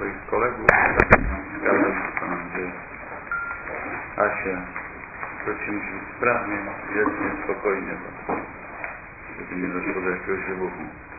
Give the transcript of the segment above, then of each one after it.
swoich kolegów, skazać pana Andrzeja, Asię, to ci musi być sprawnie, wiecznie, spokojnie, żeby nie doszło do jakiegoś wybuchu.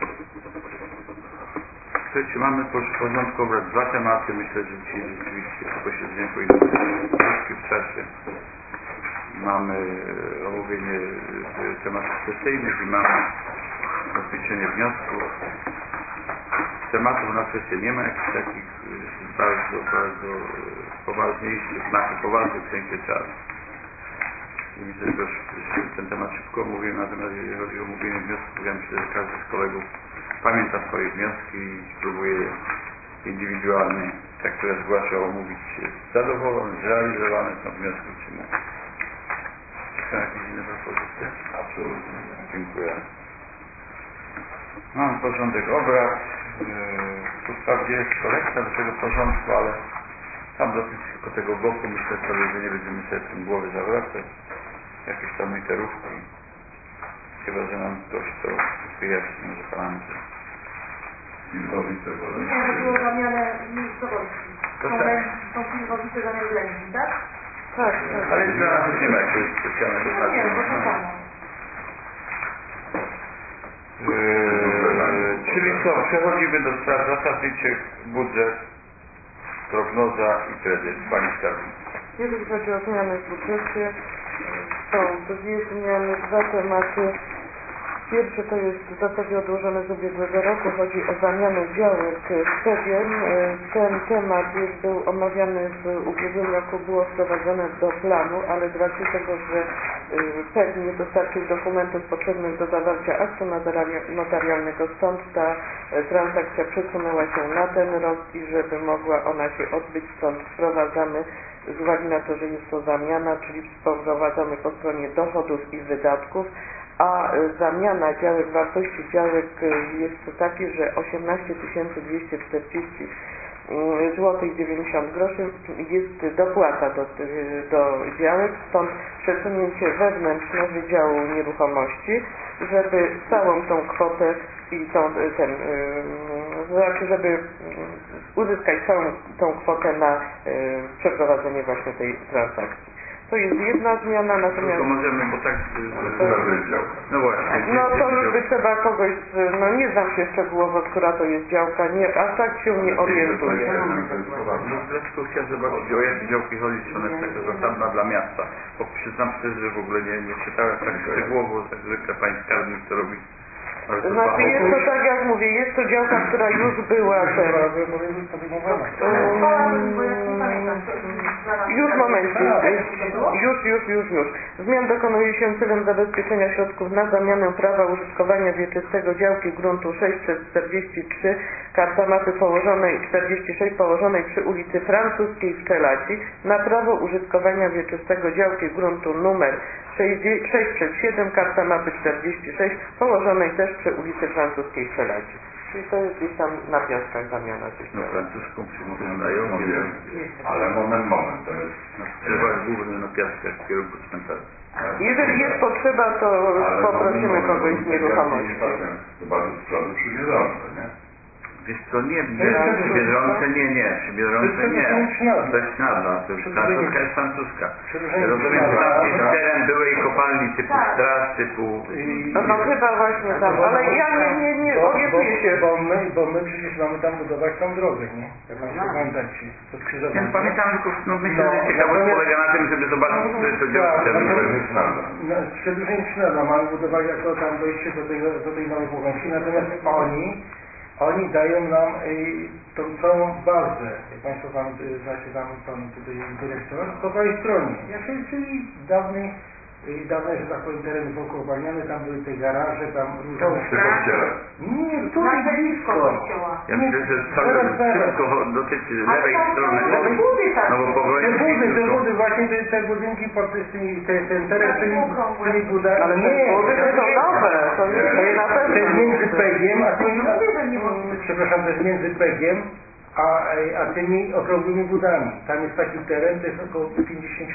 Słuchajcie, mamy w porządku obrad dwa tematy, myślę, że dzisiaj rzeczywiście to posiedzenie powinno być krótkie w czasie. Mamy omówienie tematów sesyjnych i mamy rozliczenie wniosków. Tematów na sesję nie ma jakichś takich bardzo poważniejszych, znaczy poważnych w sensie czasu. I myślę, że ten temat szybko omówiłem, natomiast jeżeli chodzi o omówienie wniosków, ja myślę, że każdy z kolegów pamięta swoje wnioski i spróbuje indywidualnie, tak które zgłaszał, omówić zadowolony, zrealizowane są wnioski, czy nie. Są jakieś inne propozycje? Absolutnie. Dziękuję. Mam porządek obrad. Tu wprawdzie jest korekta do tego porządku, ale tam dosyć tylko tego boku myślę sobie, że nie będziemy sobie w tym głowy zawracać. Jakieś tam literówki. Chyba, że nam ktoś to wyjaśni, może pan Andrzej. Pilwowice, Nie, to było zamianę miejscowości. Są Pilwowice zamiast Lędzin, tak? Tak. Ale dla nas nie ma jakiegoś specjalnego No nie, bo to samo. Czyli co? Przechodzimy do spraw zasadniczych, budżet, prognoza i kredyt. Pani skarbnik. Jeżeli chodzi o zmiany w budżecie, są dwie zmiany, dwa tematy. Pierwszy to jest w zasadzie odłożony z ubiegłego roku. Chodzi o zamianę działek w Pewien. Ten temat już był omawiany w ubiegłym roku, było wprowadzone do planu, ale z racji tego, że PEW nie dostarczył dokumentów potrzebnych do zawarcia aktu notarialnego, stąd ta transakcja przesunęła się na ten rok i żeby mogła ona się odbyć, stąd wprowadzamy z uwagi na to, że jest to zamiana, czyli wprowadzamy po stronie dochodów i wydatków, a zamiana działek, wartości działek jest takie, że 18 240 zł 90 groszy jest dopłata do działek, stąd przesunięcie wewnętrzne Wydziału Nieruchomości, żeby całą tą kwotę i żeby uzyskać całą tą kwotę na przeprowadzenie właśnie tej transakcji. To jest jedna zmiana, natomiast... Tylko możemy, bo tak... No właśnie. No to już by trzeba kogoś... No nie znam się szczegółowo, która to jest działka, nie, a tak się nie orientuję. No dlaczego chciałem zobaczyć, o jakie działki chodzi, czy ona jest taka zasadna dla miasta. Bo przyznam szczerze, że w ogóle nie czytałem tak szczegółowo, tak zwykle pani skarbnik to robi. Znaczy jest to tak jak mówię, jest to działka, która już była Już momencie. Już. Zmian dokonuje się celem zabezpieczenia środków na zamianę prawa użytkowania wieczystego działki gruntu 643 karta mapy położonej 46 położonej przy ulicy Francuskiej w Czelaci na prawo użytkowania wieczystego działki gruntu numer 6/7 karta mapy 46 położonej też przy ulicy Francuskiej w Czelaci. Czyli to jest gdzieś tam na piaskach zamiana tych no działek. francuską przypominają, ale moment, to jest... na sklepach głównie na piaskach w kierunku cmentarza. Jeżeli jest potrzeba, to poprosimy kogoś z nieruchomości. Chyba, że z przodu przybierzące, nie? Wiesz co, nie, przy Biedronce nie, przy Biedronce nie. To jest nazwa, francuska jest francuska. Rozumiem, że tam jest teren byłej kopalni typu straż, typu... No chyba właśnie tam, ale ja nie orientuję się. Bo my przecież mamy tam budować tą drogę, nie? Jak Państwo pamiętacie, to skrzyżowanie. Nie pamiętam, tylko myślę, że ciekawość polega na tym, żeby zobaczyć, że to działa. Przedłużenie przynadza, mamy budować jako tam dojście do tej nowej połączki, natomiast oni dają nam tą całą bazę, jak Państwo znacie pan tutaj dyrektor, po prawej stronie, czyli dawne, że tak powiem, tereny wokółopalniane, tam były te garaże, tam różne... Nie, tutaj blisko. Ja myślę, że wszystko dotyczy lewej strony. No bo te budy, właśnie te budynki, ten teren z tymi budami... Ale te budy są nowe, to nie na pewno. To jest między PEG-iem, przepraszam, to jest między PEG-iem, a tymi okrągłymi budami. Tam jest taki teren, to jest około 50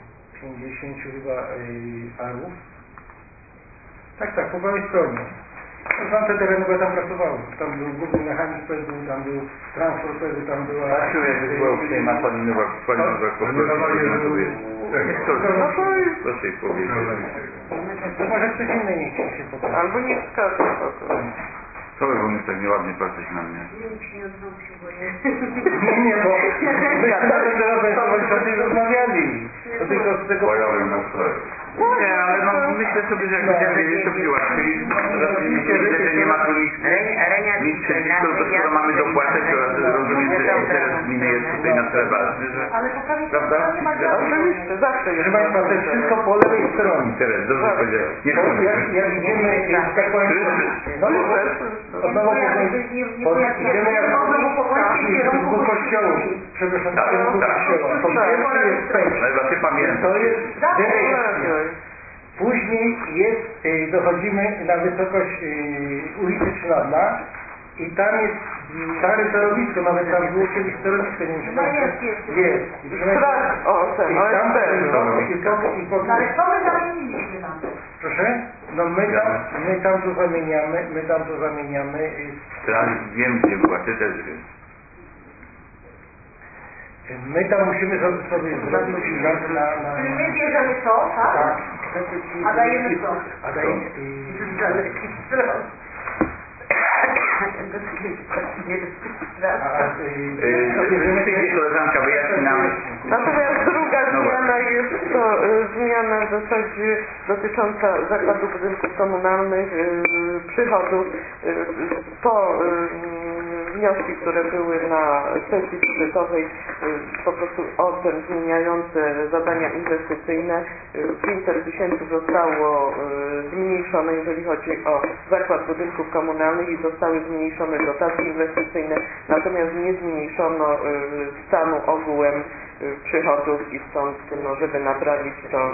chyba arów. Tak, po prawej stronie. Znam te tereny, bo ja tam pracowałem. Tam był główny mechanik PSW, tam był transport PSW, tam była... Patrzył, jak była uprzejma pani Nowak, No to jest... proszę jej powiedzieć. To może ktoś inny niech się pokaże. Albo nie wskaże w ogóle. Co wy umiesz tak nieładnie patrzeć na mnie? Nie, bo myśmy na ten temat wcześniej rozmawiali. To tylko z tego... Pojawił na stroju. Nie, ale no, myślę sobie, że jak będziemy wiedzieć, to będzie łatwiej. Rzeczywiście widzę, że nie ma tu nic przeciwko, to skoro mamy dopłatę, to rozumiem, że interes gminy jest tutaj na tyle ważny, że... Ale po prawej Prawda? stronie ma Oczywiście, zawsze jest. Proszę Państwa, to jest wszystko po lewej stronie. Interes, dobrze powiedziałem. Nie Bo jak idziemy, tak powiem, idziemy jak do kościołu, przepraszam, Tak, do tak. kościoła. Po pierwsze jest pędź. Ale chyba ty pamiętasz. To jest dyrekcja. Później jest, dochodzimy na wysokość ulicy Szladna i tam jest stare torowisko, nawet tam było kiedyś torowisko, nie wiem, No jest. jest. I proszę Państwa, O, ten, i tam OSP. No ale co my zamieniliśmy na to? proszę? No my tam to zamieniamy. Teraz wiem, gdzie była, ty też wiesz. My tam musimy sobie zrobić na... Czyli my bierzemy to, tak? Tak. A dajemy co? A dajemy... Gdzie koleżanka wyjaśni nam... Natomiast druga zmiana jest to zmiana w zasadzie dotycząca zakładu budynków komunalnych, przychodów po wnioski, które były na sesji budżetowej, po prostu ocen zmieniające zadania inwestycyjne. 500 000 zostało zmniejszone, jeżeli chodzi o zakład budynków komunalnych i zostały zmniejszone dotacje inwestycyjne, natomiast nie zmniejszono stanu ogółem przychodów i stąd, no, żeby naprawić to,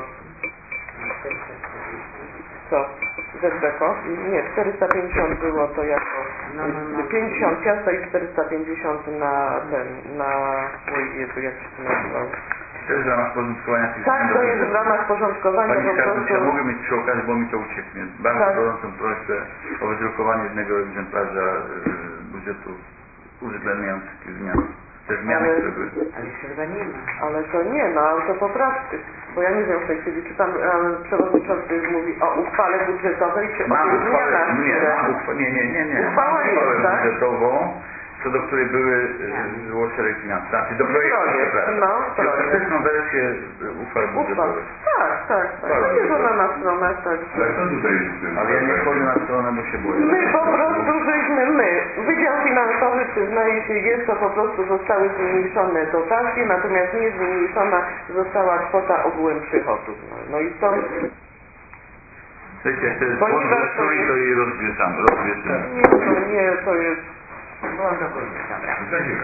co ZBK? Nie, 450 było to jako 50 ciasta i 450 na ten, na mój Jezu, jak się to nazywało. To jest w ramach porządkowania tych Tak, to jest w ramach porządkowania Pani po skarbnik, ja prostu. mogę mieć przy okazji, bo mi to ucieknie. Bardzo Tak. gorącą prośbę o wydrukowanie jednego egzemplarza budżetu uwzględniających te zmiany. Te zmiany, które były. Ale chyba nie ma. Ale to nie, no autopoprawki. Bo ja nie wiem w tej chwili, czy pan przewodniczący mówi o uchwale budżetowej, czy o Mam tych uchwałę, zmianach, nie, które... mam uchwałę, nie. Uchwała Mam jest, uchwałę tak? budżetową, co do której było szereg finansów. Znaczy do projektu, Projekt, przepraszam. no, Czy projekt. ostateczną wersję uchwały Uchwała. budżetowej. Tak. To jest ona na stronach, tak. Ale co tutaj jest w tym? Ale ja nie wchodzę na stronę, bo się boję. My po prostu Wydział Finansowy przyznaje się, jest to po prostu zostały zmniejszone dotacje, natomiast nie zmniejszona została kwota ogółem przychodów. No i stąd... Słuchajcie, jak to jest Ponieważ błąd to to jej rozwieszam. Nie, to jest... Było do góry, dobra.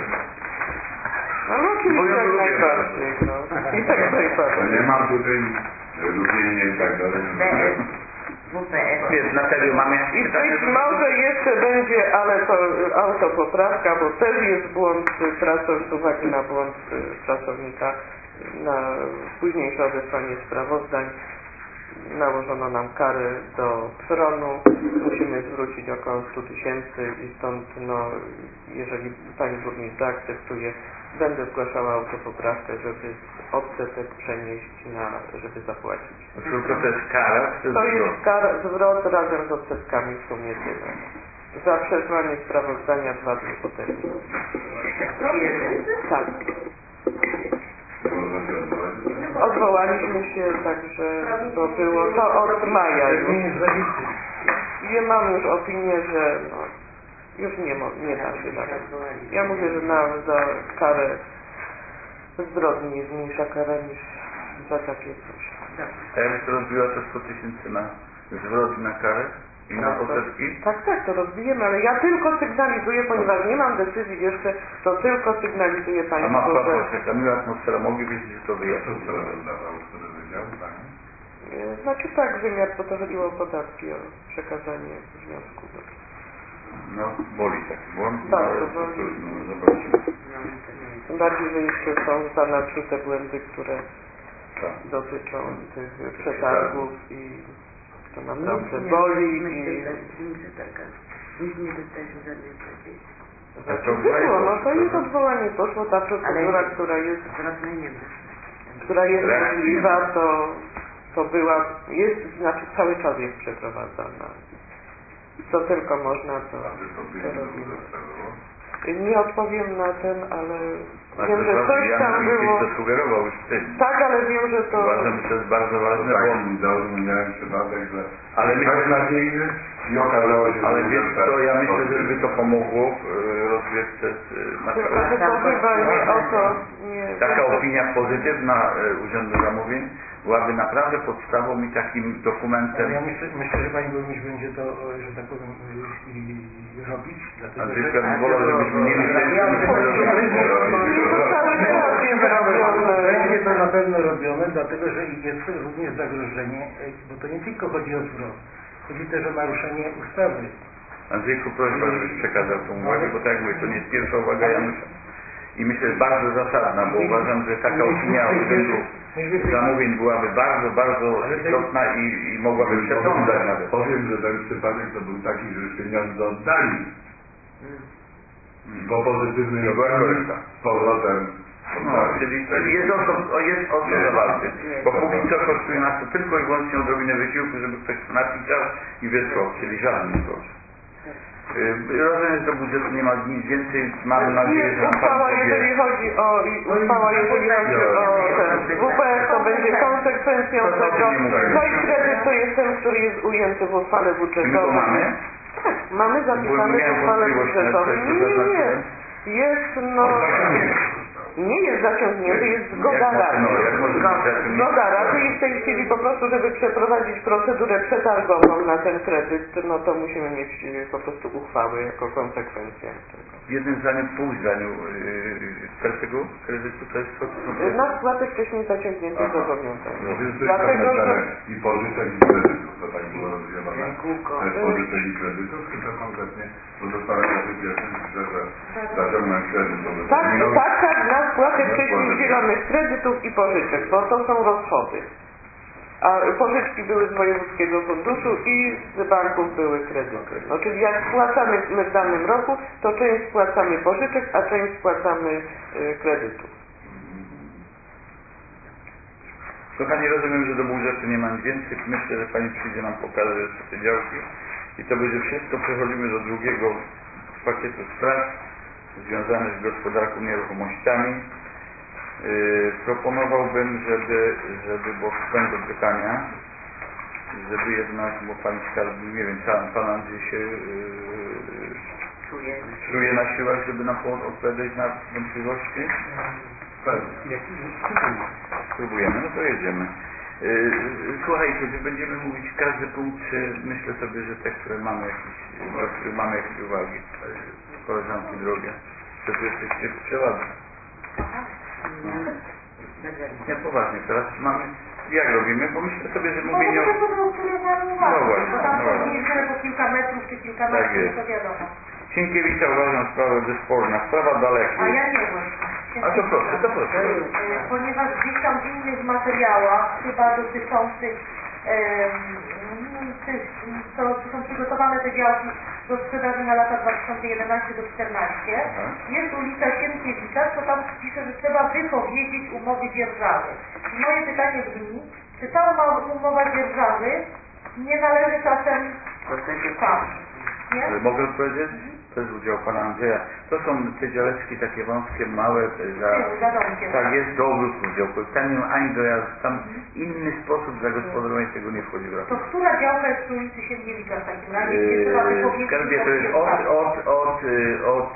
No oczywiście jak najbardziej, no. I tak To najbardziej. nie mam tutaj lubienia i tak dalej. WPS. Wiesz, na serio mamy I być może jeszcze będzie, ale to autopoprawka, bo też jest błąd z uwagi na błąd pracownika, na późniejsze odesłanie sprawozdań. Nałożono nam kary do PRON-u, musimy zwrócić około 100 000 i stąd, no, jeżeli pani burmistrz zaakceptuje, będę zgłaszała autopoprawkę, żeby odsetek przenieść na, żeby zapłacić. Tylko to jest kara? To jest kara, zwrot razem z odsetkami w sumie tyle. Za przesłanie sprawozdania 2 dni potem. Tak. Można się odwołać. Odwołaliśmy się, także to było to od maja już. I mam już opinię, że no, już nie da się tak. Ja mówię, że za karę zbrodni jest mniejsza kara niż za takie coś. A jakbyś to rozbiła to 100 000 na zwrot i na karę? I na odsetki? Tak, to rozbijemy, ale ja tylko sygnalizuję, ponieważ nie mam decyzji jeszcze, to tylko sygnalizuję A Państwu, ma że... proszę, ta miła atmosfera, mogli wiedzieć, że to Co wyjaśnić. teraz dawał, który wydział, tak? Znaczy tak, wymiar, bo to chodziło o podatki, o przekazanie wniosku. No, boli taki błąd. Bardzo ale boli. trudno, zobaczymy. Tym bardziej, że jeszcze są zanadrzyte błędy, które Tak. dotyczą tych przetargów i to naprawdę boli i... Nic nie dostaliśmy żadnej odpowiedzi. Było, no to jest odwołanie, poszło ta procedura, która jest możliwa, to była, jest, znaczy cały czas jest przeprowadzana. Co tylko można, to robimy. Nie odpowiem na ten, ale wiem, że coś tam było. To sugerował już wcześniej. Tak, ale wiem, że to... Uważam, że to jest bardzo ważne, Tak, bo... miałem przypadek, że... Ale myślę, tak nadziejny i okazało się, Ale że... wiesz co, ja myślę, że by to pomogło w rozgrywce Ale to chyba nie o to... Nie, taka opinia pozytywna Urzędu Zamówień byłaby naprawdę podstawą i takim dokumentem. Ja myślę, że Pani Burmistrz będzie to, że tak powiem, robić, dlatego Andrzej, że... ja bym wolał, żebyśmy nie myśleli, Będzie to na pewno robione, dlatego że jest również zagrożenie, bo to nie tylko chodzi o zwrot, chodzi też o naruszenie ustawy. Andrzejku, prośba, żebyś przekazał tą uwagę, bo tak jak mówię, to nie jest pierwsza uwaga Janusza. I myślę, że bardzo zasadna, bo uważam, że taka opinia Urzędu Zamówień byłaby bardzo, bardzo istotna i mogłaby przesądzać nawet. Powiem, że ten przypadek to był taki, że pieniądze oddali. Po pozytywnej opinii z powrotem No, czyli jest o co zawalczyć. Bo póki co kosztuje nas to tylko i wyłącznie odrobinę wysiłku, żeby ktoś napisał i wysłał, czyli żadnych groszy. Rozumiem, że do budżetu nie ma nic więcej. Mamy nadzieję, że uchwała, jeżeli chodzi o ten WPF, to będzie konsekwencją tego. To i kredyt to jest ten, który jest ujęty w uchwale budżetowej. mamy? Tak, mamy zapisane w uchwale budżetowej. Nie. Jest, nie jest zaciągnięty, jest zgoda Rady. Zgoda Rady i w tej chwili po prostu, żeby przeprowadzić procedurę przetargową na ten kredyt, no to musimy mieć po prostu uchwałę jako konsekwencję tego. W jednym zdaniu, pół zdaniu tego kredytu to jest Na spłatę wcześniej zaciągniętych zobowiązań. Dlatego, że... I pożyczek i kredytów, to tak było rozdzielone. Pożyczek i kredytów, czy to konkretnie pozostałe kredyty, że zaciągnąć kredyt. Tak, na spłatę wcześniej udzielonych kredytów i pożyczek, bo to są rozchody. A pożyczki były z wojewódzkiego funduszu i z banków były kredyty. No, czyli jak spłacamy my w danym roku, to część spłacamy pożyczek, a część spłacamy kredytów. Kochani, rozumiem, że do budżetu nie ma nic więcej. Myślę, że Pani przyjdzie nam pokaże jeszcze te działki. I to będzie wszystko. Przechodzimy do drugiego pakietu spraw związanych z gospodarką nieruchomościami. Proponowałbym, żeby było wstęp do pytania, żeby jednak, bo Pani Skarbnik, nie wiem, Pan Andrzej się czuje na siłach, żeby nam odpowiedzieć na wątpliwości? Spróbujemy, no to jedziemy. Słuchajcie, że będziemy mówić każdy punkt, myślę sobie, że te, które mamy jakieś uwagi. Koleżanki drogie, że tu jesteście przeładni. Nie, poważnie, teraz mamy, jak robimy, bo myślę sobie, że mówienie o... No właśnie, bo tam powiedzmy po kilka metrów czy kilka metrów, to wiadomo. Sienkiewicza uważam sprawę bezsporna, sprawa daleka. A ja nie właśnie. A to proszę. Ponieważ gdzieś tam w innych materiałach, chyba dotyczących tych, co są przygotowane te działki do sprzedaży na lata 2011 do 2014, jest ulica Sienkiewicza, to tam pisze, że trzeba wypowiedzieć umowy dzierżawy. I moje pytanie brzmi, czy ta umowa dzierżawy nie należy czasem tam? Nie? Mogę odpowiedzieć? To jest udział Pana Andrzeja. To są te działeczki takie wąskie, małe, za domkiem. Tak, jest do obrótu działku. Tam nie ma ani dojazdu, tam inny sposób zagospodarowania tego nie wchodzi w rachubę. To która działka jest przy ulicy Sienkiewicza w takim razie? Gdzie trzeba wypowiedzieć? Skarbie, to jest od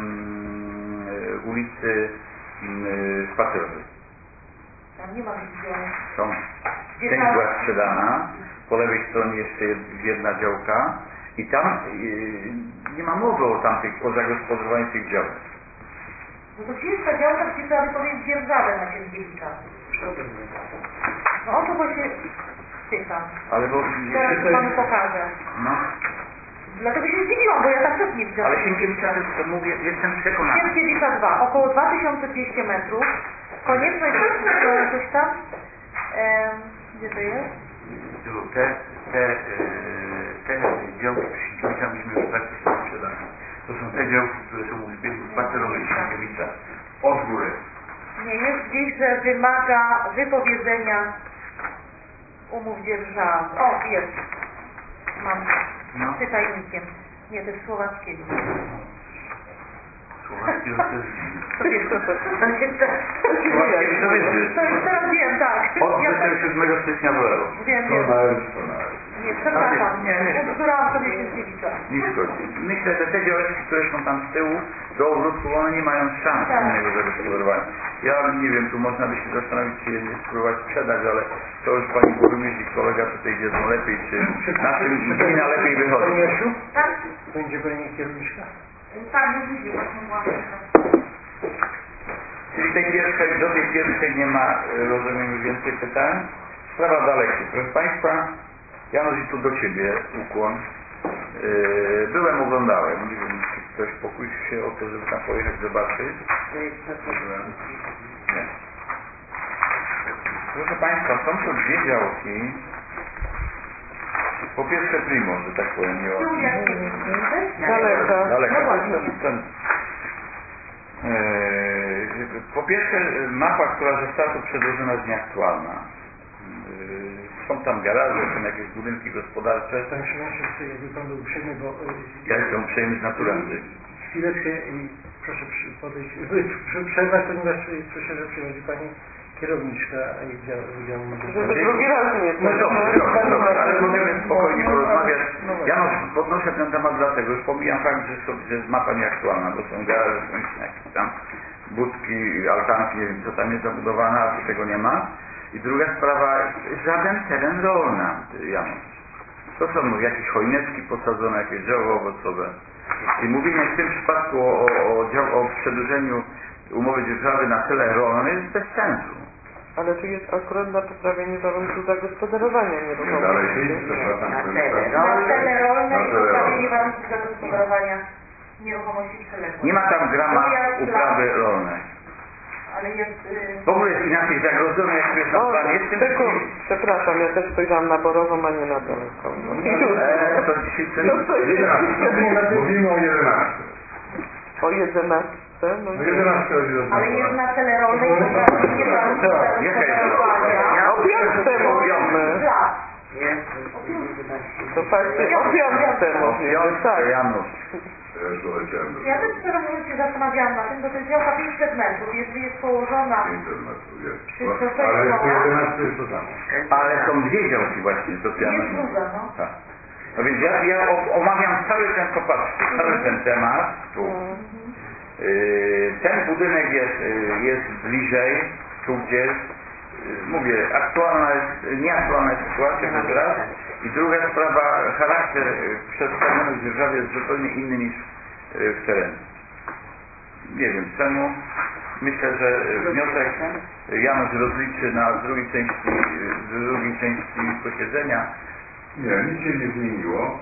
ulicy Spacerowej. Tam nie ma widziałem. Są. Część była sprzedana, po lewej stronie jeszcze jedna działka i tam nie ma mowy o zagospodarowaniu tych działek. No to gdzie jest ta działka, gdzie trzeba wypowiedzieć dzierżawę na Sienkiewicza? No o to właśnie pytam. Ale bo... Teraz Panu pokażę. No. Dlatego się zdziwiłam, bo ja tam też nie widziałam. Ale Sienkiewicza, to mówię, jestem przekonany. Sienkiewicza 2, około 2200 metrów. Konieczność coś tam. Gdzie to jest? te działki przy Sienkiewicach myśmy już praktycznie sprzedali. To są te działki, które są w zbiegu spacerowej Sienkiewicza. Od góry. Nie, jest gdzieś, że wymaga wypowiedzenia umów dzierżawy. O, jest. Mam No. czytajnikiem. Nie, to jest słowackiego. Słowacki też. To wiesz, to już teraz wiem, tak. Od Ja 27 stycznia było. wiem. Nie, przepraszam. Odbierałam sobie Sienkiewicza. Nie szkodzi. Myślę, że te działeczki, które są tam z tyłu, do ogródku, one nie mają szans Tak. innego zagospodarowania. Ja nie wiem, tu można by się zastanowić, czy je nie spróbować sprzedać, ale to już pani burmistrz i kolega tutaj wiedzą lepiej, czy na tym gmina lepiej wychodzi. Pani Jasiu? Tak? Będzie pani kierowniczka? Tak, już widzę, właśnie właśnie. Czyli do tej pierwszej nie ma, rozumiem, już więcej pytań. Sprawa dalekiej. Proszę Państwa, Janusz, i tu do Ciebie ukłon. Byłem, oglądałem. Nie wiem, czy ktoś pokusił się o to, żeby tam pojechać zobaczyć. Nie. Proszę Państwa, są to dwie działki. Po pierwsze Primo, że tak powiem, nie Daleko. daleko. No właśnie. Po pierwsze mapa, która została tu przedłożona, jest nieaktualna. Są tam garaże, są jakieś budynki gospodarcze. Panie Przewodniczący, jakby Pan był uprzejmy, bo... Ja jestem uprzejmy z natury. Chwileczkę i proszę podejść, przerwać, ponieważ słyszę, że przychodzi Pani kierowniczka Wydziału Żeby drugi raz nie No tak. dobrze, ale możemy spokojnie porozmawiać. Ja podnoszę ten temat dlatego, już pomijam fakt, że jest mapa nieaktualna, bo są garaże, są jakieś tam budki, altanki, nie wiem co tam jest zabudowane, a tu tego nie ma. I druga sprawa, żaden teren rolny, Janusz. To są jakieś choineczki posadzone, jakieś drzewo owocowe. I mówienie w tym przypadku o przedłużeniu umowy dzierżawy na tyle rolny jest bez sensu. Ale tu jest akurat na poprawienie warunków zagospodarowania nieruchomości. Na cele rolne i poprawienie warunków zagospodarowania nieruchomości przyległych. Nie ma tam grama uprawy rolnej. Ale jest... W ogóle jest inaczej zagrodzone, jak jest na O, planie. Jest tylko, przepraszam, ja też spojrzałam na Borową, a nie na Daleko. To dzisiaj No to jest... Mówimy o 11. O 11? No O nie. 11 chodzi o Ale jest na cele rolne i poprawienie warunków zagospodarowania. O 5 mówimy. To faktycznie o 5 mówimy, tak. Janusz. Ja już doleciałem do Ja też szczerze mówiąc się zastanawiałam na tym, bo to jest działka 500 metrów, jeżeli jest położona 500 metrów, jest. przy Ale stosunku, 11 jest to samo. Ale są dwie działki właśnie, to jest druga, no. Tak. No więc ja omawiam cały ten, popatrzcie, cały ten temat tu. Ten budynek jest bliżej, tu gdzie mówię, nieaktualna jest sytuacja, to jest raz. I druga sprawa, charakter przedstawionych dzierżawy jest zupełnie inny niż w terenie. Nie wiem czemu. Myślę, że wniosek Janusz rozliczy na drugiej części posiedzenia. Nie, nic się nie zmieniło.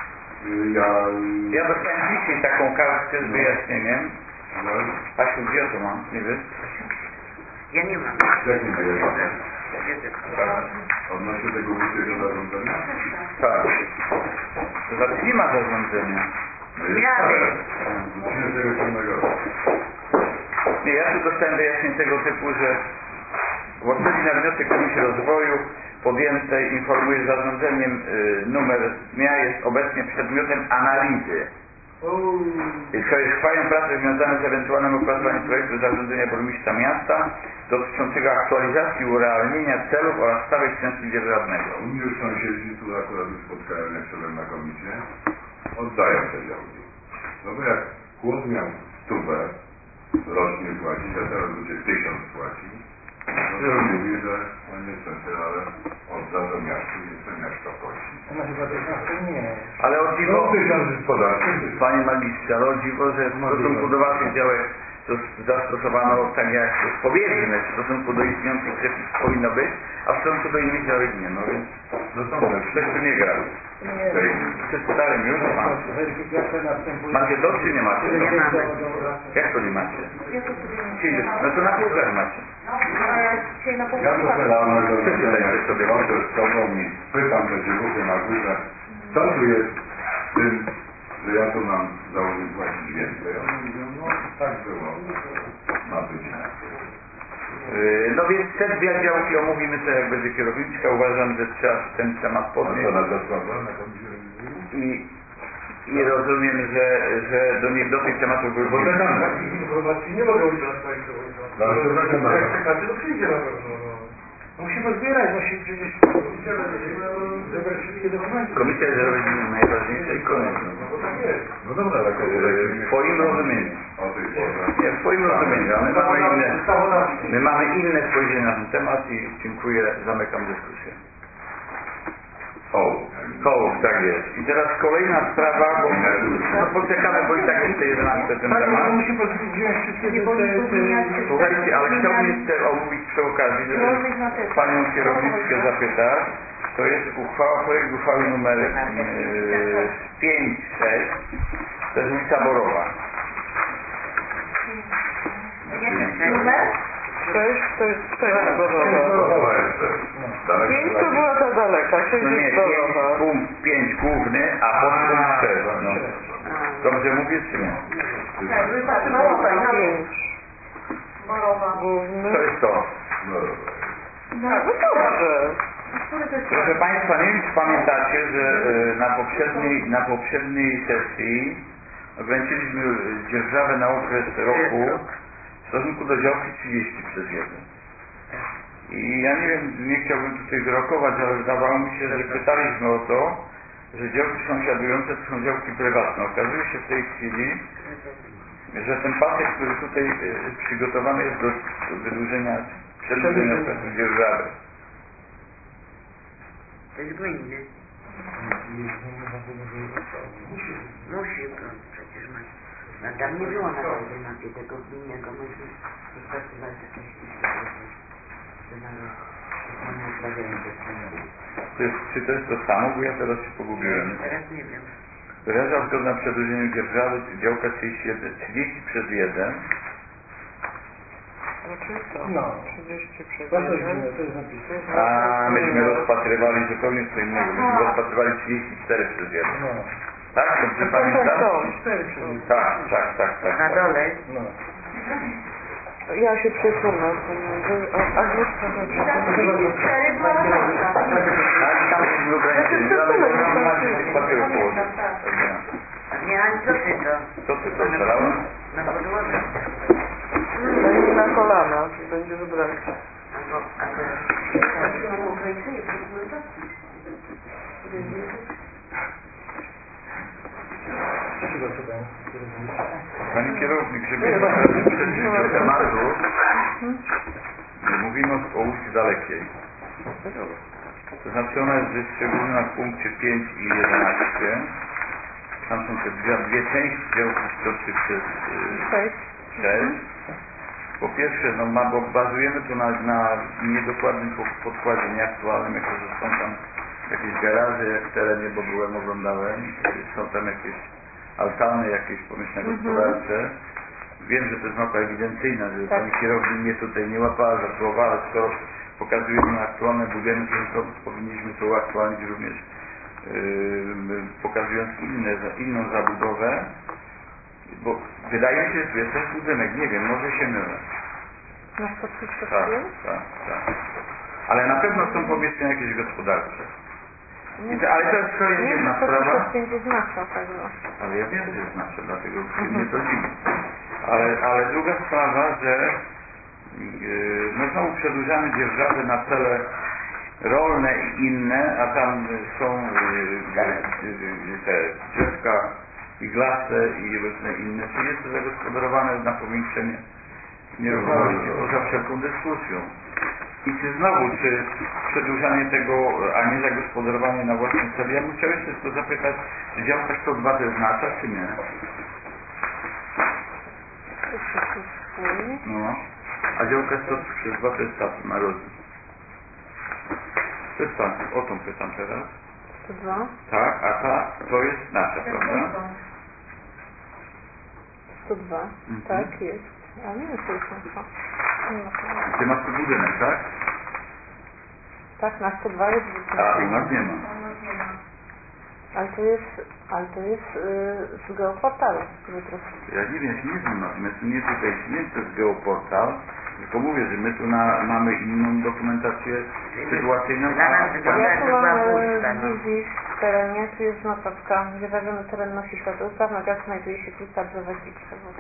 Ja dostałem dzisiaj taką kartkę z wyjaśnieniem. Asiu, gdzie ja to mam? Nie wiesz? Ja nie mam. Jak nie wyjaśnię? Odnośnie tego wyższego zarządzania? Tak. To znaczy nie ma zarządzenia. No jest Miały. tak. 2007 roku. Nie, ja tu dostałem wyjaśnienie tego typu, że w odpowiedzi na wniosek Komisji Rozwoju podjętej informuje, zarządzeniem numer dnia jest obecnie przedmiotem analizy. Trwają prace związane z ewentualnym opracowaniem projektu zarządzenia burmistrza miasta dotyczącego aktualizacji i urealnienia celów oraz stawek części dzierżawnego. U mnie już sąsiedzi, tu akurat już spotkałem, jak szedłem na komisję, oddają te działki. No bo jak chłop miał 100 rocznie płacić, a teraz ludzie 1000 płaci, no to mówi, że no niestety, ale odda do miasta i jeszcze miasta płaci. No chyba to nie. Ale o No dziwo, 1000 jest podatkiem. panie magistrze, ale o dziwo, że w stosunku do waszych działek to zastosowano tak jak powiedzmy, w stosunku do istniejących przepisów powinno być, a w stosunku do innych działek nie, no więc No są też. coś tu nie gra. Przeczytałem już, Weryfikacja następuje. macie to czy nie macie? Nie mamy. Jak to nie macie? Ja to sobie nie Czyli, no to na półkach macie. A ja dzisiaj na Ja punkcie to zadałem Przeczytajcie sobie. z tobą i pytam te dziewuchy na górze, co tu jest w tym, że ja tu mam założyć płacić więcej. One mówią, no tak było, ma być. No więc te dwie działki omówimy sobie jak będzie kierowniczka. Uważam, że trzeba ten temat A podnieść. to na Zasławę, na komisję? I rozumiem, że do tych tematów były Poczekamy. Takich informacji nie mogę udzielać Panie Przewodniczący. No, ale przepraszam Jak bardzo. czekacie, to przyjdzie na pewno. No. Musimy zbierać, musi przecież zebrać wszystkie dokumenty. Komisja jest najważniejsza i koniec. No bo tak jest. No dobra, ale W swoim rozumieniu. o tej porze. Nie, w swoim rozumieniu, a my mamy inne spojrzenie na ten temat i dziękuję, zamykam dyskusję. Hołd, tak jest. I teraz kolejna sprawa, bo no poczekamy, bo i tak jeszcze 11 ten Tak, temat. bo musi wziąć wszystkie Nie powinno zmieniać się. Słuchajcie, ale chciałbym jeszcze omówić przy okazji, Rolnych na żeby też. panią kierowniczkę zapytać. To jest projekt uchwały numer 5-6. To jest ulica Borowa. Jaki numer? 6 to jest 6 dorowa. 5 to była ta daleka, 6 No nie, jest dorowa. 5 główny, a pod punkt 6. No. Dobrze mówię czy nie? Tak, wystarczyło tutaj na 5 Borowa. główny. To jest to. No dobrze. Który to jest? Proszę Państwa, nie wiem czy pamiętacie, że na poprzedniej sesji ograniczyliśmy dzierżawę na okres roku w stosunku do działki 30/1. I ja nie wiem, nie chciałbym tutaj wyrokować, ale wydawało mi się, że pytaliśmy o to, że działki sąsiadujące to są działki prywatne. Okazuje się w tej chwili, że ten pasek, który tutaj przygotowany jest do przedłużenia okresu dzierżawy. To jest gminny. Musi go przecież mać. No tam nie było na koordynację tego gminnego. Myśmy rozpracowali wcześniej. Czy to jest to samo? Bo ja teraz się pogubiłem. Teraz nie wiem. Wyrażam zgodę na przedłużenie dzierżawy działka 30/1. Znaczy to. No. 30/1. To jest napisane. A myśmy rozpatrywali zupełnie co innego. Myśmy rozpatrywali 34/1. No. Tak? Dobrze pamiętam? Tak. Na dole. No. Ja się przesunę. Agnieszka I za 34 była roczna. Tak, tam jest ograniczenie. Tam macie tych papierów położyć. Nie, ani co ty to? Co ty to strzelałeś? Na podłodze. Będzie na kolana, będziesz brać. Albo ograniczenie dokumentacji. Pani kierownik, żeby przeczyć do tematu, mówimy o ulicy Dalekiej. To znaczy ona jest wyszczególniona w punkcie 5 i 11. Tam są te dwie części działki stoczy przez 6. Po pierwsze, no, bo bazujemy tu na niedokładnym podkładzie, nieaktualnym, jako że są tam jakieś garaże w terenie, bo byłem, oglądałem, są tam jakieś altany, jakieś pomyślne gospodarcze. Wiem, że to jest mapa ewidencyjna, żeby pani kierownik mnie tutaj nie łapała za słowa, ale skoro pokazujemy aktualne budynki, to powinniśmy to uaktualnić również pokazując inną zabudowę, bo wydaje mi się, że jest też budynek, nie wiem, może się mylę. Na 135? Tak. Ale na pewno są pomieszczenia jakieś gospodarcze. Ale to jest kolejna jedna sprawa. 135 jest nasza pewno. Ale ja wiem, że jest nasze, dlatego mnie to dziwi. Ale druga sprawa, że no znowu przedłużamy dzierżawy na cele rolne i inne, a tam są te drzewka iglaste i różne inne. Czy jest to zagospodarowane na powiększenie nieruchomości poza wszelką dyskusją? I czy przedłużanie tego, a nie zagospodarowanie na własny cel? Ja bym chciał jeszcze tylko zapytać, czy działka 102 to jest nasza, czy nie? No. A działka 102 to jest ta Marodzi. To jest ta, o tą pytam teraz. 102? Tak, a ta to jest nasza, prawda? 102, tak jest. A nie, to jest nasza. Ty masz tu budynek, tak? Tak, na 102 jest A u nas nie ma. ale to jest z geoportalu. Ja nie wiem, ja się nie znam, natomiast nie tutaj, nie przez geoportal, tylko mówię, że my tu mamy inną dokumentację sytuacyjną, Dla nas wygląda Ja jakby tu była mam pusta, no. wizji w terenie, tu jest notatka, wyważony teren nosi ślady upraw, na gaz znajduje się kilka drzewek i krzewów.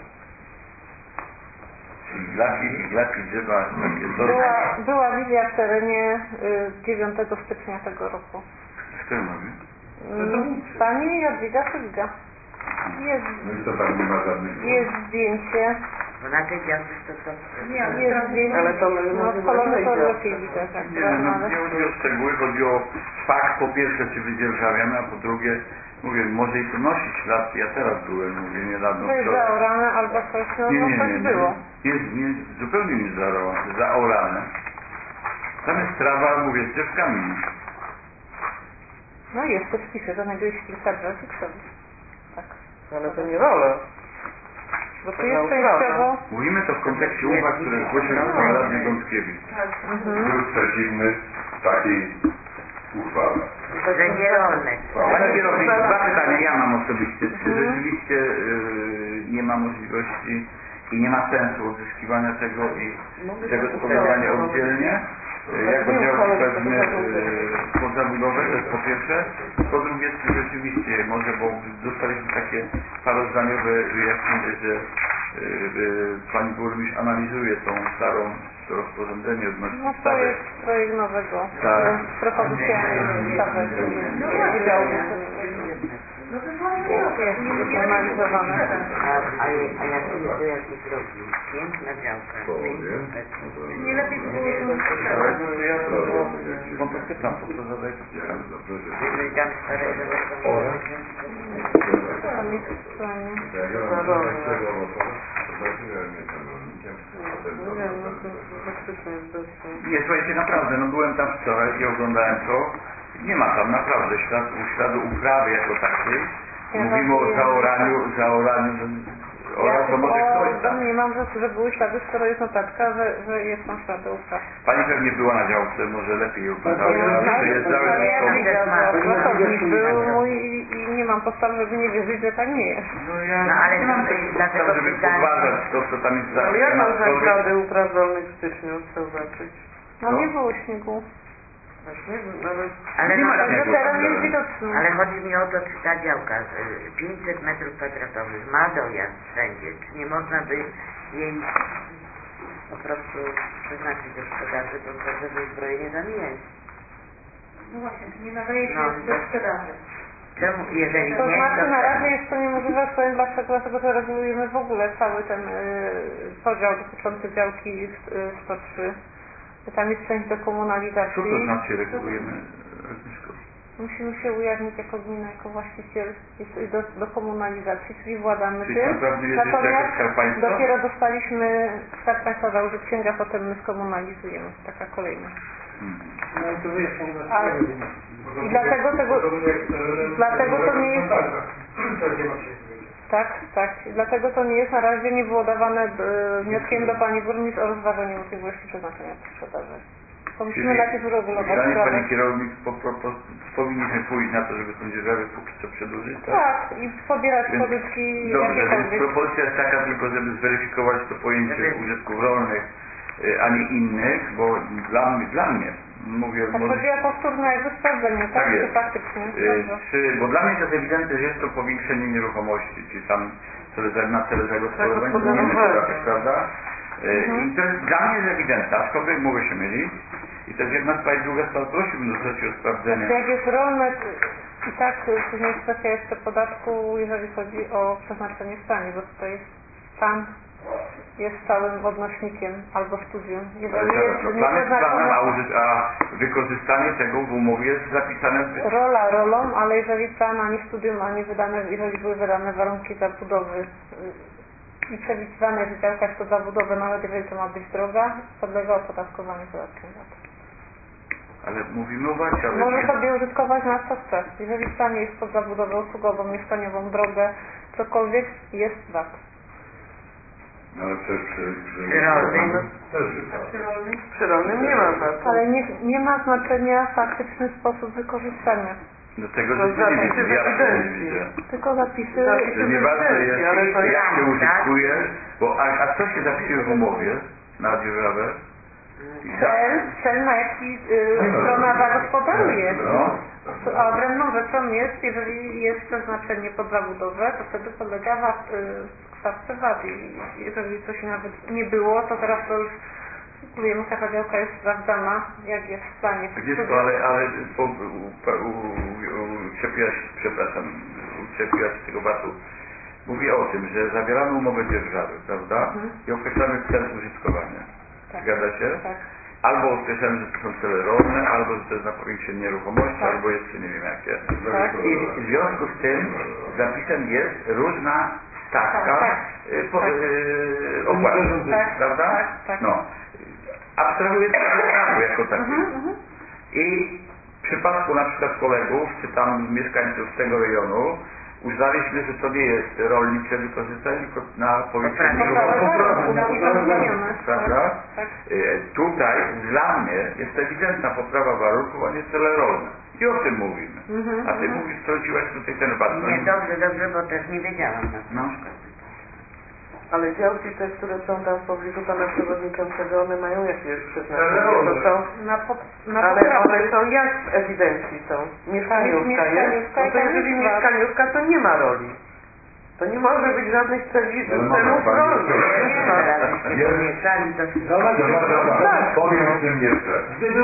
Iglaki, drzewa, takie dory. Była wizja w terenie 9 stycznia tego roku. Kto mówi? Pani Jadwiga Sylwia. Jest, No i to tam nie ma żadnych... jest zdjęcie. Bo na tej działce to Jest zdjęcie. Ale to my no, mówimy z kolony o to tej lepiej działce. widać. Tak, Nie, no nie chodzi o szczegóły, chodzi o fakt, po pierwsze, czy wydzierżawiamy, a po drugie, mówię, może i to nosi ślad, ja teraz byłem, mówię, niedawno. To jest zaorane albo coś, no, coś było. Nie, zupełnie nie zaorane. Tam jest trawa, mówię, z drzewkami. No jest, to wpiszę, że znajduje się kilka drzew i krzewów. Tak. Ale to nie rola. Bo tu jest częściowo... Mówimy to w kontekście uwag, które zgłosił nam pan radny Gąskiewicz. Był przeciwny takiej uchwale. że nie rolne. Panie kierownik, dwa pytania ja mam osobiście. Czy rzeczywiście nie ma możliwości i nie ma sensu odzyskiwania tego i tego spowodowania oddzielnie? Jako działki powiedzmy podzabudowę, to jest po pierwsze. Po drugie, czy rzeczywiście może, bo dostaliśmy takie parozdaniowe wyjaśnienie, że pani burmistrz analizuje tą starą to rozporządzenie odnośnie No to jest projekt nowego. Tak. Propozycja ustawy. No to właśnie Jest analizowane. A jak to jakieś drogi? 5 na działkach, 5 metrów. nie lepiej by było Ale no ja to to pytam, po co zadaję to pytanie. Jeżeli tam stare Tam jest w stronie. Jak ja mam tego owocowego, to znaczy, że ja nie jestem rolnikiem, a ten Nie wiem, no to faktycznie jest bez sensu. Nie, słuchajcie, naprawdę, no byłem tam wczoraj i oglądałem to. Nie ma tam naprawdę śladu uprawy jako takiej. Mówimy o zaoraniu, to może ktoś tam. Nie mam że były ślady, skoro jest notatka, że jest tam ślady upraw. Pani pewnie była na działce, może lepiej oglądała. Ratownik był mój i nie mam podstaw, żeby nie wierzyć, że tak nie jest. No ja No, ale nie mam to- takich dlatego podstaw, żeby pytanie- podważać to, co tam jest Ale jak zapisane. można ślady upraw rolnych w styczniu zobaczyć? No nie było śniegu. Właśnie, ale... Ale, Nie no, ma ale, śniegu. Teren jest widoczny. ale chodzi mi o to, czy ta działka 500 metrów kwadratowych ma dojazd wszędzie, czy nie można by jej po prostu przeznaczyć do sprzedaży, bo to żeby zbrojenie tam jest. No właśnie, nie nadaje się No, do sprzedaży. Czemu, jeżeli To nie, znaczy to na razie jest to niemożliwe, powiem dlatego, że regulujemy w ogóle cały ten podział dotyczący działki 103. Tam jest część do komunalizacji. Co to znaczy regulujemy? Agnieszko? Musimy się ujawnić jako gmina, jako właściciel do komunalizacji, czyli władamy Czyli tym. naprawdę jest jeszcze Natomiast jakaś Skarb Państwa? dopiero dostaliśmy, Skarb Państwa dał, że księga, potem my skomunalizujemy. Taka kolejność. No i to wyjaśnienie na Ale- I dlatego to nie jest... Tak. I dlatego to nie jest na razie, nie było dawane wnioskiem do pani burmistrz o rozważenie możliwości przeznaczenia sprzedaży. To musimy najpierw uregulować Zdanie sprawę. pani kierownik, powinniśmy pójść na to, żeby tą dzierżawę póki co przedłużyć, tak? Tak, i pobierać Więc- pożyczki Dobrze, więc jakiekolwiek. propozycja jest taka tylko, żeby zweryfikować to pojęcie użytków rolnych, a nie innych, bo dla mnie mówię, Tak może, chodzi o powtórne jakby sprawdzenie, tak? Tak Czy jest. faktycznie? Dobrze. bo dla mnie to jest ewidentne, że jest to powiększenie nieruchomości, czyli tam na cele zagospodarowania, Tak, nie wiemy, gospodarowanie. prawda? I to jest dla mnie jest ewidentne, aczkolwiek mogę się mylić. I to jest jedna sprawa, i druga sprawa, prosiłbym do o sprawdzenie. Jak jest rolne, i tak później kwestia jeszcze podatku, jeżeli chodzi o przeznaczenie stanie, bo tutaj jest stan jest stałym odnośnikiem albo studium. Ale Jeżeli zaraz, jest no, plan jest planem, nieprzeznaczone a wykorzystanie tego w umowie jest zapisane w... rola rolą, ale jeżeli plan ani studium, ani wydane, jeżeli były wydane warunki zabudowy i przewidywane, że działka jest to zabudowę, nawet jeżeli to ma być droga, podlega opodatkowaniu podatkiem VAT. Ale mówimy o VAT, ale Może nie... sobie użytkować na co chce. Jeżeli w planie jest pod zabudowę usługową, mieszkaniową, drogę, cokolwiek, jest VAT. No ale przecież Rolny. Też wypada. Przy rolnym nie ma VAT-u. Ale nie ma znaczenia faktyczny sposób wykorzystania. Do tego, To że zapisy w ja ewidencji. widzę. Tylko zapisy. Że nieważne jest, ale to jak się tak. użytkuje, bo a co się zapisuje w umowie na dzierżawę? Cel, na jaki strona zagospodaruje. No. A odrębną rzeczą jest, jeżeli jest przeznaczenie pod zabudowę, to wtedy podlega stawce VAT. I jeżeli coś nawet nie było, to teraz to już wiemy, taka działka jest sprawdzana, jak jest w planie. Wiesz co, ale uczepiłaś tego VAT-u. Mówię o tym, że zawieramy umowę dzierżawy, prawda? I określamy cel użytkowania. Tak. Zgadza się? Tak. Albo określamy, że to są cele rolne, albo że to jest na powiększenie nieruchomości, Tak. albo jeszcze nie wiem jakie. Tak. I w związku z tym zapisem jest różna stawka Tak. opłaty, Tak. prawda? Tak. Tak. No. Abstrahuję z tego jako takiego. I w przypadku na przykład kolegów, czy tam mieszkańców z tego rejonu, uznaliśmy, że to nie jest rolnicze wykorzystanie, tylko na powiększenie nieruchomości. prawda? Tak. Tutaj dla mnie jest ewidentna poprawa warunków, a nie cele rolne. I o tym mówimy. A ty mówisz, wtrąciłaś tutaj ten VAT. Nie, dobrze, bo też nie wiedziałam na to. No. Ale działki te, które są tam w pobliżu pana przewodniczącego, one mają jakieś przeznaczenie? To są, ale one są jak w ewidencji są? Mieszkaniówka jest? No to jeżeli mieszkaniówka, to nie ma roli. To nie może być żadnych celów rolnych. Nie, teraz byście pomieszali to wszystko. Powiem z tym jeszcze.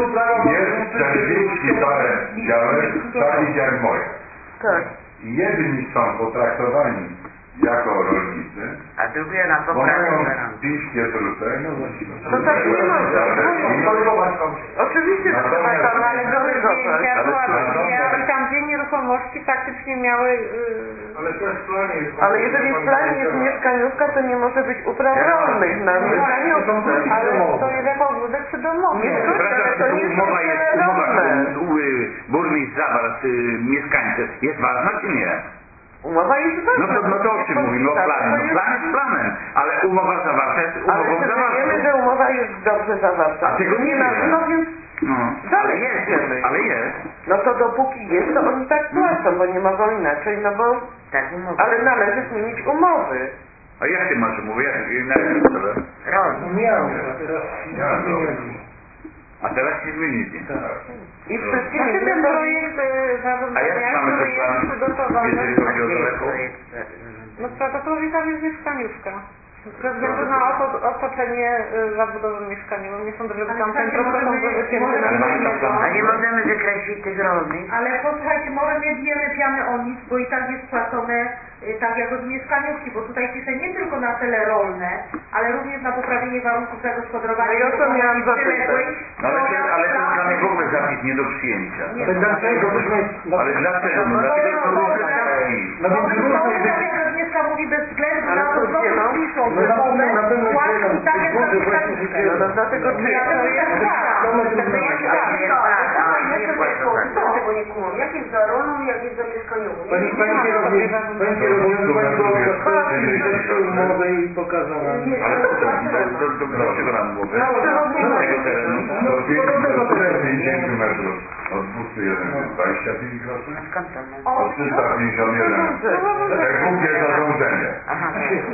Jest 40 parę działek, takich jak moje. Tak. I jedni są potraktowani jako rolnicy, A drugie na bo mają poprawę. pińskie trupy. To tak nie można. Oczywiście, że to Natomiast- tak, ale Ale były zdjęcia, Ale była co, wizja i tam gdzie nieruchomości faktycznie miały... Ale to jest w planie. Ale jeżeli w planie jest mieszkaniówka, to nie może być upraw rolnych na mieszkaniówce. Ale to jest jako ogródek przydomowy. Nie, ale to nie są umowa jest, cele rolne. burmistrz zawarł mieszkańców. Jest ważna czy nie? Umowa jest ważna. No to o czym mówimy? O planie. No plan jest planem, ale umowa zawarta jest Ale umową czy zawartą. wiemy, że umowa jest dobrze zawarta? A tego nie ma. wiemy. No więc No, ale dalej jest, wiemy. ale jest. No to dopóki jest, to oni tak płacą, bo nie mogą inaczej, no bo... Tak, umowa. Ale należy zmienić umowy. A jak ty masz umowę? Na jakim cele? Rolnik. Miałem, a teraz zmienili. A teraz się zmienili. I wszystkie Znaczy ten inne projekt A jak mamy który ten plan, jest przygotowany, jeżeli chodzi o daleko? no w protokołowie tam jest mieszkaniówka. Ze względu na otoczenie zabudowy mieszkaniową. Nie sądzę, żeby tam ten protokół był wycięty na innego. A nie możemy wykreślić tych rolnych. Ale posłuchajcie, może nie bijemy piany o nic, bo i tak jest płacone tak jak od mieszkaniówki, bo tutaj pisze nie tylko na cele rolne, ale również na poprawienie warunków zagospodarowania. No i o to miałam przyległej. No ale to jest dla mnie w ogóle zapis nie do przyjęcia. Ale dlaczego? Ale dlaczego? No dlatego to różne stawki. No więc różne Tak jak Agnieszka mówi, bez względu Ale na to to, gdzie, no? co piszą, No na pewno płacą tak jak za mieszkaniówkę. No dlatego To jest tak. Tego nie kumam. Jak jest za rolną, jak jest za mieszkaniową? Pani kierownik umowę i pokazała. Ale dlaczego nam mówię? Z tego terenu? Do 50 metrów. Od 201 jest 25 groszy. Skąd to? Od 351. Jak głupie zarządzenie. Aha,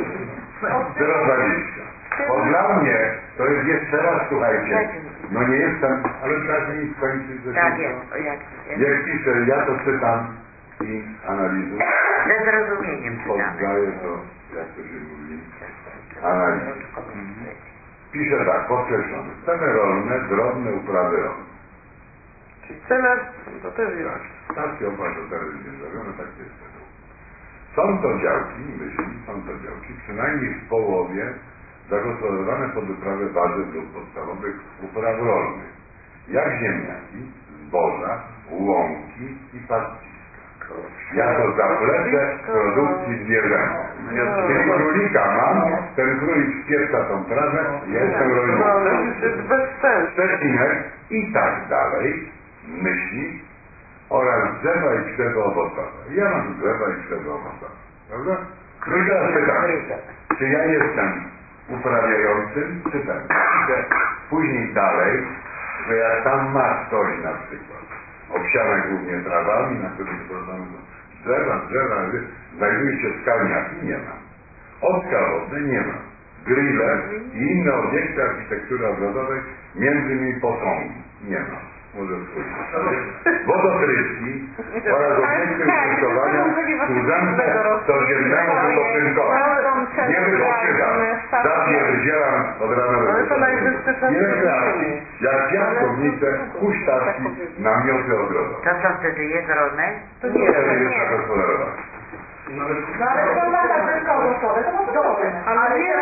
0,20. Bo dla mnie to jest jeszcze raz, słuchajcie, no nie jestem, ale tak mi skończyć do tak końca. jest. O, jak Jak piszę, ja to czytam i analizuję. ze zrozumieniem czytamy. Poddaję to, jak to się mówi, analizę. Piszę tak, podkreślone. Cele rolne, drobne uprawy rolne. Czyli cena, to też jest. Stacje opłat za tereny dzierżawione, tak jest. Są to działki, są to działki, przynajmniej w połowie zagospodarowane pod uprawę warzyw lub podstawowych upraw rolnych, jak ziemniaki, zboża, łąki i pastwiska, jako zaplecze produkcji zwierzęcej. Czyli królika mam, ten królik spieprza tą trawę, ja jestem rolnikiem. To jest bez sensu. Przecinek i tak dalej, myśli, oraz drzewa i krzewy owocowe. Ja mam drzewa i krzewy owocowe, prawda? No i teraz pytam, czy ja jestem uprawiającym czy ten. Później dalej, że jak tam masz coś na przykład, obsiane głównie trawami, na których wytworzone są drzewa, znajduje się skalniaki, nie ma. Odskałowne nie ma. Grille i inne obiekty architektury ogrodowej, między innymi posągi, nie ma. Może spójrzeć. Wodotryski oraz obiekty użytkowania służące codziennemu wypoczynkowi. Nie wypoczywam. Zapierdzielam od rana do wieczora. I rekreacji, jak piaskownice, huśtawki, namioty ogrodowe. To co wtedy jest rolne? To nie To jest zagospodarowane. No ale to ma ta deska owocowe, to może dobrze. Ale nie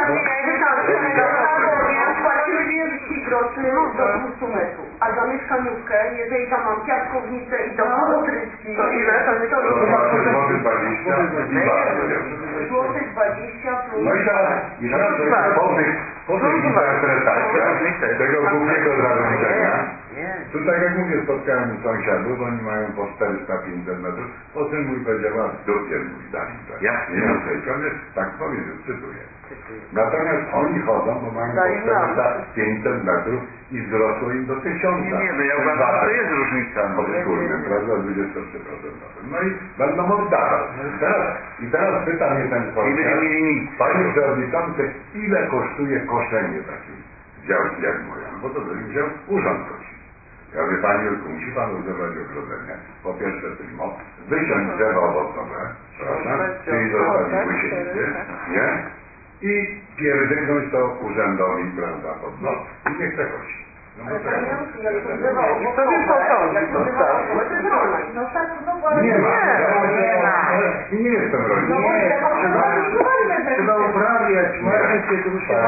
płacimy 30 groszy do 200 metrów, a za mieszkaniówkę, jeżeli tam mam piaskownicę i tam wodotryski, to ile? To złoty 20 i bardzo. Złoty 20 plus... No i teraz po tych interpretacjach tego głównego zarządzenia, tu tak jak mówię, spotkałem sąsiadów, oni mają po 400-500 metrów, o czym mój powiedziała w dupie mój dali. Nie wiem, tak powiedział, cytuję. Natomiast oni chodzą, bo mają po 400-500 metrów i wzrosło im do 1000. Nie, no ja uważam, że to jest różnica. Podskórnym, prawda, 23%. No i będą oddawać. I teraz pyta mnie ten sąsiad, panie przewodniczący, ile kosztuje koszenie takiej działki jak moja? No bo to by wziął urząd kosi. Ja mówię, panie Jurku, musi pan używać ogrodzenia. Po pierwsze tylko wyciąć drzewa owocowe, prawda? Czyli zostawić łysienicy, nie? I pierdyknąć to urzędowi, prawda, pod nos i niech te kosi. No bo tak. To nie posągi, to tak. No tak, no właśnie. Nie ma. Nie jestem rolnikiem. Trzeba uprawiać, marzyć się, to już się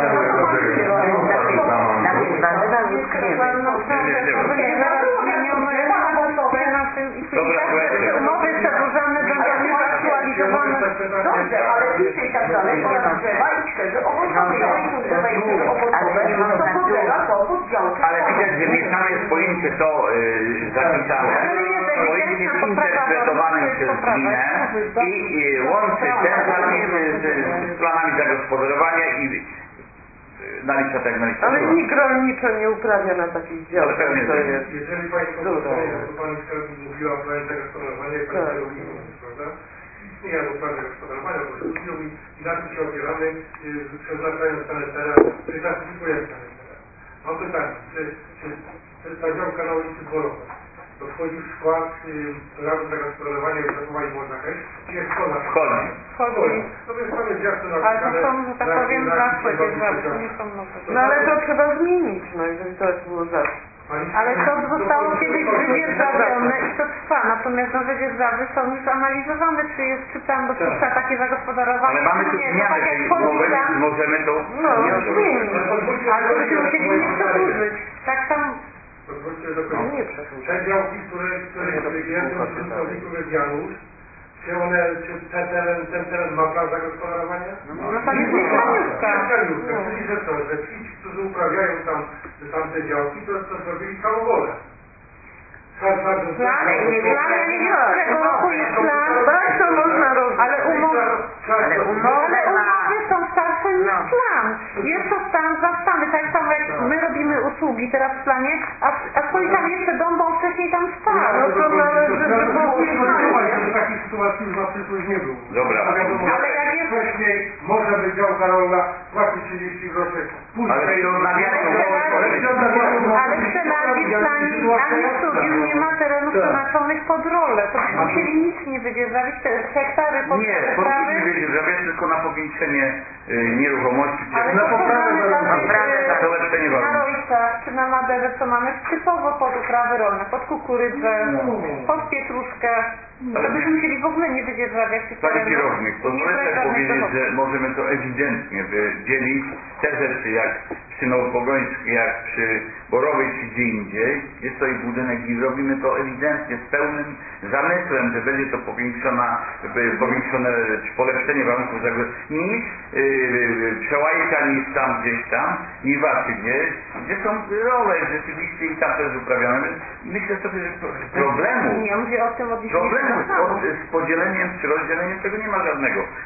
umowy przedłużane będą nieaktualizowane. Dobrze, ale pisze i tak dalej, oraz drzewa i krzewy owocowe. Jeżeli są drzewa i krzewy owocowe, to podlega to pod działkę. Ale widać, że mieszane jest pojęcie to zapisane, pojęcie interpretowanym przez gminę i łączy ten plan z planami zagospodarowania i nalicza tak nalicza. Ale nikt rolniczo nie uprawia na takich działkach, to jest. Jeżeli Państwo posłuchają, to Pani mówiła o planie zagospodarowania i Pani kierowników, prawda? Istnieje plan zagospodarowania, bo studium i na tym się opieramy, przeznaczając dany teren, czy klasyfikujemy dany teren. Mam pytanie, czy ta działka na ulicy Dworowej to wchodzi w skład planu zagospodarowania i zachowań można hejść, czy jest poza? Wchodzi. No więc mamy działkę na Ale to są, że tak powiem, zawsze dzierżawy, to nie są nowe. No ale to trzeba zmienić, no jeżeli to jest było zawsze. Ale to zostało kiedyś wydzierżawione i to trwa, natomiast nowe dzierżawy są już analizowane, czy plan dopuszcza takie zagospodarowanie, Ale mamy tu czy nie. zmianę, Tak jak czyli wchodzi plan, możemy to zmienić. Ale to byśmy musieli nie przedłużyć. Tak samo. Pozwólcie dokończyć. Te działki, które jest użytkowników jest Janusz, czy ten teren ma plan zagospodarowania? No tam jest mieszkaniówka. Czyli że co, że ci, którzy uprawiają tamte działki, to zrobili samowolę. Plan tego roku jest plan, Tak to można robić. ale umowy są starsze niż plan. Jest to stan zastany, tak samo jak my robimy usługi teraz w planie, a twoi tam jeszcze dom, bo wcześniej tam stał. No to należy w takiej sytuacji już na przyszłość nie było. Dobra. Ale jak jest... Wcześniej może być działka rolna, płaci 30 groszy. Ale i odnawianie Ale w Senadzie w planie ani w studium nie ma terenów przeznaczonych pod rolę. To byśmy musieli nic nie wydzierżawić, te hektary pod nie, powinniśmy wydzierżawiać tylko na powiększenie nieruchomości. Ale to programy na polepszenie na warunków. Rojcach czy na Maderze, co mamy typowo pod uprawy rolne, pod kukurydzę, pod pietruszkę. To byśmy musieli w ogóle nie wydzierżawiać tych Panie terenów. kierownik, pozwolę sobie powiedzieć, że możemy to ewidentnie wydzielić. Te rzeczy jak przy Nowopogońskiej, jak przy Borowej czy gdzie indziej, jest to ich budynek i robimy to ewidentnie z pełnym zamysłem, że będzie to powiększone czy polepszenie warunków niż Przełajka, niż tam gdzieś tam, niż Wasynie, gdzie są role rzeczywiście i tam też uprawiane. Myślę sobie, że problemu Nie, ja mówię o tym odniesieniu z podzieleniem czy rozdzieleniem tego nie ma żadnego. Natomiast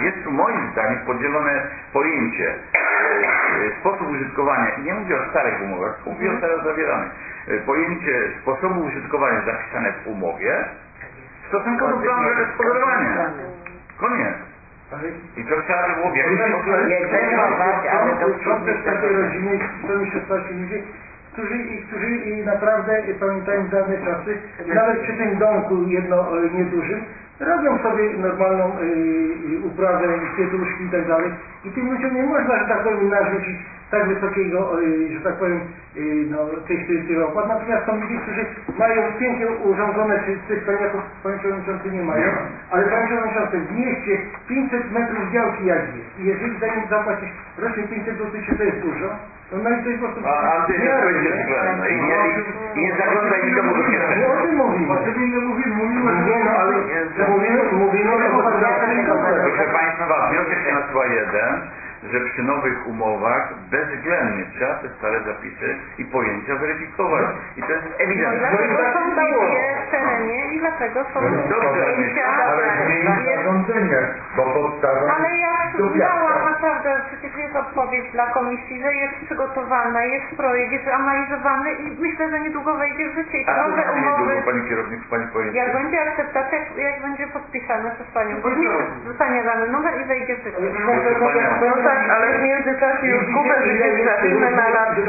jest tu moim zdaniem podzielone pojęcie, sposób użytkowania, i nie mówię o starych umowach, mówię o teraz zawieranych, pojęcie sposobu użytkowania zapisane w umowie w stosunku do planu zagospodarowania. Koniec. I to trzeba by było w jakiś sposób... Są też takie rodziny, to mi się starsi ludzie, którzy naprawdę pamiętają dawne czasy, nawet przy tym domku niedużym, robią sobie normalną uprawę, kwiatuszki i tak dalej. I tym ludziom nie można, że tak powiem, narzucić tak wysokiego, że tak powiem, tych opłat. Natomiast są ludzie, którzy mają pięknie urządzone, czy tych paniaków panie przewodniczący nie mają, ale panie przewodniczący, w mieście 500 metrów działki jak jest. I jeżeli za nim zapłacić rocznie 500 zł, czy to jest dużo? No i to jest po prostu... Andrzej, nie zaglądaj nikomu do kieszeni. Nie o tym mówimy. O czym innym mówimy, Nie, no ale mówimy o proszę Państwa, wniosek się nasuwa jeden, że przy nowych umowach bezwzględnie trzeba te stare zapisy i pojęcia weryfikować. I to jest ewidentne. Dlatego są wizje w terenie i dlatego są zdjęcia. Ale zmienić zarządzenie, bo podstawa... Ale ja dałam naprawdę, przecież jest odpowiedź dla komisji, że jest przygotowana, jest projekt, jest analizowany i myślę, że niedługo wejdzie w życie. I te nowe umowy, Pani kierownik, Pani pojęcie. jak będzie akceptacja, jak będzie podpisane przez Panią burmistrz, zostanie dany numer i wejdzie w życie. No tak, ale w międzyczasie już kupę życie trafimy na lat 4.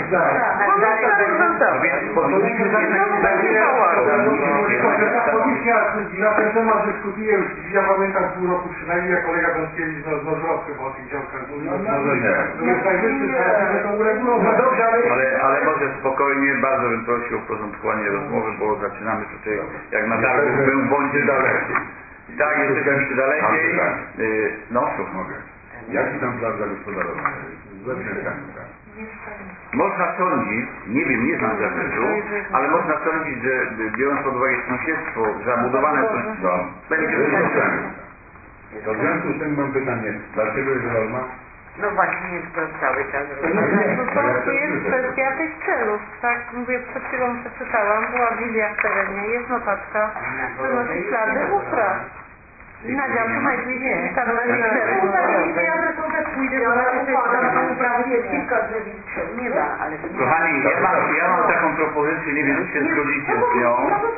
Komisja na ten temat dyskutuje już, ja pamiętam pół roku przynajmniej, jak kolega Gąskiewicz z Nożowcy, bo o tych działkach mówił. Może nie. To jest najwyższy czas, żeby to uregulować. Ale może spokojnie, bardzo bym prosił o porządkowanie rozmowy, bo zaczynamy tutaj jak na targu w bądźcie dalekiej. Tak, jesteśmy jeszcze dalekiej. No, Mogę. Jaki tam plan zagospodarowania jest? Ze wnioskami, tak? Można sądzić, nie wiem, nie znam zakresu, ale można sądzić, że biorąc pod uwagę sąsiedztwo, zabudowane będzie To w związku z tym mam pytanie, dlaczego jest norma? No właśnie, to cały czas Po prostu jest kwestia tych celów, tak? Mówię, przed chwilą przeczytałam, była wizja w terenie, jest notatka, przynosi ślady upraw. I na działce najbliżej stanowi Ja zresztą też pójdę, bo na uprawy jest kilka drzew i drzew. Nie ma, ale... Kochani, ja mam taką propozycję, nie wiem, czy się zgodzicie z nią.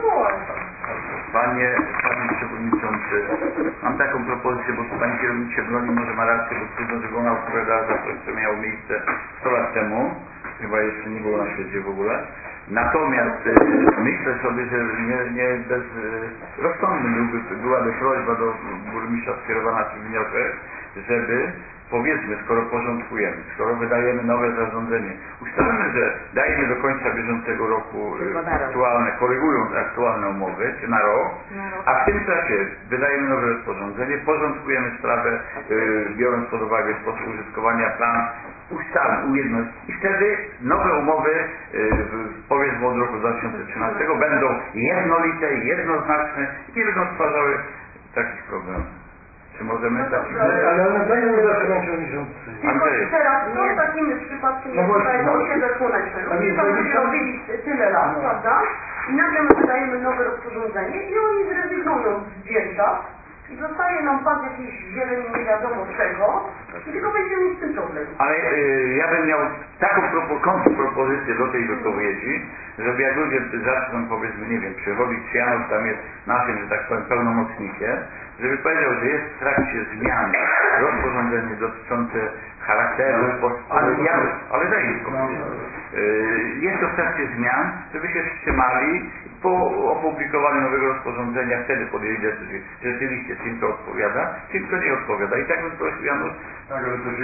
Panie Przewodniczący, mam taką propozycję, bo tu Pani kierownik się broni, może ma rację, bo trudno, żeby ona odpowiadała za coś, co miało miejsce 100 lat temu. Chyba jeszcze nie było na świecie w ogóle. Natomiast myślę sobie, że nie bezrozsądnym byłaby prośba do burmistrza skierowana przy wniosek, żeby powiedzmy, skoro porządkujemy, skoro wydajemy nowe zarządzenie, ustalmy, że dajemy do końca bieżącego roku aktualne, korygując aktualne umowy, czy na rok, a w tym czasie wydajemy nowe rozporządzenie, porządkujemy sprawę, biorąc pod uwagę sposób użytkowania, plan, ustalmy, ujednolić i wtedy nowe umowy, powiedzmy od roku 2013, będą jednolite, jednoznaczne i nie będą stwarzały takich problemów. Czy możemy takich... Ale one będą zaczynać rządzący. Andrzej. Teraz w takim przypadku jest tutaj osiedle słoneczne. Ludzie tam robili tyle lat, prawda? I nagle my wydajemy nowe rozporządzenie i oni zrezygnują z dzierżaw i zostaje nam pas jakiejś zieleni nie wiadomo czego i tylko będziemy mieć z tym problem. Ale ja bym miał taką kontrpropozycję do tej wypowiedzi, żeby jak ludzie zaczną, powiedzmy, nie wiem, przychodzić, czy Janusz tam jest naszym, że tak powiem, pełnomocnikiem, żeby powiedział, że jest w trakcie zmian rozporządzenie dotyczące charakteru, ale daj mi powiedzieć. Jest to w trakcie zmian, żeby się wstrzymali, po opublikowaniu nowego rozporządzenia wtedy podjęli decyzję, że rzeczywiście czym to odpowiada, czym to nie odpowiada. I tak bym prosił Janusz. Tak, ale to się...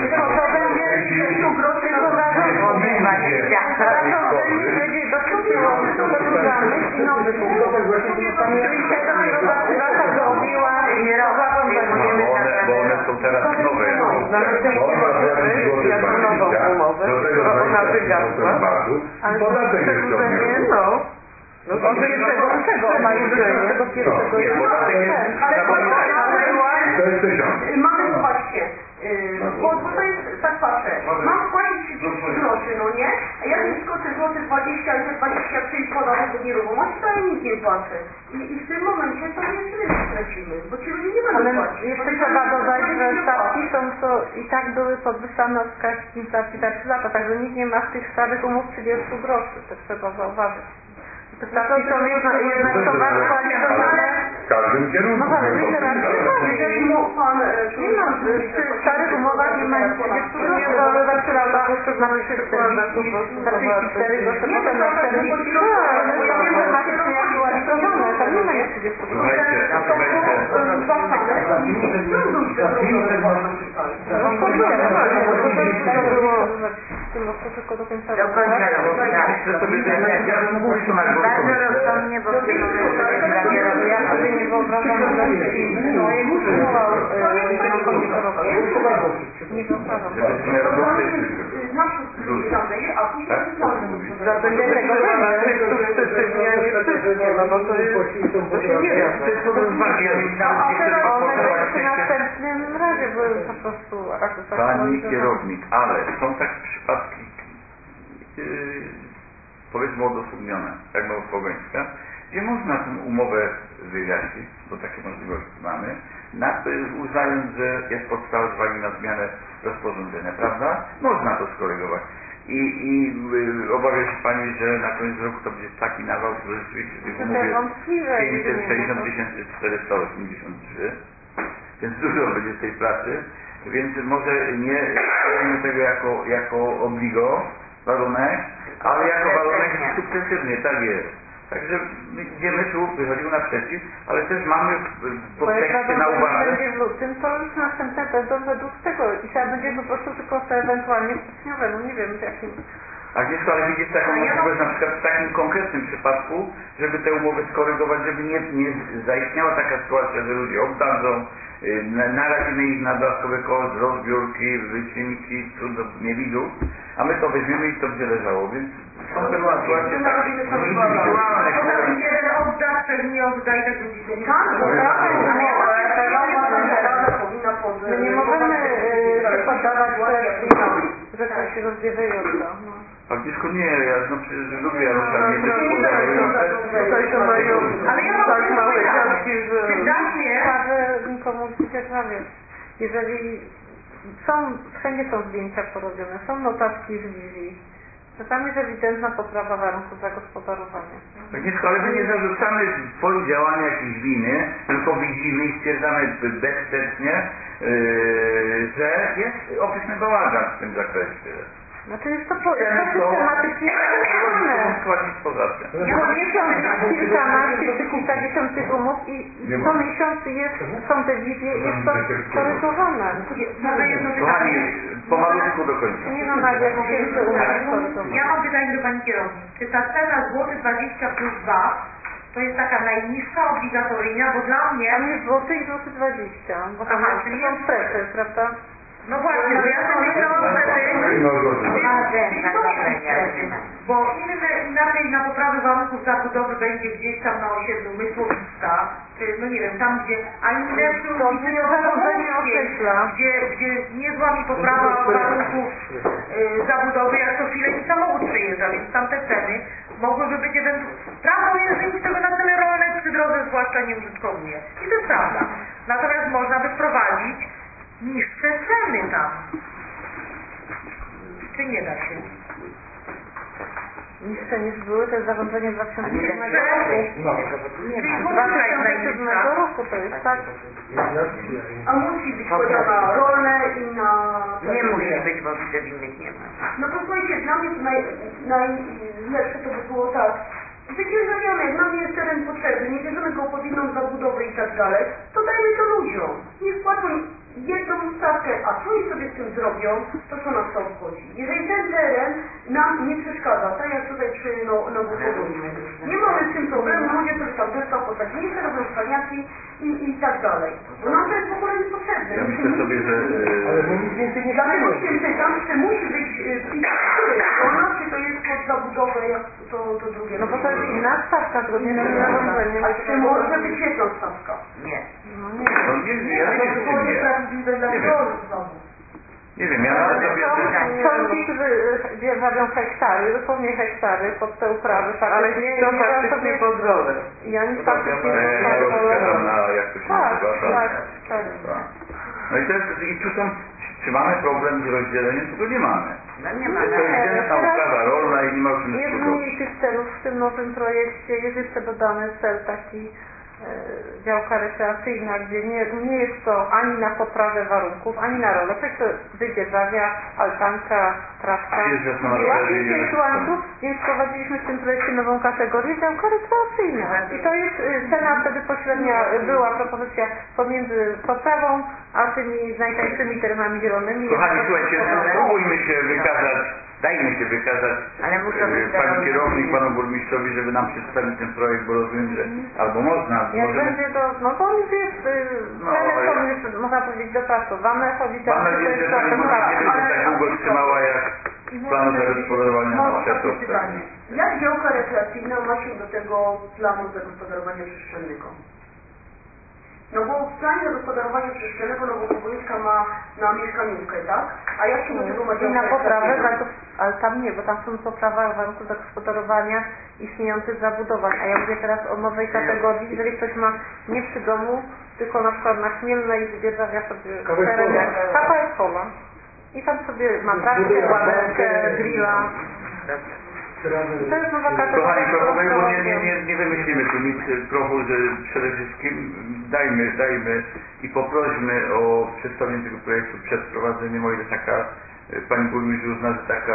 zarządzenie będzie dotyczyło budowlanych i nowych umów. Czyli tego zasadowiła bo one są teraz nowe. Jako nową umowę, skoro ona wygasła. Ale to przedłużenie, no od 1 lutego ona już tego pierwszego Mamy, zobaczcie, bo to jest, tak patrzę, mam płacić 30 groszy, no nie? A ja nie skoczę złoty 20, ale te 23 podam zakupu nieruchomości, to ja nic nie płacę. I w tym momencie to jeszcze więcej stracimy, bo ci ludzie nie będą płacić. Ale jeszcze trzeba dodać, że stawki są to i tak były podwyższane od wskaźnika inflacji za 3 lata, także nikt nie ma w tych starych umów 30 groszy, to trzeba zauważyć. Te stawki są jednak są aktualizowane. W każdym kierunku. No ale wiele razy Jeżeli mu pan nie ma, w starych umowach nie ma nic 30 groszy, to za 3 lata to znaczy się składa po prostu na 34 groszy, potem na 40, ale powiem, że macie to aktualizowane, tam nie ma nic 30 groszy. Bardzo rozsądnie, bo w tym momencie Ja sobie nie wyobrażam, że projekt utrzymywał jakąkolwiek chorobę. Nie wyobrażam. Będzie tego będzie sukcesywnie, a nie wszystkie, no bo to jest, to się nie da. One w następnym razie były po prostu Pani kierownik, ale są takie przypadki powiedzmy odosobnione, jak Małopolska, gdzie można tę umowę wyjaśnić, bo takie możliwości mamy, uznając, że jest podstawa z uwagi na zmianę rozporządzenia, prawda? Można to skorygować. I obawia się Pani, że na koniec roku to będzie taki nawał, że rzeczywiście tych umów jest 560 483, więc dużo będzie tej pracy, więc może nie traktujemy tego jako obligo, warunek, ale jako warunek sukcesywnie, tak jest. Także idziemy tu, wychodzimy naprzeciw, ale też mamy w podtekście na uwadze. Będzie w lutym, to już następne będą według tego i trzeba będzie po prostu tylko ewentualnie styczniowe, no nie wiem w jakim. Agnieszko, ale widzisz taką możliwość na przykład w takim konkretnym przypadku, żeby te umowy skorygować, żeby nie zaistniała taka sytuacja, że ludzie oddadzą, narazimy ich na dodatkowe koszty, rozbiórki, wycinki, niewidu, a my to weźmiemy i to będzie leżało, więc są pewne sytuacje jeden odda, ten nie odda i tak będzie. My nie możemy się poddawać że ktoś się rozbierze i odda. Agnieszko, nie, ja przecież lubię Janusza, nie Tutaj to mają ale ja mam tak małe działki, że czy da się nikomu przecieżawie. Jeżeli wszędzie są zdjęcia porobione, są notatki z wizji, to tam jest ewidentna poprawa warunków zagospodarowania. Agnieszko, ale my nie zarzucamy swoich działań jakiejś winy, tylko widzimy i stwierdzamy bezsprzecznie, że jest okresny bałagan w tym zakresie. Znaczy jest to systematycznie podatne. Są kilkanaście czy kilkadziesiąt tych umów i co miesiąc są te wizje i jest to korygowane. Kochani, pomalutku do końca. Nie no, nagle tysięcy umów. Ja mam pytanie do Pani kierownik. Czy ta cena złoty 20 plus VAT to jest taka najniższa, obligatoryjna, bo dla mnie... Tam jest złoty i złoty 20, bo tam są strefy, prawda? No właśnie, bo ja sobie myślałam, że bo inaczej na poprawę warunków zabudowy będzie gdzieś tam na osiedlu Mysłowiska, czy no nie wiem, tam gdzie, a inne przy gdzie niezła mi poprawa warunków zabudowy, jak co chwilę mi samochód przejeżdża, więc tamte ceny mogłyby być ewentualnie. Prawdą jest, że nikt tego na cele rolne przy drodze zwłaszcza nie użytkowuje. I to jest prawda. Natomiast można by wprowadzić niższe ceny tam. Czy nie da się? Niższe niż były te zarządzenie 2007 roku, to jest tak. A musi być podział rolne i na... Nie musi być, bo widzę w innych nie ma. No to słuchajcie, dla mnie to najlepsze to by było tak. Wydzierżawiamy, jak nam jest teren potrzebny, nie bierzemy go pod inną zabudowę i tak dalej, to dajmy to ludziom. Niech płacą jedną stawkę, a co oni sobie z tym zrobią, to co nas to obchodzi. Jeżeli ten teren nam nie przeszkadza, tak jak tutaj przy Nowochodownie, nie mamy z tym problemu, ludzie sobie tam drzewa posadzili, robią szpaniaki i tak dalej. Bo nam to jest w ogóle niepotrzebne. Ja myślę sobie, że... Ale my nic więcej nie dlatego się pytam, czy musi być czy to jest pod zabudowę, jak to drugie. No bo to jest inna stawka, zgodnie z tym zarządzeniem. Ale czy może być jedna stawka? Nie. No nie, ja nie. Nie wiem, ja nawet sobie... Są ci, którzy dzierżawią hektary, dosłownie hektary pod te uprawy. Ale to faktycznie pod rolę. I oni faktycznie jak to się nazywa, tak. No i tu są, czy mamy problem z rozdzieleniem, tego nie mamy. No nie ma. To jest jedna uprawa rolna i nie ma o czym jest mniej tych celów w tym nowym projekcie, jest jeszcze dodany cel taki działka rekreacyjna, gdzie nie jest to ani na poprawę warunków, ani na rolę. Ktoś to wydzierżawia, altanka, trawka. Ładnie jest łańcuch, więc wprowadziliśmy w tym projekcie nową kategorię działka rekreacyjna. I to jest cena wtedy pośrednia, była propozycja pomiędzy poprawą, a tymi najtańszymi terenami zielonymi. Kochani, słuchajcie, spróbujmy się wykazać, dajmy się wykazać pani kierownik, panu burmistrzowi, żeby nam przedstawić ten projekt, bo rozumiem, że albo można, jak możemy... będzie to, no to już jest, są już, można powiedzieć, dopracowane, chodzi teraz... Mam nadzieję, że pani burmistrz nie będzie tak długo trzymała jak planu zagospodarowania na Kwiatowca. Jak działka rekreacyjna ma się do tego planu zagospodarowania przestrzennego? No bo w planie zagospodarowania przestrzennego Nowopogońska ma na mieszkaniówkę, tak? A jak się do tego ma działka na poprawę, rekreacyjna? ale tam nie, bo tam są poprawa warunków zagospodarowania istniejących zabudowań. A ja mówię teraz o nowej kategorii, jeżeli ktoś ma nie przy domu, tylko na przykład na Chmielnej wydzierżawia sobie teren, kawałek pola. I tam sobie ma trawkę, ładerkę, grilla. To jest nowa kategoria. Kochani, bo nie wymyślimy tu nic prochu, że przede wszystkim dajmy i poprośmy o przedstawienie tego projektu przed wprowadzeniem, o ile taka pani burmistrz uzna, że taka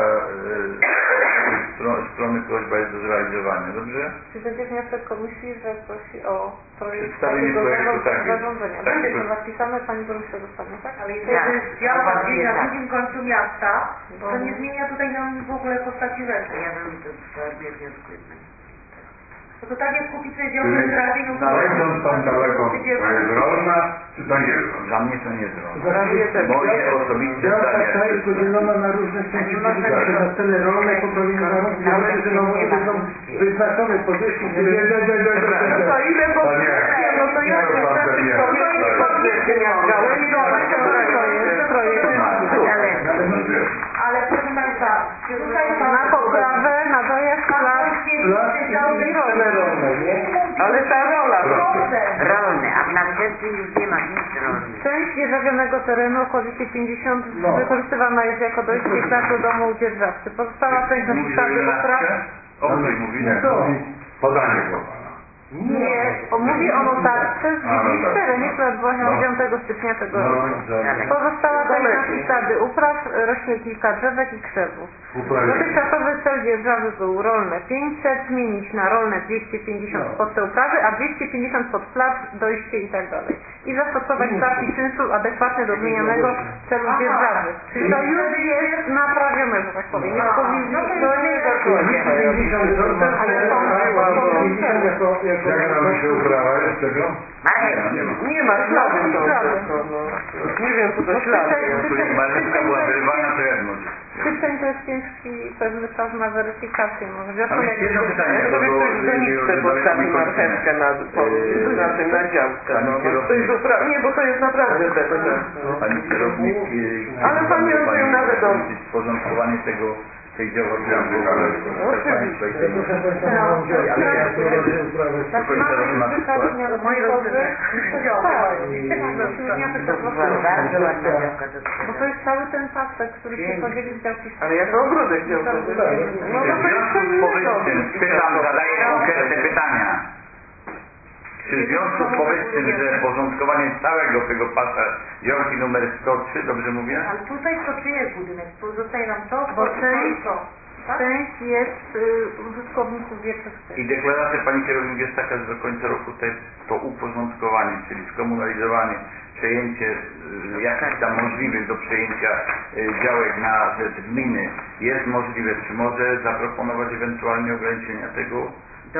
strony prośba jest do zrealizowania, dobrze? Czy będzie wniosek komisji, że prosi o projekt przedstawienie projektu, zarządzenia? Będzie to zapisane, pani burmistrz dostanie, tak? Ale jeżeli to jest działka gdzieś na drugim końcu miasta, to nie zmienia tutaj nam w ogóle postaci rzeczy. Ja bym to w formie wniosku jednak. To tak jest kupić sobie działkę rekreacyjną. Znaleźć tam daleko, to jest rolna, czy to nie jest rolna? Dla mnie to nie jest rolna. Moje osobiste Działka zdanie. ta jest podzielona na różne części budżetu, na cele rolne, poprawienie warunków, że są wyznaczone pozyski, No to ile pozyskuje, no to ja Ale proszę Państwa, tutaj na poprawę, na dojazd, ale ta rola. Rolny, a dla wczesnych już nie ma nic rolnych. Część dzierżawionego terenu, okolice 50, wykorzystywana jest jako dojście i plac do domu dzierżawcy. Pozostała część na podstawie upraw. O której mówi? Nie, podanie było pana. Nie, mówi o notatce z 24, nie która odbyła się 9 stycznia tego roku. Pozostała część na przysady upraw, rośnie kilka drzewek i krzewów. Dotychczasowy cel dzierżawy był rolne 500, zmienić na rolne 250 pod te uprawy, a 250 pod plac, dojście i tak dalej. I zastosować stawki czynszu adekwatne do zmienianego celu dzierżawy. Czyli to już jest naprawione, że tak powiem. Nie powinni, to nie jest Jak nam się uprawa jest tego? nie ma śladu. Nie wiem, co to ślady. Jak Marynka była wyrwana, to jak może? Styczeń to jest ciężki pewny czas na weryfikację. Może wiosną jak jedno pytanie, To jest ktoś ganiczce postawi marchewkę na tym, na działce. To jest nie, bo to jest naprawdę bez sensu. Pani kierownik, Ale pani rozumiem nawet o... porządkowanie tej działki w Bardzo ładna działka do bo to jest cały ten pasek, który się podzieli z działki. Ale jako ogródek działkowy. No to jest co innego. Pytam, zadaję konkretne pytania. Czy w związku z powyższym, że porządkowanie całego tego pasa działki numer 103, dobrze mówię? Ale tutaj to czy jest budynek? Pozostaje nam to, Bo część jest użytkowników wieczystych. I deklaracja pani kierownik jest taka, że do końca roku to uporządkowanie, czyli skomunalizowanie, przejęcie jakichś tam możliwych do przejęcia działek na rzecz gminy jest możliwe. Czy może zaproponować ewentualnie ograniczenia tego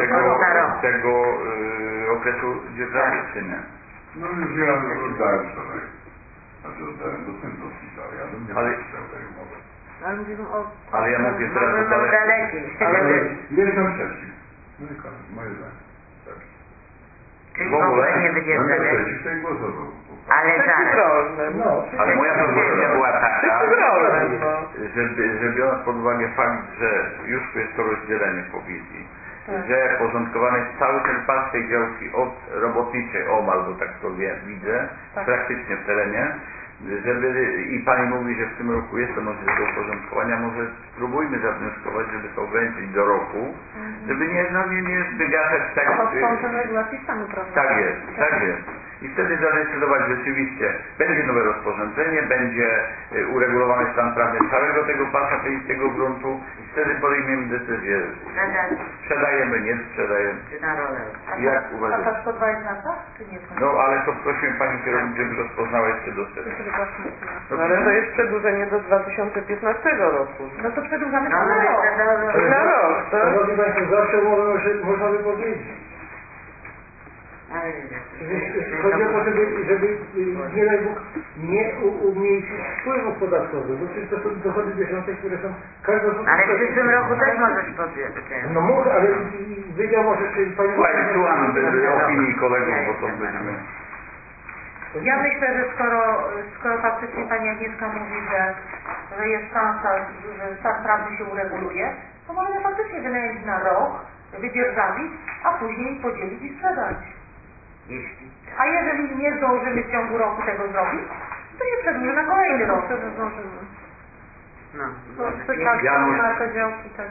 okresu dzierżawy, czy nie? No już ja oddałem wczoraj. Znaczy oddałem do sędu podpisał. Ja bym nie podpisał tej umowy. Ale ja mówię teraz o dalekiej. Jestem przeciw. No i koniec, moje zdanie. Tak. Czyli w ogóle nie będzie Będę przeciw tej głosował. Ale zaraz. rolnym. Ale moja propozycja była taka, rolnym, że biorąc pod uwagę fakt, że już jest to rozdzielenie po wizji, że porządkowany jest cały ten pas tej działki od robotniczej omal, bo tak to widzę, praktycznie w terenie, i Pani mówi, że w tym roku jest to możliwe do uporządkowania, może spróbujmy zawnioskować, żeby to ograniczyć do roku, żeby nie zbygać tak... regulacji stanu, prawda? Tak jest. I wtedy zadecydować rzeczywiście, będzie nowe rozporządzenie, będzie uregulowany stan prawny całego tego pasa, tego gruntu i wtedy podejmiemy decyzję. Sprzedajemy, nie sprzedajemy. Czy na rolę? Jak A uważasz? ta szkodwa jest nasza, czy nie? No ale to prosiłem Pani kierownik, żeby rozpoznała jeszcze do wtedy. No, ale to jest przedłużenie do 2015 roku. No to przedłużamy No, na rok. Na rok, tak? Szanowni Państwo, zawsze można wypowiedzieć. Ale Chodzi o to, żeby nie daj Bóg nie umniejszyć wpływów podatkowych, bo przecież to są dochody bieżące, które są każdorazowe. Ale w przyszłym roku też możesz podjąć. No mogę, ale wiedział może, czy Pani... Słuchaj, słucham opinii kolegów, bo to będziemy... Ja myślę, że skoro faktycznie Pani Agnieszka mówi, że jest szansa, że stan prawny się ureguluje, to możemy faktycznie wynająć na rok, wydzierżawić, a później podzielić i sprzedać. A jeżeli nie zdążymy w ciągu roku tego zrobić, to się przedłuży na kolejny rok. No, Janusz, te działki, tak.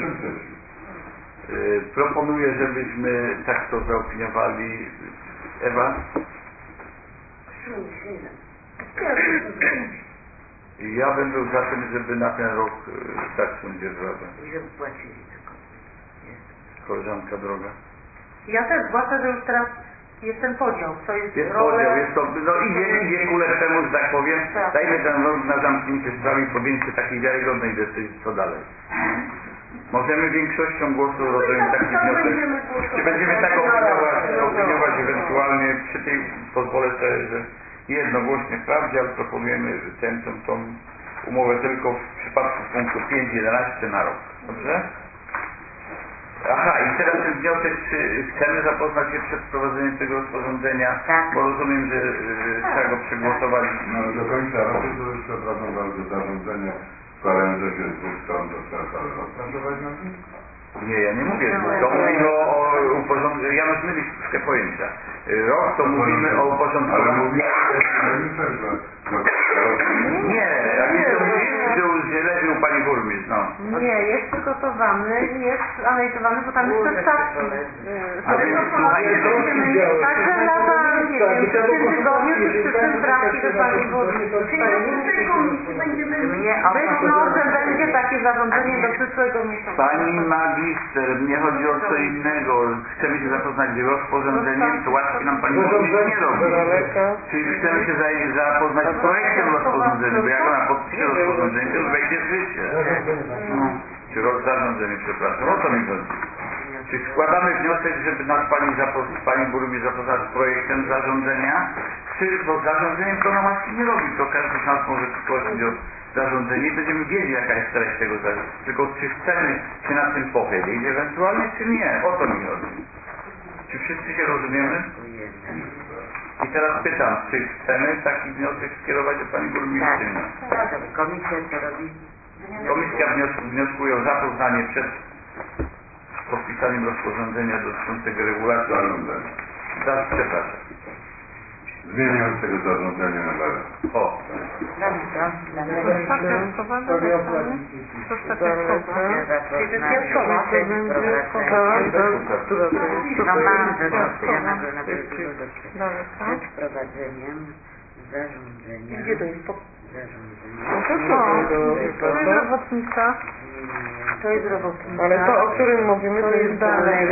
proponuję, żebyśmy tak to zaopiniowali. Ewa? Ja bym był za tym, żeby na ten rok dać tą dzierżawę. I żeby płacili tylko. Koleżanka droga. Ja też, zwłaszcza, że już teraz jest ten podział. To jest podział, jest to, no idzie ku lepszemu, że tak powiem. Tak. Dajmy ten rok na zamknięcie sprawy i podjęcie takiej wiarygodnej decyzji, co dalej. Możemy większością głosu rozumiem taki wniosek. Czy będziemy tak opiniować ewentualnie przy tej, pozwolę sobie, że jednogłośnie wprawdzie, ale proponujemy tą umowę tylko w przypadku punktu 5.11 na rok. Dobrze? Aha, i teraz ten wniosek, czy chcemy zapoznać się przed wprowadzeniem tego rozporządzenia, bo rozumiem, że trzeba go przegłosować. No do końca roku to już przepraszam bardzo zarządzenie składające się z dwóch stron, to trzeba cały rok pracować na tym? Nie, ja nie mówię, to mówimy o uporządkowaniu, ja myśmy mieli troszkę pojęcia. Rok to mówimy o uporządkowaniu. Ale mówimy Nie, że lepiej u Pani Burmistrz, no. Nie, jest przygotowany i jest analizowany, bo tam jest też stawki. A więc słuchajcie, Także lata, nie wiem, w tym tygodniu czy w przyszłym trafi do Pani Burmistrz. Czyli na tej komisji będziemy... Być może będzie takie zarządzenie do przyszłego miesiąca. Pani magister, mnie chodzi o co innego. Chcemy się zapoznać z rozporządzeniem, to łatwiej nam Pani Burmistrz nie robi. Czyli chcemy się zapoznać z projektem rozporządzenia, bo jak ona podpisze rozporządzenie, to wejdzie w życie. Czy zarządzenie, przepraszam, o co mi chodzi? Czy składamy wniosek, żeby nas Pani Burmistrz zapoznać z projektem zarządzenia? Bo zarządzeniem to ona łatwiej nie robi, to każdy z nas może prosić o zarządzenie i będziemy wiedzieli, jaka jest treść tego zarządzenia. Tylko czy chcemy się nad tym pochylić ewentualnie, czy nie? O to mi chodzi. Czy wszyscy się rozumiemy? I teraz pytam, czy chcemy taki wniosek skierować do Pani Burmistrz, czy nie? Komisja co robi? Komisja wnioskuje o zapoznanie przed podpisaniem rozporządzenia dotyczącego regulacji zarządzania. Przepraszam. zmieniającego zarządzanie numerem. O. Przed wprowadzeniem zarządzenia. Gdzie to jest? To jest robotnica. To jest robotnica. Ale to, o którym mówimy, to jest dalej.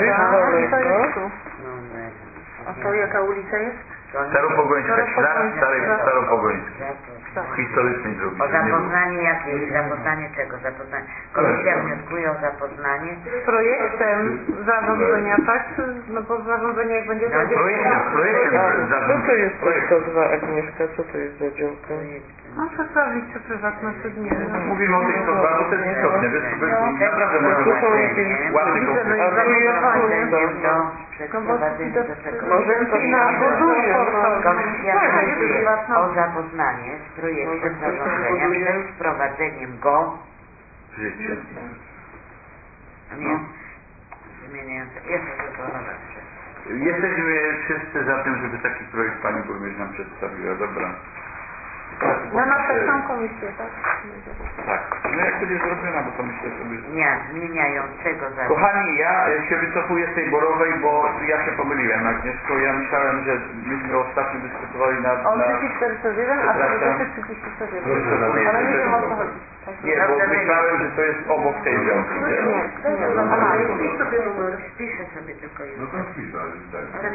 A to jaka ulica jest? Staropogońska, Staropogońska. Historyczny druk. O zapoznanie jakiej? Zapoznanie czego? Komisja wnioskuje o zapoznanie Z projektem zarządzenia, tak? No bo zarządzenie jak będzie... Projektem Co to jest to 2, Agnieszka? Co to jest za działka? Muszę sprawdzić, czy prywatne, czy nie. Mówimy o tych 102, bo to jest istotne. Naprawdę może być ładny komputer. A tu jest przeprowadzenie do tego. Może Komisja prosi o zapoznanie z projektem zarządzenia przed wprowadzeniem go w życie. nie zmieniając jeszcze zaplanować. Jesteśmy wszyscy za tym, żeby taki projekt pani burmistrz nam przedstawiła. Dobra. Na następną komisję, tak? Tak. No jak będzie zrobiona, bo to myślę sobie... Nie, zmieniającego za... Kochani, ja się wycofuję z tej Borowej, bo ja się pomyliłem, Agnieszko. Ja myślałem, że myśmy ostatnio dyskutowali na... O 3401, a to jest 3401. Ale nie wiem o co chodzi. Nie, bo myślałem, że to jest obok tej działki. Wpisz sobie numer. Wpiszę sobie tylko No jedno. to wpisać, tak.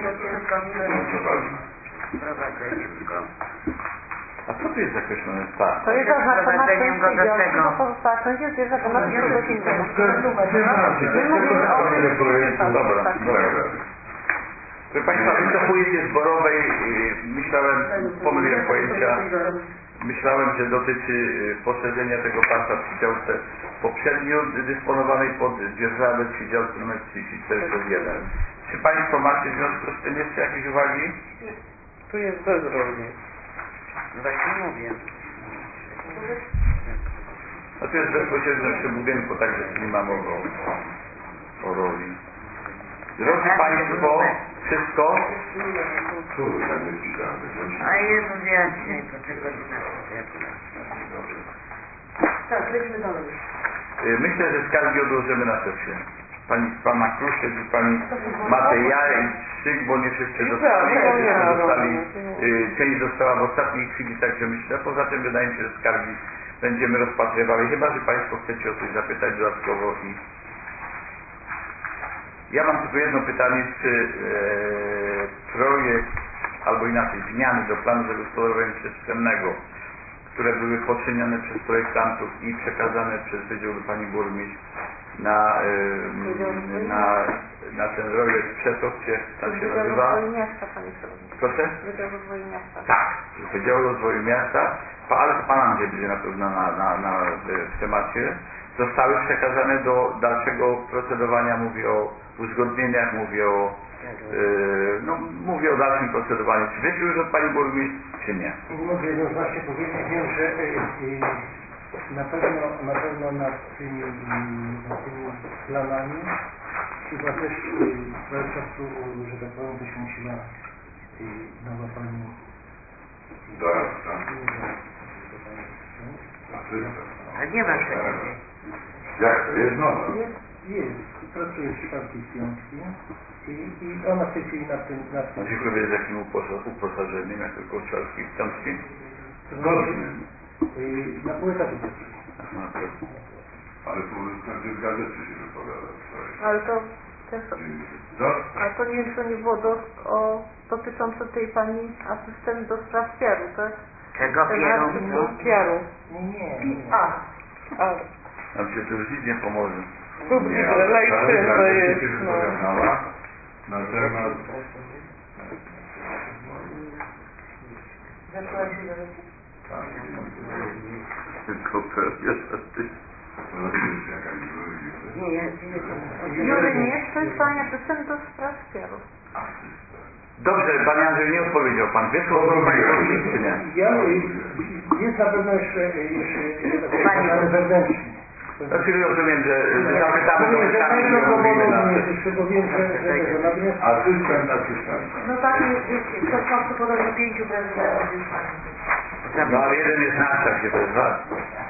Wprowadzeniem go. A co tu jest zakreślone? Tak. To jest zaznaczona Wprowadzeniem go do część tego. bo pozostała część jest jeszcze na czegoś innego. My mówimy o tym, Dobra, tak. Proszę Państwa, wycofuję się z Borowej. Myślałem, pomyliłem pojęcia. Myślałem, że dotyczy poszerzenia tego pasa przy działce poprzednio dysponowanej pod dzierżawę przy działce nr 3401. Czy Państwo macie w związku z tym jeszcze jakieś uwagi? Tu jest bezrolnie. Właśnie mówię. No to jest bezpośrednio przy budynku, także nie ma mowy o roli. Drodzy Państwo, wszystko? Kurde, tak nie wpisałem. A Jezu, wyjaśnij, po czego godzina Tak, lecimy dalej. Myślę, że skargi odłożymy na sesję. Pana Kruszek i pani Mateja i Strzyk, bo nie wszyscy dostali. Część została w ostatniej chwili, także myślę. Poza tym wydaje mi się, że skargi będziemy rozpatrywali, chyba że Państwo chcecie o coś zapytać dodatkowo. Ja mam tylko jedno pytanie, czy projekt, albo inaczej, zmiany do planu zagospodarowania przestrzennego, które były poczynione przez projektantów i przekazane przez Wydział do Pani Burmistrz na ten projekt Przetok, czy jak tam się nazywa? Wydział Rozwoju Miasta, Panie Przewodniczący. Proszę? Wydział Rozwoju Miasta. Tak, Wydział Rozwoju Miasta, ale to Pan Andrzej będzie na pewno w temacie. Zostały przekazane do dalszego procedowania, mówię o uzgodnieniach, mówię o dalszym procedowaniu. Czy wyszły już od Pani Burmistrz, czy nie? Nie mogę jednoznacznie powiedzieć, wiem, że na pewno nad tymi planami chyba też trochę czasu, że tak powiem, też musiała nowa pani Doradca. A nie ma tego. Jak? Jest nowa? Jest. Pracuje w czwartej piątki i ona w tej chwili nad tym... Może powiedzieć, z jakim uposażeniem, jak tylko czwartki w piątki? Na pół etatu. Ale to w gazecie się wypowiada. Ale to też... Co? A to nie wiem, co nie było dotyczące tej pani asystent do spraw PR-u, tak? Czego PR-u. Nie. Nam się to już nic nie pomoże. Public relation to jest, się wypowiadała na temat... Tak, Tylko pewnie. Jury nie, to jest pani asystent do spraw PR-u. Dobrze, Panie Andrzej, nie odpowiedział Pan. Wyszło od Pani Burmistrz, czy nie? Jest na pewno jeszcze wewnętrzny. Znaczy rozumiem, że zapytamy do pytania i omówimy na... Asystent. No tak, jest, ktoś ma podobno 5 prezydentów już pani. No ale jeden jest nasz, tak się to jest ważne.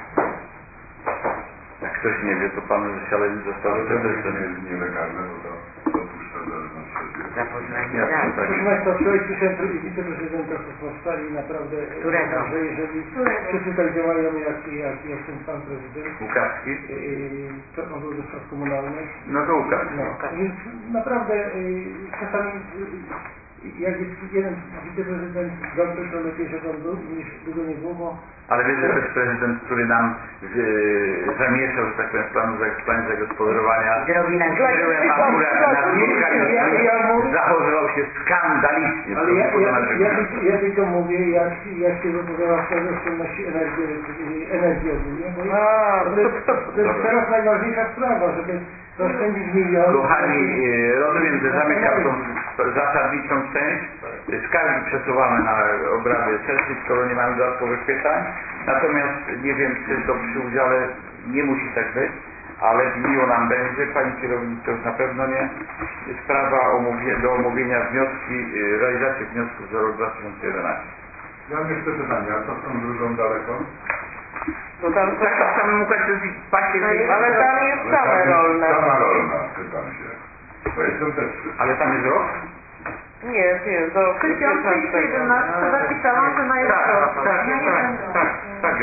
Jak ktoś nie wie, to Pan Sialeni został To prezesem. jest nielegalne, bo to dopuszcza zależność od Zapoznanie Jasne, tak. Proszę Państwa, wczoraj słyszałem wiceprezydenta Sosnowska i naprawdę uważam, że jeżeli wszyscy tak działają jak ten pan prezydent, Łukaszki? to on był do spraw komunalnych. No to Łukasz. No, więc naprawdę czasami jak jest jeden wiceprezydent dobry, to lepiej, żeby on był, niż długo nie było, bo... Ale wiesz, że to jest prezydent, który nam zamieszał, że tak powiem, w planie zagospodarowania. Zrobi nam Byłem akurat na spotkaniu, zachowywał się skandalicznie. Ale ja tylko mówię, jak się wypowiada w sprawie oszczędności energii ogólnie, bo to jest teraz najważniejsza sprawa, żeby oszczędzić milion. Kochani, rozumiem, że zamykam tą zasadniczą część. Skargi przesuwamy na obrady sesji, skoro nie mamy dodatkowych pytań. Natomiast nie wiem, czy to przy udziale nie musi tak być, ale miło nam będzie. Pani kierownik to już na pewno nie. Sprawa do omówienia realizacji wniosków za rok 2011. Ja mam jeszcze pytanie, a co z tą drugą daleko? No tam są Tak, w samym układzie pasie, ale tam jest same rolne. Sama rolna, pytam się. Bo jestem też... ale tam jest rok? Nie, do 11 zapisałam, że mają Tak,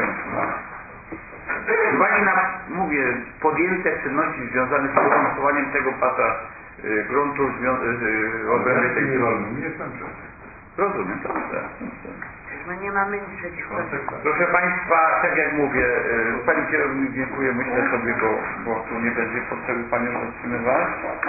z uwagi na, mówię, podjęte czynności związane z uporządkowaniem tego pasa gruntu w obrębie tej... rolnym, nie jestem przeciw. Rozumiem, dobrze. My nie mamy nic przeciwko. Proszę Państwa, tak jak mówię, Pani kierownik dziękuję, myślę sobie, bo tu nie będzie potrzeby Panią zatrzymywać.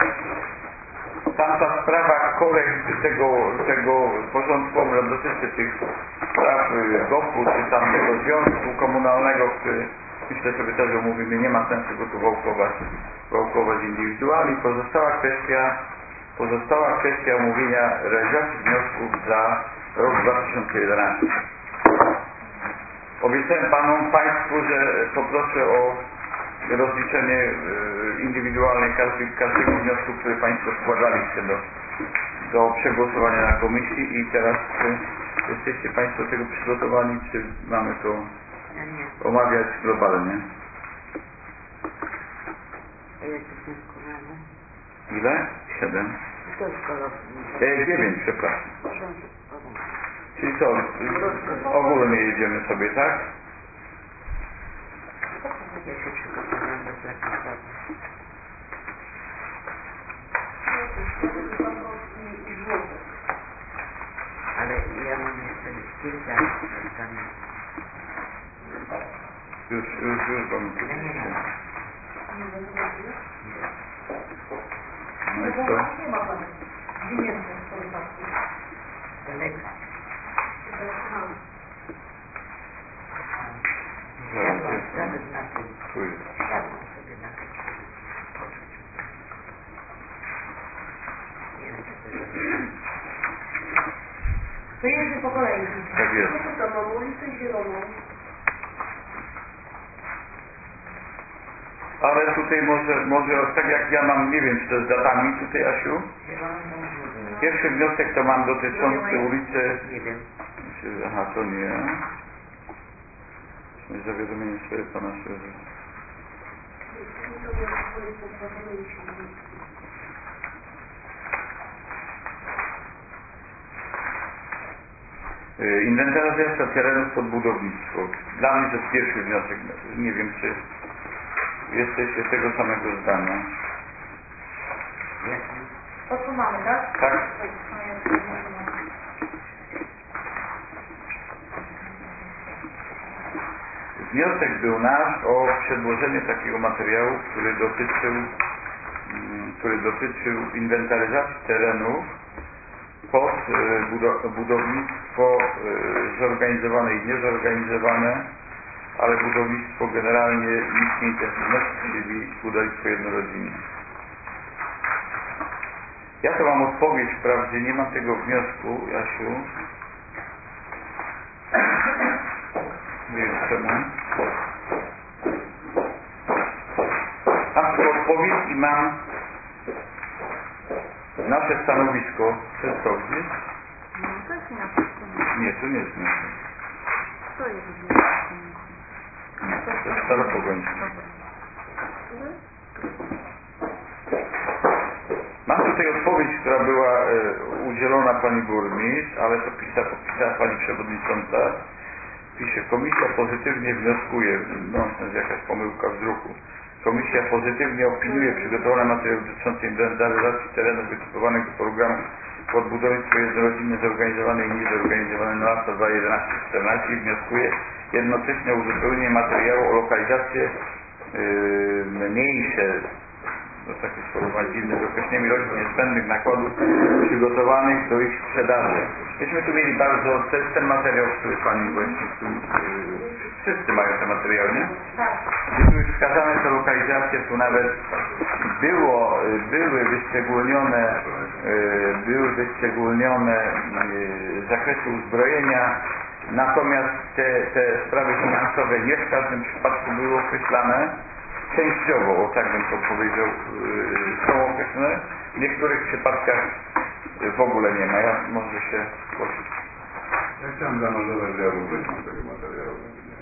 Tamta sprawa korekt tego porządku obrad dotyczy tych spraw GOP-u czy tamtego związku komunalnego, który myślę sobie też omówimy, nie ma sensu go tu wałkować indywidualnie. Pozostała kwestia omówienia realizacji wniosków za rok 2011. Obiecałem Państwu, że poproszę o rozliczenie indywidualne każdego wniosku, który Państwo składaliście do przegłosowania na komisji i teraz jesteście Państwo tego przygotowani, czy mamy to omawiać globalnie? Ile? 7? 9, przepraszam. Czyli co, ogólnie jedziemy sobie, tak? Ja się przygotowałem do zapisu. Ale ja mam jeszcze kilka tam. Już, bo mi tu no i co? Nie ma Pani. Gdzie jest ten Daleko. Nawet na tym. Tu jest. Siadam sobie na tym. Nie wiem, czy to jest. To jedziemy po kolei. Tak jest. To mam ulicę Zieloną. Ale tutaj może tak jak ja mam, nie wiem, czy to jest datami tutaj, Asiu? Pierwszy wniosek to mam dotyczący ulicy... Nie wiem. Aha, to nie. Zawiadomienie sobie Pana Szczerze. Inwentaryzacja terenów pod budownictwo. Dla mnie to jest pierwszy wniosek. Nie wiem, czy jesteście tego samego zdania. To co mamy, tak? Tak? Wniosek był nasz o przedłożenie takiego materiału, który dotyczył inwentaryzacji terenów pod budownictwo zorganizowane i niezorganizowane, ale budownictwo generalnie niskiej intensywności, czyli budownictwo jednorodzinne. Ja to mam odpowiedź, wprawdzie nie mam tego wniosku, Jasiu. Nie wiem czemu. Mam tylko odpowiedź i mam nasze stanowisko. To jest to gdzieś? No to jest nasze. Nie, to nie jest nasze. To jest Nie, to jest Staropogońskie. Mam tutaj odpowiedź, która była udzielona Pani Burmistrz, ale to podpisała Pani Przewodnicząca. Pisze, Komisja pozytywnie wnioskuje, nonsens, jakaś pomyłka w druku. Komisja pozytywnie opiniuje przygotowane materiały dotyczące inwentaryzacji terenów wytypowanych do programu pod budownictwo jednorodzinne zorganizowane i niezorganizowane na lata 2011-2014 i wnioskuje jednocześnie o uzupełnienie materiału o lokalizację mniejsze, do takich sformułowań dziwnych, z określeniem ilości niezbędnych nakładów przygotowanych do ich sprzedaży. Myśmy tu mieli bardzo, ten materiał, który Pani właśnie, wszyscy mają te materiały, nie? Gdzie były wskazane te lokalizacje, tu nawet były wyszczególnione zakresy uzbrojenia, natomiast te sprawy finansowe nie w każdym przypadku były określane. Częściowo, o tak bym to powiedział, są określone. W niektórych przypadkach w ogóle nie ma. Ja może się zgłosić. Ja chciałem zanotować, że ja w ogóle nie mam tego materiału.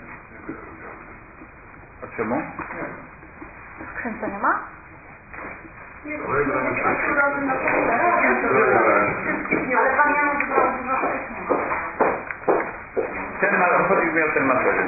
A czemu? Nie. W skrzynce nie ma? Ale Pan Janusz dużo wcześniej. Chodzi mi o ten materiał.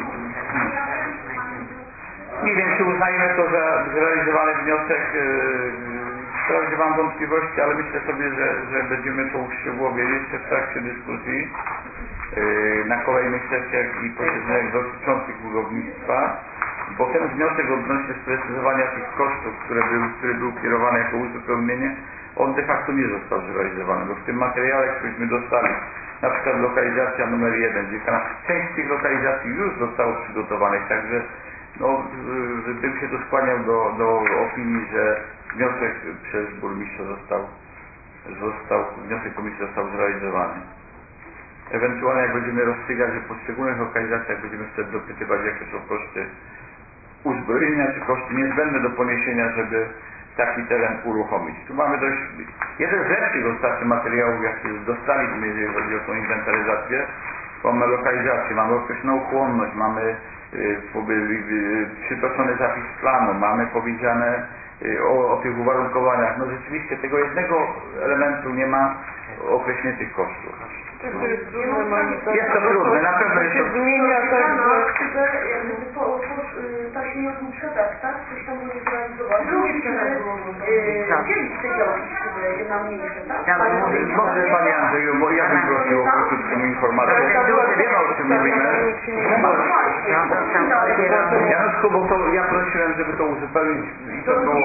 Nie wiem, czy uznajemy to za zrealizowany wniosek. Wprawdzie mam wątpliwości, ale myślę sobie, że będziemy to uszczegółowić jeszcze w trakcie dyskusji na kolejnych sesjach i posiedzeniach dotyczących budownictwa, bo ten wniosek odnośnie sprecyzowania tych kosztów, który był kierowany jako uzupełnienie, on de facto nie został zrealizowany, bo w tym materiale, któryśmy dostali, na przykład lokalizacja numer 1, gdzie część z tych lokalizacji już zostało przygotowanych, także no, bym się tu skłaniał do opinii, że wniosek przez burmistrza wniosek komisji został zrealizowany. Ewentualnie jak będziemy rozstrzygać, że w poszczególnych lokalizacjach będziemy wtedy dopytywać, jakie są koszty uzbrojenia, czy koszty niezbędne do poniesienia, żeby taki teren uruchomić. Tu mamy dość, jeden z lepszych ostatnich materiałów, jakie dostaliśmy, jeżeli chodzi o tą inwentaryzację. Mamy lokalizację, mamy określoną chłonność, mamy przytoczony zapis planu, mamy powiedziane o tych uwarunkowaniach. No rzeczywiście tego jednego elementu nie ma określenia tych kosztów. Jest to trudne, na pewno jest to... Zmienia ta się nie odprzedaż, tak? Coś tam będzie zrealizować. Drugie dzielić te działki na mniejsze, tak? Może Panie Andrzeju, bo ja bym prosił o krótką informację. Wiemy, o czym mówimy. Januszku, bo to ja prosiłem, żeby to uzupełnić i to było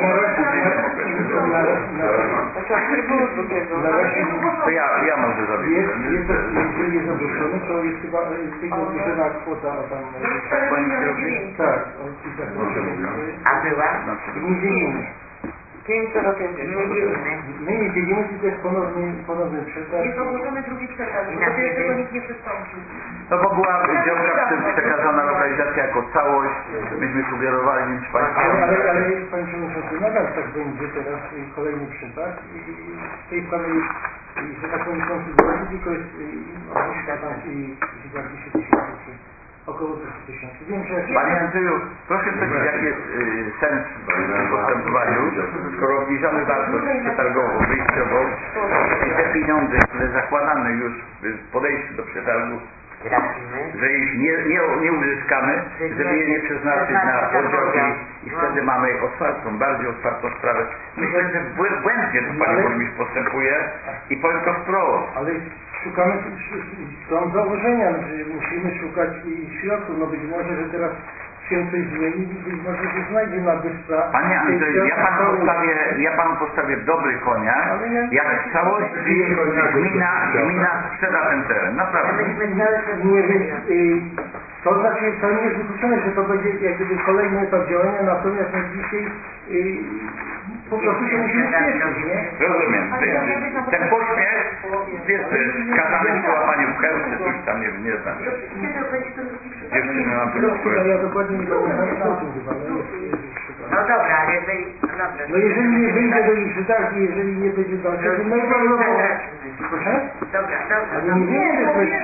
to ja może zabiję. Jeżeli jest ogłoszony, to jest chyba ogłoszona kwota tam... Tak, A była? Nie dzielimy. 5,050. Nie dzielimy. My nie dzielimy, tylko jest ponowny przetarg. Jest ogłoszony drugi przetarg, do tego nikt nie przystąpił. No bo była działka przekazana lokalizacja jako całość, myśmy sugerowali, więc Państwo... Ale Panie Przewodniczący, nadal tak będzie teraz kolejny przetarg i w tej chwili, że tak powiem, konfiguracji tylko jest obniżka tam i 10 tysięcy, około 200 tysięcy. Wiem, że... Panie Andrzeju, proszę powiedzieć, jaki jest sens w postępowaniu, skoro obniżamy wartość przetargową, wyjściową i te pieniądze, które zakładamy już w podejściu do przetargu, że ich nie uzyskamy, żeby je nie przeznaczyć na podział i wtedy mamy bardziej otwartą sprawę. Myślę, że błędnie to Pani Burmistrz postępuje i powiem to wprost. Ale szukamy, są założenia, że musimy szukać środków, no być może, że teraz się coś zmieni, być może się znajdzie na wyspach. Panie Andrzeju, ja panu postawię dobry koniak, jak w całości gmina sprzeda ten teren, naprawdę. Nie, to znaczy, to nie jest wykluczone, że to będzie jakby kolejny etap działania, natomiast na dzisiaj po prostu się musimy spieszyć, nie? Rozumiem. Ten pośpiech jest skazany w łapaniu w herce, coś tam nie znam. Dziewczyny nam Ja dokładnie nie pamiętam o tym chyba. No dobra, ale jeżeli... No jeżeli nie wyjdzie do ich przetargu, jeżeli nie będzie dalszego, to najprawdopodobniej... Proszę? Dobra. Ale nie wiem, że to jest...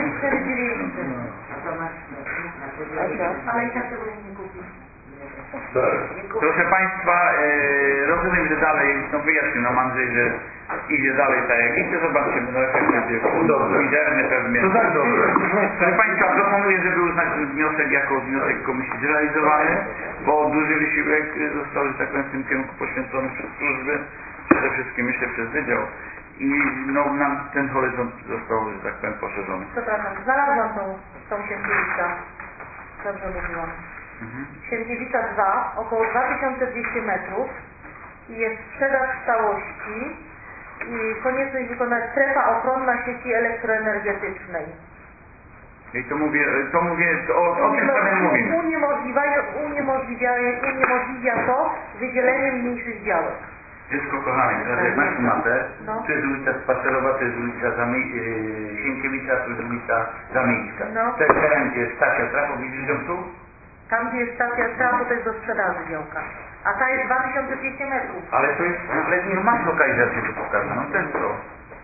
Ale i tak tego nie kupi. Proszę Państwa, rozumiem, że dalej, no wyjaśnił nam Andrzej, że idzie dalej tak jak idzie, zobaczymy, no efekt będzie mizerny pewnie. To tak dobrze. Proszę Państwa, proponuję, żeby uznać ten wniosek jako wniosek komisji zrealizowany, bo duży wysiłek został, że tak powiem, w tym kierunku poświęcony przez służby, przede wszystkim myślę przez Wydział i no, nam ten horyzont został, że tak powiem, poszerzony. Przepraszam, znalazłam tą Sienkiewicza. Dobrze mówiłam. Sienkiewicza 2, około 2200 metrów i jest sprzedaż w całości i konieczność wykonać strefa ochronna sieci elektroenergetycznej. I to mówię, o tym samym mówimy. Uniemożliwia to wydzielenie mniejszych działek. Dziecko kochane, teraz jak masz mapę, No. tu jest ulica Spacerowa, to jest ulica Sienkiewicza, tu jest ulica Zamiejska. No. To jest teren, gdzie jest stacja trafu, widzisz ją tu? Tam, gdzie jest stacja trafu, to jest do sprzedaży działka. A ta jest 2200 metrów. Ale to jest, ale nie masz lokalizację tu pokazaną, to jest to.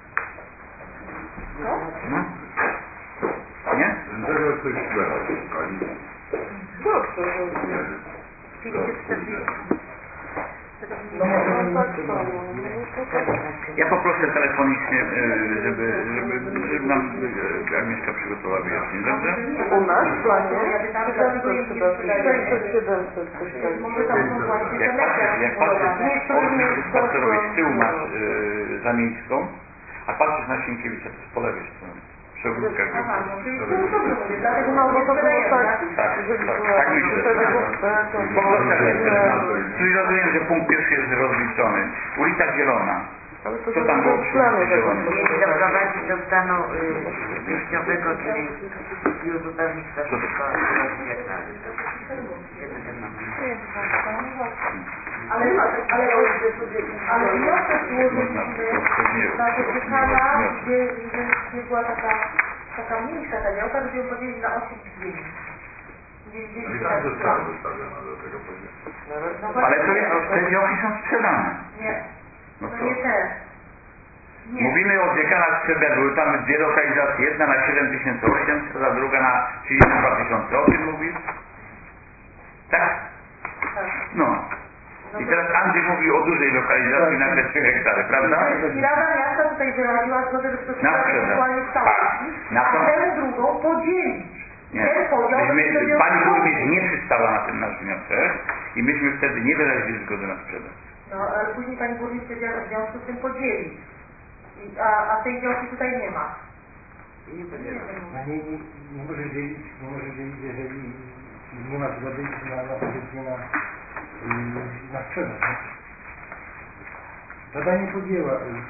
No? No. Nie? Tego coś słychać, pani. Dobrze, że 540. Ja poproszę telefonicznie, żeby nam Agnieszka przygotowała wyjaśnienie, dobrze? u nas w planie Tam 600-700 coś takiego. może tam są właśnie te Jak patrzysz, media. od spacerowej z tyłu masz Zamiejską, a patrzysz na Sienkiewicza, to jest po lewej stronie. Przy ogródkach. Aha, no czyli to dobrze mówię, dlatego No bo to było sprzedajemy, tak, jeżeli była Tak myślę. Czyli rozumiem, że punkt pierwszy jest rozliczony. Ulica Zielona. ale to Co tam było przy ulicy Zielonej? Mieli doprowadzić do stanu wyjściowego, czyli i uzupełnić to wszystko jak należy. ale wniosek złożyliśmy na Ciekana, gdzie była taka mniejsza ta działka, żeby ją podzielić na 8 dni. I tam została wystawiona do tego poziomu. Ale te działki są sprzedane. Nie, No to co? nie te. Nie. Mówimy o dziekana sprzedane, były tam dwie lokalizacje, jedna na 7800, a druga na 32 000. O tym mówisz? Tak? Tak. No. I teraz Andrzej mówi o dużej lokalizacji na te 3 hektary, prawda? I Rada Miasta tutaj wyraziła zgodę, żeby to Na sprzedać sprzedaż. ewentualnie w całości, Na a to- tę drugą podzielić. Nie. Ten podział będzie Pani burmistrz nie przystała na ten nasz wniosek i myśmy wtedy nie wyrazili zgody na sprzedaż. No, ale później pani burmistrz powiedziała, że w związku z tym podzieli. A tej działki tutaj nie ma. Nie może dzielić, jeżeli nie ma zgody na powiedzmy na sprzedaż. Nie? Rada nie podjęła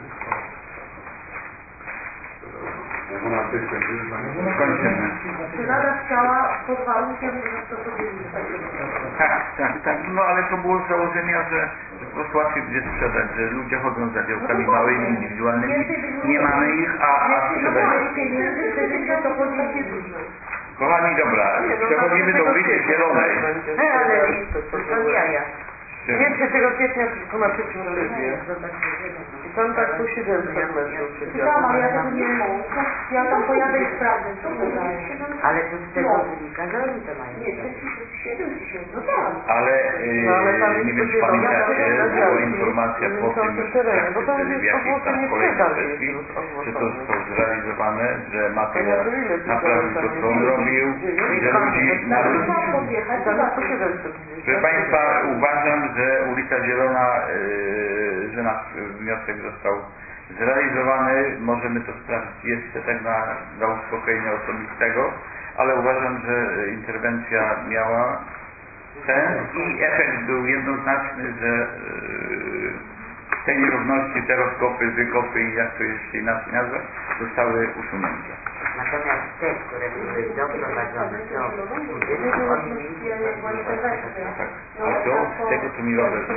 Ona tych kończymy, Kończymy. Czy Rada chciała pod warunkiem, że to podzielimy? Tak. No ale to było z założenia, że po prostu łatwiej będzie sprzedać, że ludzie chodzą za działkami małymi, indywidualnymi, nie mamy ich, a sprzedajemy. Gdybyśmy to podzielili. Kochani, dobra, przechodzimy do ulicy Zielonej. Ale to jaja. Nie, 3 kwietnia to na przeciwreligię. I tam tak po 700 metrów się Tam, działo. ale ja tego nie wiem. Ja tam pojadę i sprawdzę, co to daje. Ale to z tego wynika, że oni to mają. Nie, 7000, no tak. Ale nie wiem, czy pamiętacie, była działki, informacja po tym, bo tam w jest jakiejś tam ogłoszenie kolejnej sprzedaży sesji, już że to ogłoszone. zostało zrealizowane, że materiał To ile tych naprawił to, co on robił, że ludzi na Tam jest po 700 gdzieś. Proszę Państwa, uważam, że ulica Zielona, że nasz wniosek został zrealizowany. Możemy to sprawdzić jeszcze tak dla uspokojenia osobistego, ale uważam, że interwencja miała sens i efekt był jednoznaczny, że te nierówności, te rozkopy, wykopy i jak to jeszcze inaczej nazwać, zostały usunięte. Natomiast te, które były doprowadzone do budynku, oni mieli Tak. A to, z tego co mi Robert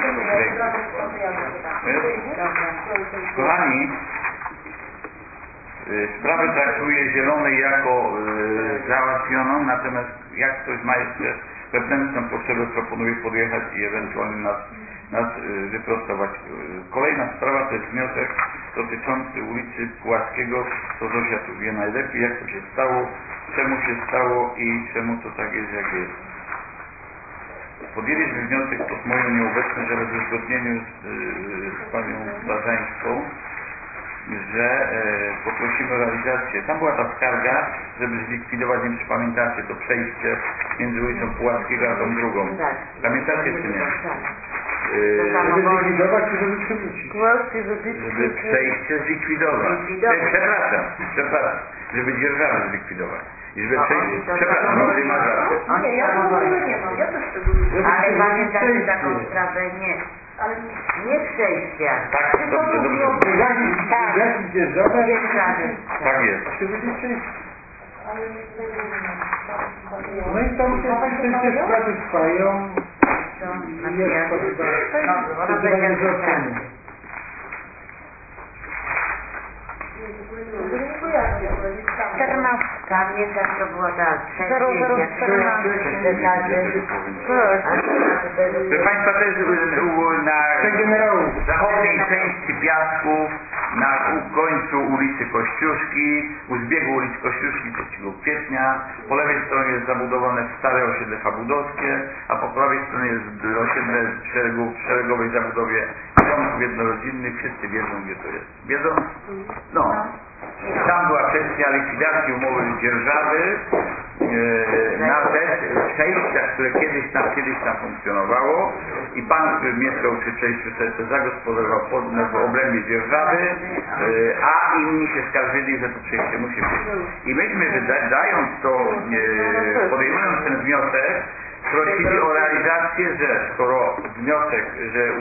Kochani, sprawę traktuję Zielonej jako załatwioną, natomiast jak ktoś ma jeszcze wewnętrzną potrzebę, proponuję podjechać i ewentualnie nas wyprostować. Kolejna sprawa to jest wniosek dotyczący ulicy Puławskiego, to Zosia tu wie najlepiej, jak to się stało, czemu się stało i czemu to tak jest, jak jest. Podjęliśmy wniosek pod moją nieobecność, ale w uzgodnieniu z panią Barzańską, że poprosimy o realizację. Tam była ta skarga, żeby zlikwidować, nie wiem, czy pamiętacie, to przejście między ulicą Puławskiego a tą drugą. Pamiętacie czy nie? Żeby zlikwidować, czy żeby przywrócić? Właśnie, wybić. Żeby przejście zlikwidować. Przepraszam. Żeby dzierżawę zlikwidować. I żeby przejście... Przepraszam, może ma rację. Nie, ja w ogóle nie mam. Ja też tego nie mam. Ale pamiętacie taką sprawę? Nie przejścia. Tak, dobrze. Jak dzierżawę? Dzierżawy. Tak jest. Czy będzie przejście? No i tam te sprawy trwają. I jest Pamiętasz, to była ta trzecia, Proszę Państwa, to jest na zachodniej części Piasków, na końcu ulicy Kościuszki, u zbiegu ulicy Kościuszki 3 kwietnia. Po lewej stronie jest zabudowane stare osiedle Fabudowskie, a po prawej stronie jest osiedle w szeregowej zabudowie domów jednorodzinnych. Wszyscy wiedzą, gdzie to jest. Wiedzą? No. Tam była kwestia likwidacji umowy dzierżawy na rzecz przejścia, które kiedyś tam funkcjonowało i pan, który mieszkał przy przejściu serce zagospodarował w obrębie dzierżawy, a inni się skarżyli, że to przejście musi być. I myśmy podejmując ten wniosek, prosili o realizację, że skoro wniosek, że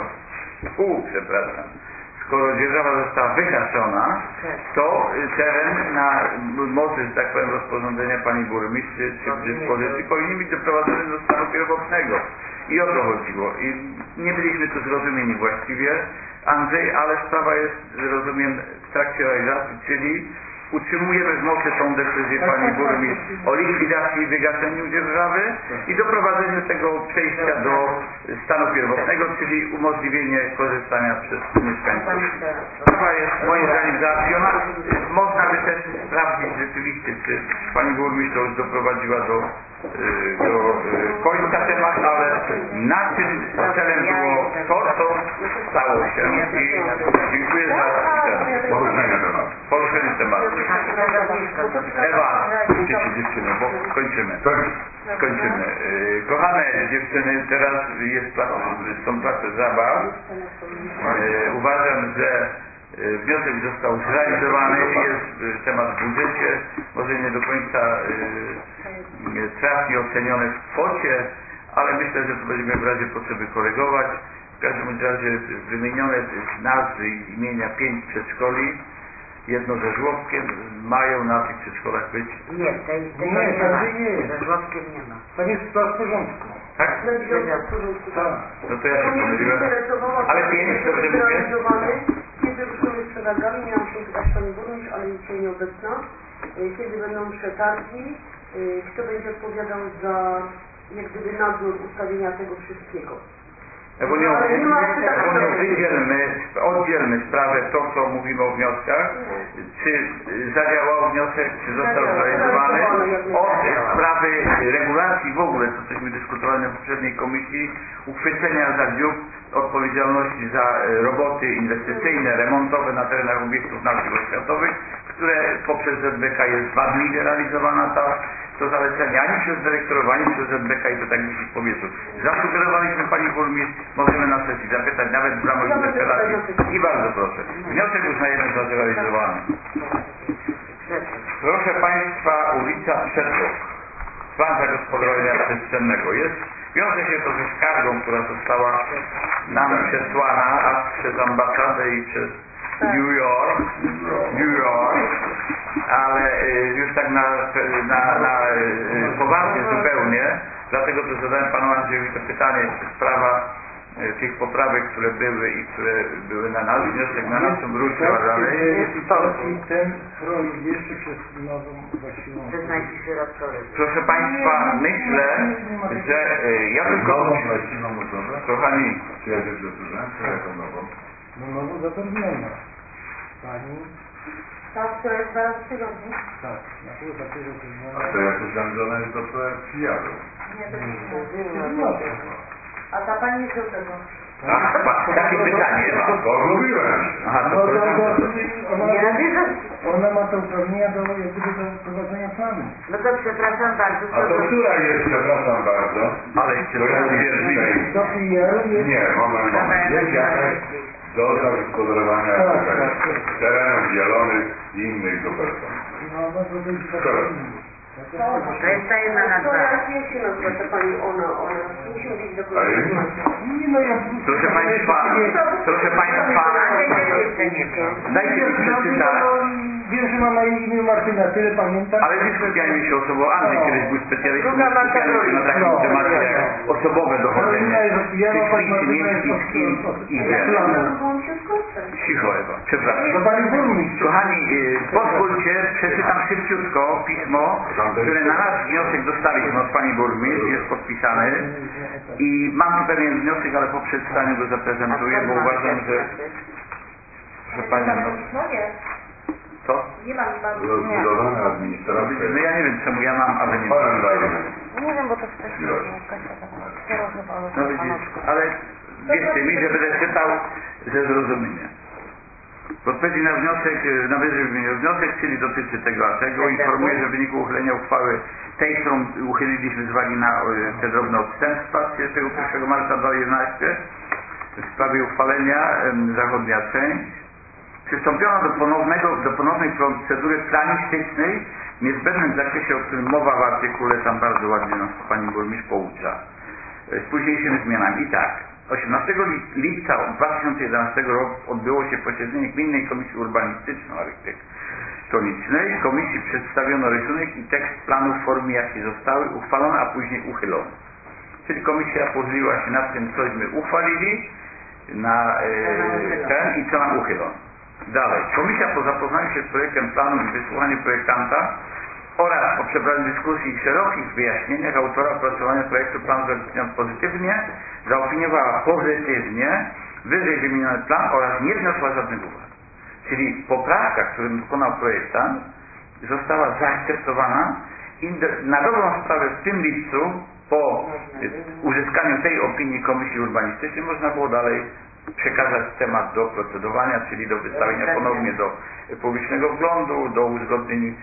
skoro dzierżawa została wygaszona, to teren na mocy, że tak powiem, rozporządzenia pani burmistrz czy w dyspozycji powinien być doprowadzony do stanu pierwotnego. I o to chodziło. I nie byliśmy tu zrozumieni właściwie, Andrzej, ale sprawa jest, rozumiem, w trakcie realizacji, czyli utrzymujemy w mocy tą decyzję pani burmistrz o likwidacji i wygaszeniu dzierżawy i doprowadzeniu tego przejścia do stanu pierwotnego, czyli umożliwienie korzystania przez mieszkańców. Sprawa jest moim zdaniem załatwiona. Można by też sprawdzić rzeczywiście, czy pani burmistrz już doprowadziła do końca temat, ale naszym celem było to, co stało się i dziękuję za poruszenie tematu. Ewa, dziewczyny, bo skończymy. Kochane dziewczyny, teraz są place zabaw. Uważam, że wniosek został zrealizowany, jest temat w budżecie, może nie do końca trafnie ocenione w kwocie, ale myślę, że to będziemy w razie potrzeby korygować. W każdym razie wymienione nazwy i imienia 5 przedszkoli, jedno ze żłobkiem, mają na tych przedszkolach być. Nie, tego nie ma. Ze żłobkiem nie ma. To jest w porządku. Tak? No to ja się pomyliłem. Ale 5, dobrze mówię? Kiedy ruszymy z przetargami, miałam się pytać pani burmistrz, ale dzisiaj nieobecna. Kiedy będą przetargi, kto będzie odpowiadał za jak gdyby nadzór ustawienia tego wszystkiego? Ewoniu, oddzielmy sprawę, to co mówimy o wnioskach, czy zadziałał wniosek, czy został zrealizowany, od sprawy regulacji w ogóle, co żeśmy dyskutowali na poprzedniej komisji, uchwycenia za dziób odpowiedzialności za roboty inwestycyjne, remontowe na terenach obiektów naszych oświatowych, które poprzez ZBK jest wadliwie realizowana to zalecenie, ani przez dyrektorów, ani przez ZBK i to tak gdzieś w powietrzu. Zasugerowaliśmy pani burmistrz, możemy na sesji zapytać, nawet w ramach interpelacji. I bardzo proszę. Wniosek uznajemy za zrealizowany. Proszę Państwa, ulica Przetrok. Plan zagospodarowania przestrzennego jest. Wiąże się to ze skargą, która została nam przesłana przez ambasadę i przez New York, ale już tak na poważnie zupełnie, dlatego też zadałem panu Andrzejowi to pytanie, czy sprawa tych poprawek, które były i które były na nasz wniosek, na naszą wróciła dalej. Ten projekt jeszcze przez nową właściwą... Przez najbliższy rok Proszę Państwa, myślę, że ja tylko... Kochani, Czy ja dobrze słyszę? Czy jaką nową? No nową zatrudnioną. Pani... Ta, która jest 2 razy w tygodniu? Tak, na pół takiego zatrudniona. A to jako zamierzona jest do filialu. Nie, to jest inna. A ta pani jest do tego. Takie pytanie mam. Mówiłem. Aha, to ona ma to uprawnienia do prowadzenia planu. No to przepraszam bardzo. A to która jest, przepraszam bardzo, ale jeszcze bo ja nie wiem, Do PR jest... nie, moment. Jest jakaś do zagospodarowania terenów zielonych i innych superstron. No, może być To jest ta jedna na dwa. Jak się nazywa ta pani, ona, musi mieć dokumenty. Nie, no ja... Proszę Państwa, dajcie mi przeczytać. Wiem, że ma na imię Martyna, tyle pamiętam. Ale nie skupiajmy się osobowo. Andrzej kiedyś był specjalistą, skupiajmy się na takim temacie jak osobowe dochodzenie tych liczy miejskich i ziemi. Cicho Ewa, przepraszam. Kochani, pozwólcie, przeczytam szybciutko pismo, które na nasz wniosek dostaliśmy od pani burmistrz, jest podpisany i mam tu pewien wniosek, ale po przedstawieniu go zaprezentuję, bo uważam, że pani... Co? Nie mam Rozbudowana administracja. No ja nie wiem czemu ja mam, a wy nie Panem daje. Nie wiem, bo to wcześniej No widzisz, ale wierzcie mi, że będę czytał ze zrozumieniem. W odpowiedzi na wniosek, na wyżej wniosek, czyli dotyczy tego a tego, informuję, że w wyniku uchylenia uchwały tej, którą uchyliliśmy z uwagi na te drobne odstępstwa z 31 marca 2011 w sprawie uchwalenia zachodnia część, przystąpiono do ponownej procedury planistycznej w niezbędnym zakresie, o którym mowa w artykule, tam bardzo ładnie nas pani burmistrz poucza, z późniejszymi zmianami. I tak, 18 lipca 2011 roku odbyło się posiedzenie Gminnej Komisji Urbanistyczno-Architektonicznej. Komisji przedstawiono rysunek i tekst planu w formie, jakie zostały uchwalone, a później uchylone. Czyli komisja pochyliła się nad tym, cośmy uchwalili na ten i co nam uchylono. Dalej. Komisja po zapoznaniu się z projektem planu i wysłuchaniu projektanta oraz po przeprowadzeniu dyskusji i szerokich wyjaśnieniach autora opracowania projektu planu pozytywnie zaopiniowała pozytywnie wyżej wymieniony plan oraz nie wniosła żadnych uwag. Czyli poprawka, którą dokonał projektant, została zaakceptowana i na dobrą sprawę w tym lipcu po uzyskaniu tej opinii Komisji Urbanistycznej można było dalej przekazać temat do procedowania, czyli do wystawienia ponownie do publicznego wglądu, do uzgodnień.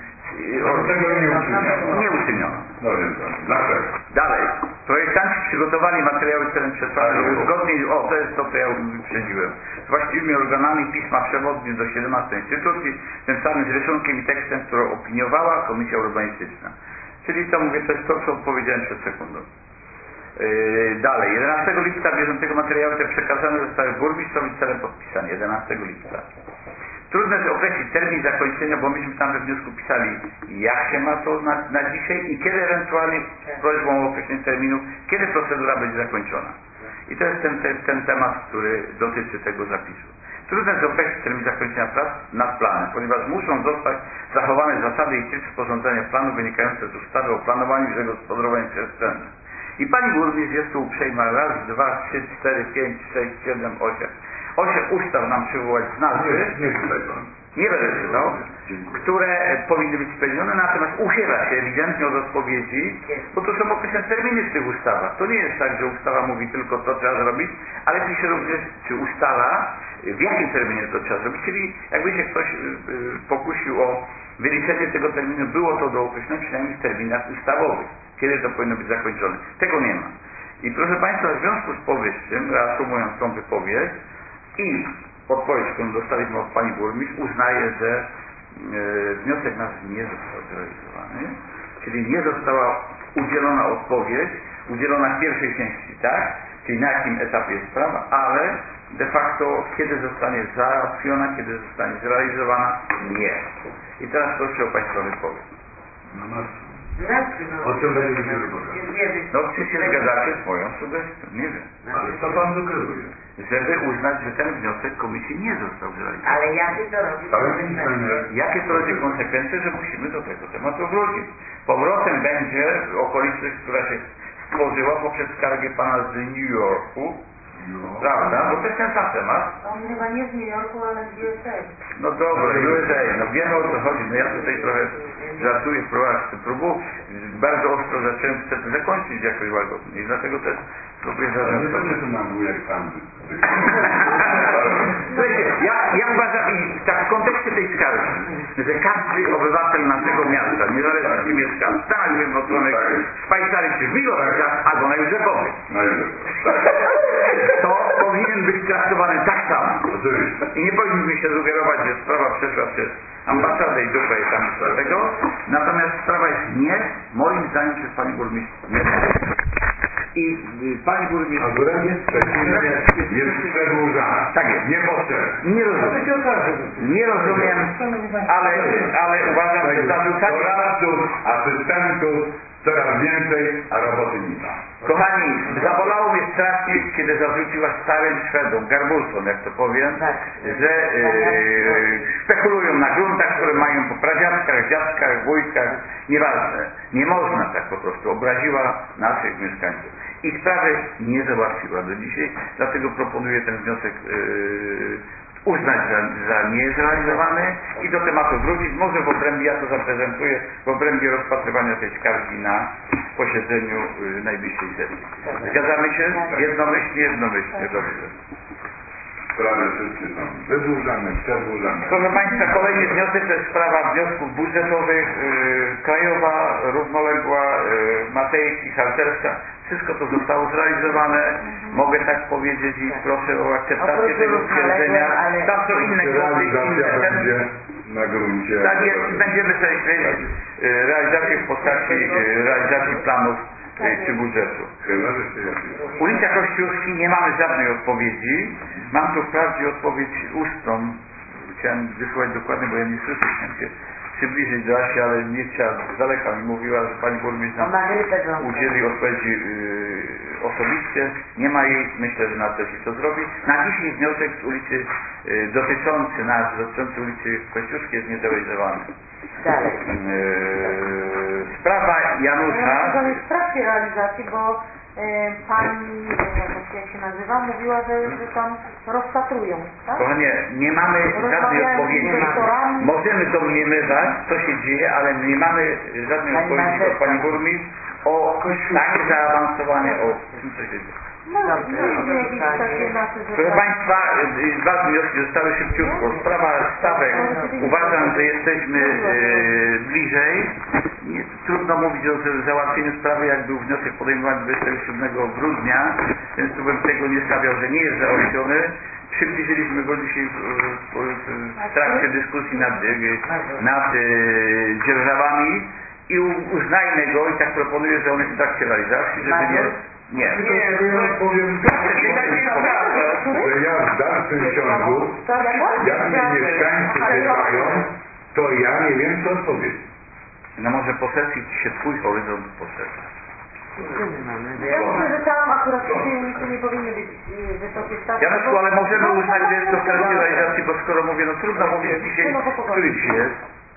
Nie uczyniono. Dalej. Projektanci przygotowali materiały celem przesłania do uzgodnień. O, to jest to, co ja wyprzedziłem. Z właściwymi organami pisma przewodnie do 17 instytucji, tym samym z rysunkiem i tekstem, którą opiniowała Komisja Urbanistyczna. Czyli to mówię, to jest to, co powiedziałem przed sekundą. Dalej, 11 lipca bieżącego materiały te przekazane zostały burmistrzowi celem podpisania. 11 lipca. Trudno jest określić termin zakończenia, bo myśmy tam we wniosku pisali, jak się ma to na dzisiaj i kiedy ewentualnie z prośbą o określenie terminu, kiedy procedura będzie zakończona. I to jest ten temat, który dotyczy tego zapisu. Trudno jest określić termin zakończenia prac nad planem, ponieważ muszą zostać zachowane zasady i tryb sporządzania planu wynikające z ustawy o planowaniu i zagospodarowaniu przestrzennym. I pani burmistrz jest tu uprzejma, raz, dwa, 3, 4, 5, 6, 7, 8. 8 ustaw nam przywołać z nazwy, nie będę czytał, które powinny być spełnione, natomiast uchyla się ewidentnie od odpowiedzi, bo to są określone terminy w tych ustawach. To nie jest tak, że ustawa mówi tylko to trzeba zrobić, ale pisze również, czy ustala, w jakim terminie to trzeba zrobić, czyli jakby się ktoś pokusił o wyliczenie tego terminu, było to do określenia przynajmniej w terminach ustawowych, kiedy to powinno być zakończone. Tego nie ma. I proszę Państwa, w związku z powyższym, reasumując tą wypowiedź i odpowiedź, którą dostaliśmy od pani burmistrz, uznaje, że wniosek nasz nie został zrealizowany, czyli nie została udzielona odpowiedź, udzielona w pierwszej części, tak? Czyli na jakim etapie jest sprawa, ale de facto kiedy zostanie załatwiona, kiedy zostanie zrealizowana, nie. I teraz proszę o Państwa wypowiedź. O czym będzie się wypowiadać? No czy się zgadzacie z moją sugestią? Nie wiem. Ale co Pan sugeruje? Żeby uznać, że ten wniosek komisji nie został zrealizowany. Ale jakie to robi konsekwencje? Jakie to rodzi konsekwencje, że musimy do tego tematu wrócić. Powrotem będzie okoliczność, która się stworzyła poprzez skargę pana z New Yorku, Prawda? Bo to jest ten sam temat. On chyba nie z New Yorku, ale z USA. No dobra, USA, no wiemy o co chodzi. No ja tutaj trochę żartuję, próbuję. Bardzo ostro zacząłem, chcę zakończyć jakoś łagodnie i dlatego też próbuję Nie zażartować. będzie to nam wujek sam. Słuchajcie, ja uważam, i tak w kontekście tej skargi, że każdy obywatel naszego miasta, niezależnie gdzie mieszka, w Stanach Zjednoczonych, w Szwajcarii czy w Milowicach, albo na Józefowie, to powinien być traktowany tak samo. Oczywiście. I nie powinniśmy się sugerować, że sprawa przeszła przez ambasadę i dupę i tam tego. Natomiast sprawa jest moim zdaniem przez pani burmistrz nie. I pani burmistrz... A wręcz jest przedłużana. Tak jest. Niepotrzebnie. Nie rozumiem, ale uważam, że zarzucanie... Doradców, asystentów, coraz więcej, a roboty nie ma. Kochani, zabolało mnie strasznie, kiedy zarzuciła starym Szwedom, Garbulcom, jak to powiem, że spekulują na gruntach, które mają po pradziadkach, dziadkach, wujkach, nieważne. Nie można tak po prostu. Obraziła naszych mieszkańców. I sprawy nie załatwiła do dzisiaj, dlatego proponuję ten wniosek uznać za niezrealizowany i do tematu wrócić. Może w obrębie, ja to zaprezentuję, w obrębie rozpatrywania tej skargi na posiedzeniu najbliższej sesji. Zgadzamy się? Jednomyślnie? Dobrze. Sprawy wszystkie są wydłużane, przedłużane. Proszę Państwa, kolejny wniosek to jest sprawa wniosków budżetowych, krajowa, równoległa, Matejki, harcerska. Wszystko to zostało zrealizowane. Mogę tak powiedzieć i proszę o akceptację tego stwierdzenia. Tam są inne Realizacja będzie na gruncie. Tak jest, będziemy sobie realizację w postaci realizacji planów czy budżetu. Ulica Kościuszki, nie mamy żadnej odpowiedzi. Mam tu wprawdzie odpowiedź ustną. Chciałem wysłać dokładnie, bo ja nie słyszę, chciałem się przybliżyć do Asi, ale nie chciała, z daleka mi mówiła, że pani burmistrz nam udzieli odpowiedzi osobiście. Nie ma jej, myślę, że na to się to zrobi. Na dzisiaj wniosek z ulicy dotyczący nas, dotyczący ulicy Kościuszki jest niezrealizowany. Dalej. Sprawa Janusza. To jest w trakcie realizacji, bo pani, jak się nazywa, mówiła, że tam rozpatrują, tak? Kochanie, nie mamy żadnej odpowiedzi. Możemy domniemywać, co się dzieje, ale nie mamy żadnej odpowiedzi od pani burmistrz o stanie zaawansowania, o tym, co się dzieje. Proszę Państwa, dwa wnioski zostały szybciutko. Sprawa stawek. Uważam, że jesteśmy bliżej. Trudno mówić o załatwieniu sprawy, jak był wniosek podejmowany 27 grudnia, więc tu bym tego nie stawiał, że nie jest załatwiony. Przybliżyliśmy go dzisiaj w trakcie dyskusji nad dzierżawami i uznajmy go i tak proponuję, że on jest w trakcie realizacji, żeby nie... Nie, powiem że ja w dalszym ciągu, jak mnie mieszkańcy pytają, to ja nie wiem, co odpowiedzieć. No może po sesji ci się twój horyzont poszerza. Ja myślę, że tam akurat w tej ulicy nie powinny być wysokie stawki. Janusku, ale możemy uznać, że jest to w trakcie realizacji, bo skoro mówię, no trudno mówić dzisiaj, który dzisiaj jest.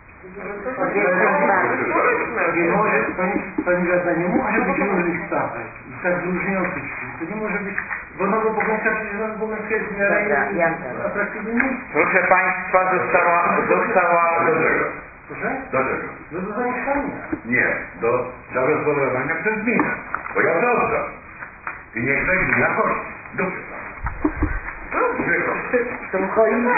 Nie może, pani radna, nie może być różnych stawek i tak różniących się. To nie może być, bo Nowo Pogońska jest w miarę atrakcyjnym miejscem. Proszę Państwa, została... Proszę? Do czego? Do zamieszkania. Nie, do zagospodarowania przez gminę. Bo ja to oddam. I niech ta gmina chodzi. Dobrze. Są choinki.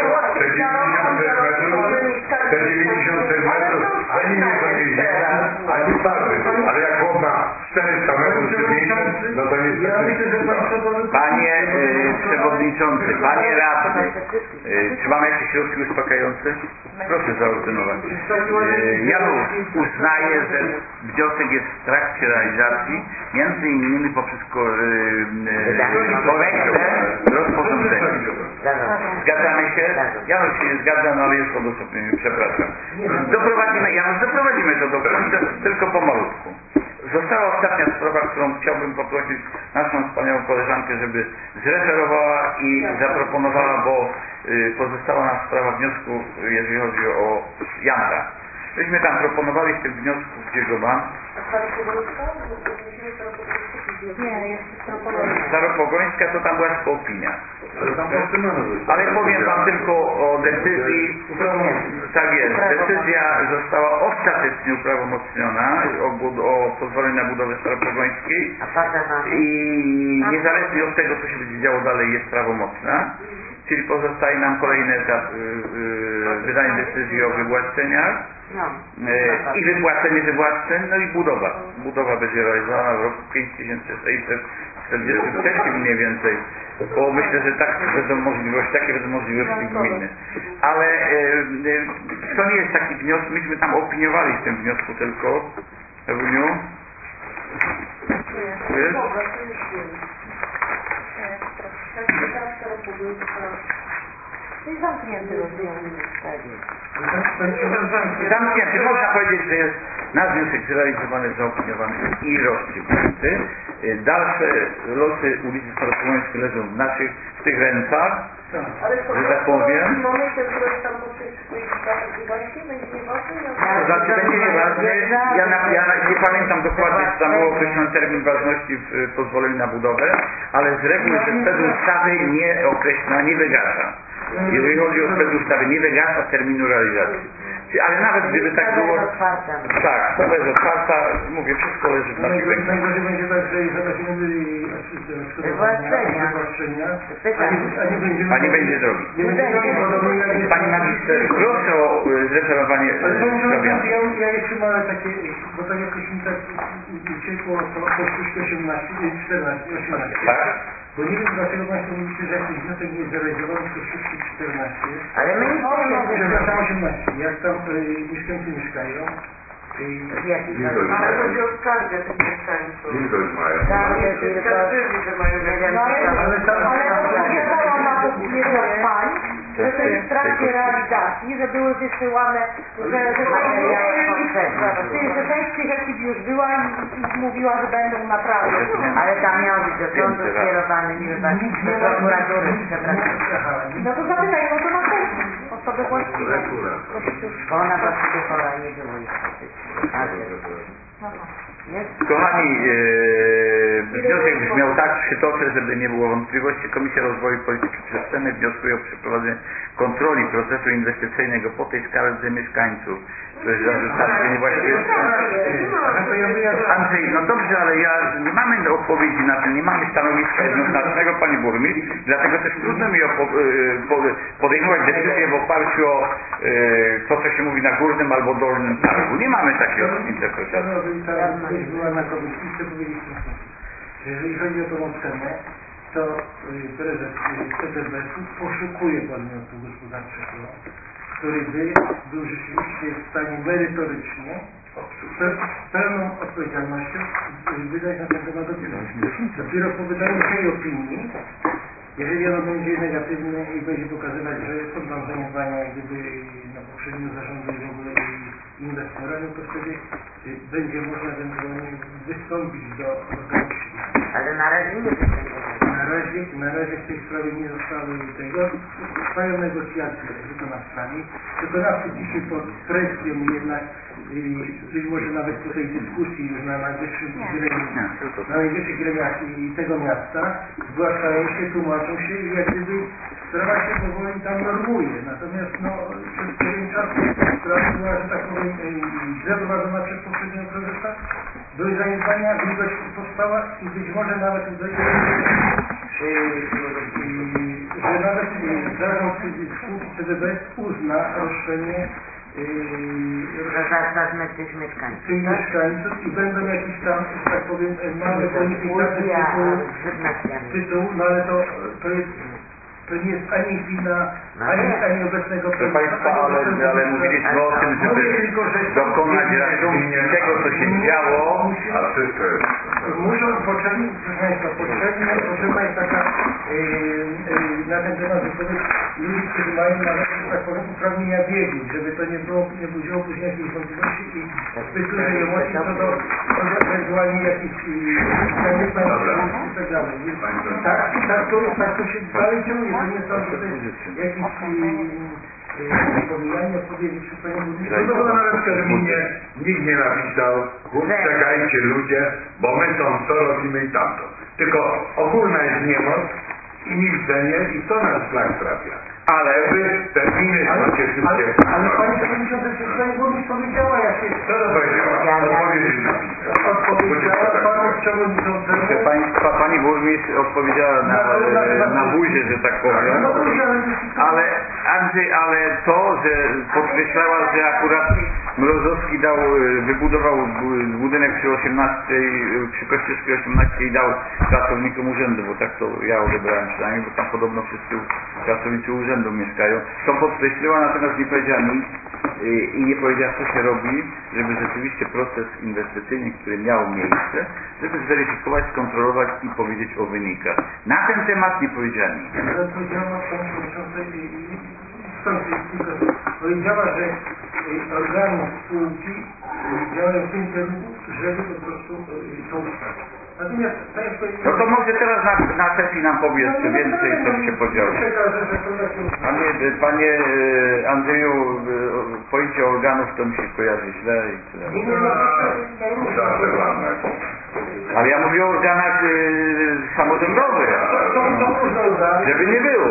Te 96 metrów, ani nie to nie jest, ani party. Ale jak chłop ma 400 metrów czy 50, no to niestety. Panie Przewodniczący, Panie Radny, czy mamy jakieś środki uspokajające? Proszę zaordynować. Janusz uznaje, że wniosek jest w trakcie realizacji, między innymi poprzez korektę rozporządzenia. Zgadzamy się? Janusz się nie zgadza, no ale jest odosobnienie, przepraszam. Doprowadzimy to do końca, tylko pomalutku. Została ostatnia sprawa, którą chciałbym poprosić naszą wspaniałą koleżankę, żeby zreferowała i zaproponowała, bo pozostała nam sprawa wniosku, jeżeli chodzi o Janka. Myśmy tam proponowali w tym wniosku, gdzie go mam. Nie, jeszcze Staropogońska. Staropogońska to tam była tylko opinia. Ale tam Ale powiem wam tylko o decyzji, tak jest, decyzja została ostatecznie uprawomocniona o pozwoleniu na budowę Staropogońskiej i niezależnie od tego, co się będzie działo dalej, jest prawomocna, czyli pozostaje nam kolejny etap wydania decyzji o wywłaszczeniach i wypłacenie wywłaszczeń, no i budowa. Budowa będzie realizowana w roku 5643 mniej więcej, bo myślę, że takie będą możliwości gminy. Ale to nie jest taki wniosek, myśmy tam opiniowali w tym wniosku tylko, Ewuniu. Jest zamknięty rozdział. Zamknięty. Można powiedzieć, że jest nasz wniosek zrealizowany, zaopiniowany i rozstrzygnięty. Dalsze losy ulicy Staropogońskiej leżą w tych rękach, że tak powiem. W momencie, w którym tam po tych właśnie będzie nieważne? To znaczy będzie nieważne. Ja nie pamiętam dokładnie, czy tam był określony termin ważności w pozwoleniu na budowę, ale z reguły ze specustawy nie określa, nie wygasa. Jeżeli chodzi o specustawy, nie wygasa terminu realizacji. Ale nawet gdyby tak było... Tak, to jest otwarta, mówię, wszystko leży w naszych rękach. Najgorzej będzie tak, że a nie będzie drogi. Pani magister, proszę o zreferowanie zrobienia. Ja jeszcze mam takie, bo tak jakoś mi tak uciekło po 18. Tak? Bo nie wiem dlaczego Państwo mówicie, że jakiś wniosek nie jest zrealizowany przez 14. Ale my nie chcemy, przepraszam, 18. Jak tam mieszkańcy mieszkają. Ale chodzi o skargę tych mieszkańców. Wilgoć mają. Skarżyli, że mają Ale odpowiadałam na to jedna z pań, że to jest w trakcie realizacji, że były wysyłane, że część tych ekip już była i mówiła, że będą naprawiać. Ale tam miał być do sądu skierowany, do prokuratury, przepraszam. No to zapytaj, no to następną osobę właściwą. Bo ona właściwie chora nie było Kochani, wniosek brzmiał tak, przytoczę, żeby nie było wątpliwości. Komisja Rozwoju Polityki Przestrzennej wnioskuje o przeprowadzenie kontroli procesu inwestycyjnego po tej skardze mieszkańców, którzy zarzucali, że niewłaściwie... Andrzej, no dobrze, ale nie mamy odpowiedzi na to, nie mamy stanowiska jednoznacznego, Pani Burmistrz, dlatego też trudno mi podejmować decyzję w oparciu o to, co się mówi na górnym albo dolnym targu. Nie mamy takiej interpretacji. Była na komisji, chcę powiedzieć, że jeżeli chodzi o tą ocenę, to prezes CDB-u poszukuje podmiotu gospodarczego, który by był rzeczywiście w stanie merytorycznie, z pełną odpowiedzialnością wydać na ten temat opinię. Dopiero po wydaniu tej opinii, jeżeli ono będzie negatywne i będzie pokazywać, że są tam zaniedbania gdyby na poprzednim zarządzie w ogóle inwestora, no to wtedy będzie można ewentualnie wystąpić do komisji. Ale na razie nie Na razie w tej sprawie nie zostały tego. Trwają negocjacje z wykonawcami. Wykonawcy dzisiaj pod presją jednak być może nawet po tej dyskusji już na najwyższych gremiach tego miasta zgłaszają się, tłumaczą się i jak gdyby sprawa się powoli tam normuje. Natomiast przez pewien czas sprawa była, że tak powiem, źle prowadzona przez poprzedniego prezesa. Były zaniedbania, wilgoć powstała i być może nawet że nawet zarząd spółki CDB uzna roszczenie tych mieszkańców. Tych mieszkańców i będą jakieś tam, że tak powiem, małe bonifikaty tytułu, no ale to jest to nie jest ani wina, ani obecnego prezesa. Państwa, ale mówiliśmy o tym, żeby dokonać reakcji tego, co się działo. A wszystko jest. Potrzebna jest taka na ten temat wypowiedź ludzi, którzy mają nawet, tak powiem, uprawnienia biegu, żeby to nie budziło później jakiejś wątpliwości i zbyt dużej emocji co do ewentualnie jakichś zaniedbań i tak dalej. Tak to się dalej ciągnie. To nie są tutaj jakieś pomijanie odpowiedzi przy Panie Burmistrzu. No to na przykład nikt nie napisał, czekajcie ludzie, bo my to robimy i tamto. Tylko ogólna jest niemoc i milczenie i to nas szlak trafia. Ale wy terminy macie szybkie. Ale Pani Przewodnicząca, przecież Pani Burmistrz powiedziała, jak się... Co to powiedziała? Odpowiedzi napisała. Odpowiedziała Panu Przewodniczącemu... proszę Państwa, Pani Burmistrz odpowiedziała na buzie, że tak powiem. Ale Andrzej, ale to, że podkreślała, że akurat Mrozowski wybudował budynek przy 18, przy Kościuszki 18 i dał pracownikom urzędu, bo tak to ja odebrałem przynajmniej, bo tam podobno wszyscy pracownicy urzędu mieszkają. To podkreśliła, natomiast nie powiedziała nic i nie powiedziała, co się robi, żeby rzeczywiście proces inwestycyjny, który miał miejsce, żeby zweryfikować, skontrolować i powiedzieć o wynikach. Na ten temat nie powiedziała nic. Ale powiedziała Pani Przewodnicząca powiedziała, że organy spółki działają w tym kierunku, żeby po prostu to ustawić. Natomiast, tak jak no to może teraz na sesji nam powie jeszcze więcej, co się podziało. Panie Andrzeju, pojęcie organów to mi się kojarzy źle i tyle. Ale ja mówię o organach samorządowych, żeby nie było.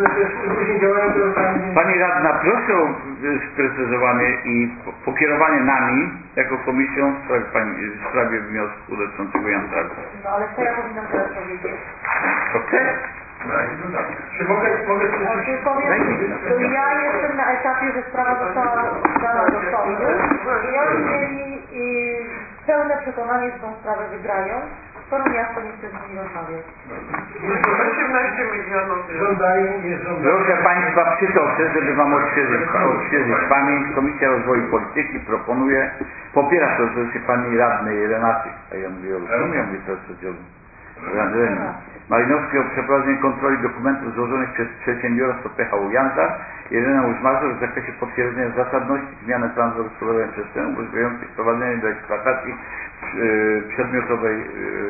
Pani radna, proszę o sprecyzowanie i pokierowanie nami jako komisją w sprawie wniosku dotyczącego Jantaru. No ale co ja powinnam teraz powiedzieć? To chcesz? Czy mogę Powiem, ja jestem na etapie, że sprawa została dana do sądu i oni mieli pełne przekonanie, że tą sprawę wygrają, skoro miasto nie chce z nimi rozmawiać. 18 milionów. Proszę Państwa, przytoczę, żeby Wam odświeżyć pamięć. Komisja Rozwoju Polityki proponuje, popiera propozycję Pani Radnej Renaty, a ja mówię o Olsztynie, ja mówię teraz o Malinowskiej o przeprowadzenie kontroli dokumentów złożonych przez przedsiębiorstwo PHU Jantar i Irena Łyżmazur w zakresie potwierdzenia zasadności zmiany planu zagospodarowania przestrzeni umożliwiających wprowadzenie do eksploatacji przedmiotowej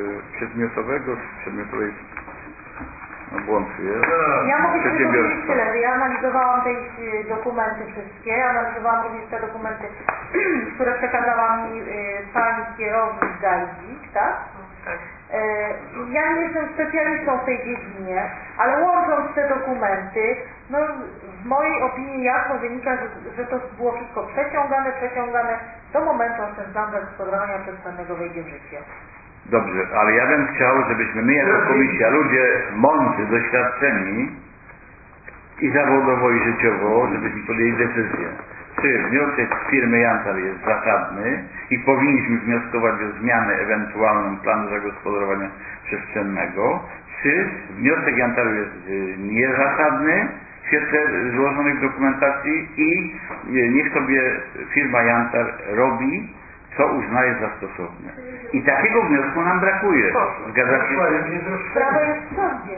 no błąd jest. Ja mogę tylko powiedzieć tyle, że ja analizowałam te dokumenty wszystkie, analizowałam również te dokumenty, które przekazała mi pani kierownik Gajdzik, tak? Tak. Ja nie jestem specjalistą w tej dziedzinie, ale łącząc te dokumenty, no w mojej opinii jasno wynika, że to było wszystko przeciągane do momentu, aż ten plan zagospodarowania przestrzennego wejdzie w życie. Dobrze, ale ja bym chciał, żebyśmy my jako komisja, ludzie mądrzy, doświadczeni i zawodowo i życiowo, żebyśmy podjęli decyzję, czy wniosek firmy Jantar jest zasadny i powinniśmy wnioskować o zmianę ewentualną planu zagospodarowania przestrzennego, czy wniosek Jantaru jest niezasadny w świetle złożonych dokumentacji i niech sobie firma Jantar robi, co uznaje za stosowne. I takiego wniosku nam brakuje. Zgadza się? Sprawa jest w sądzie.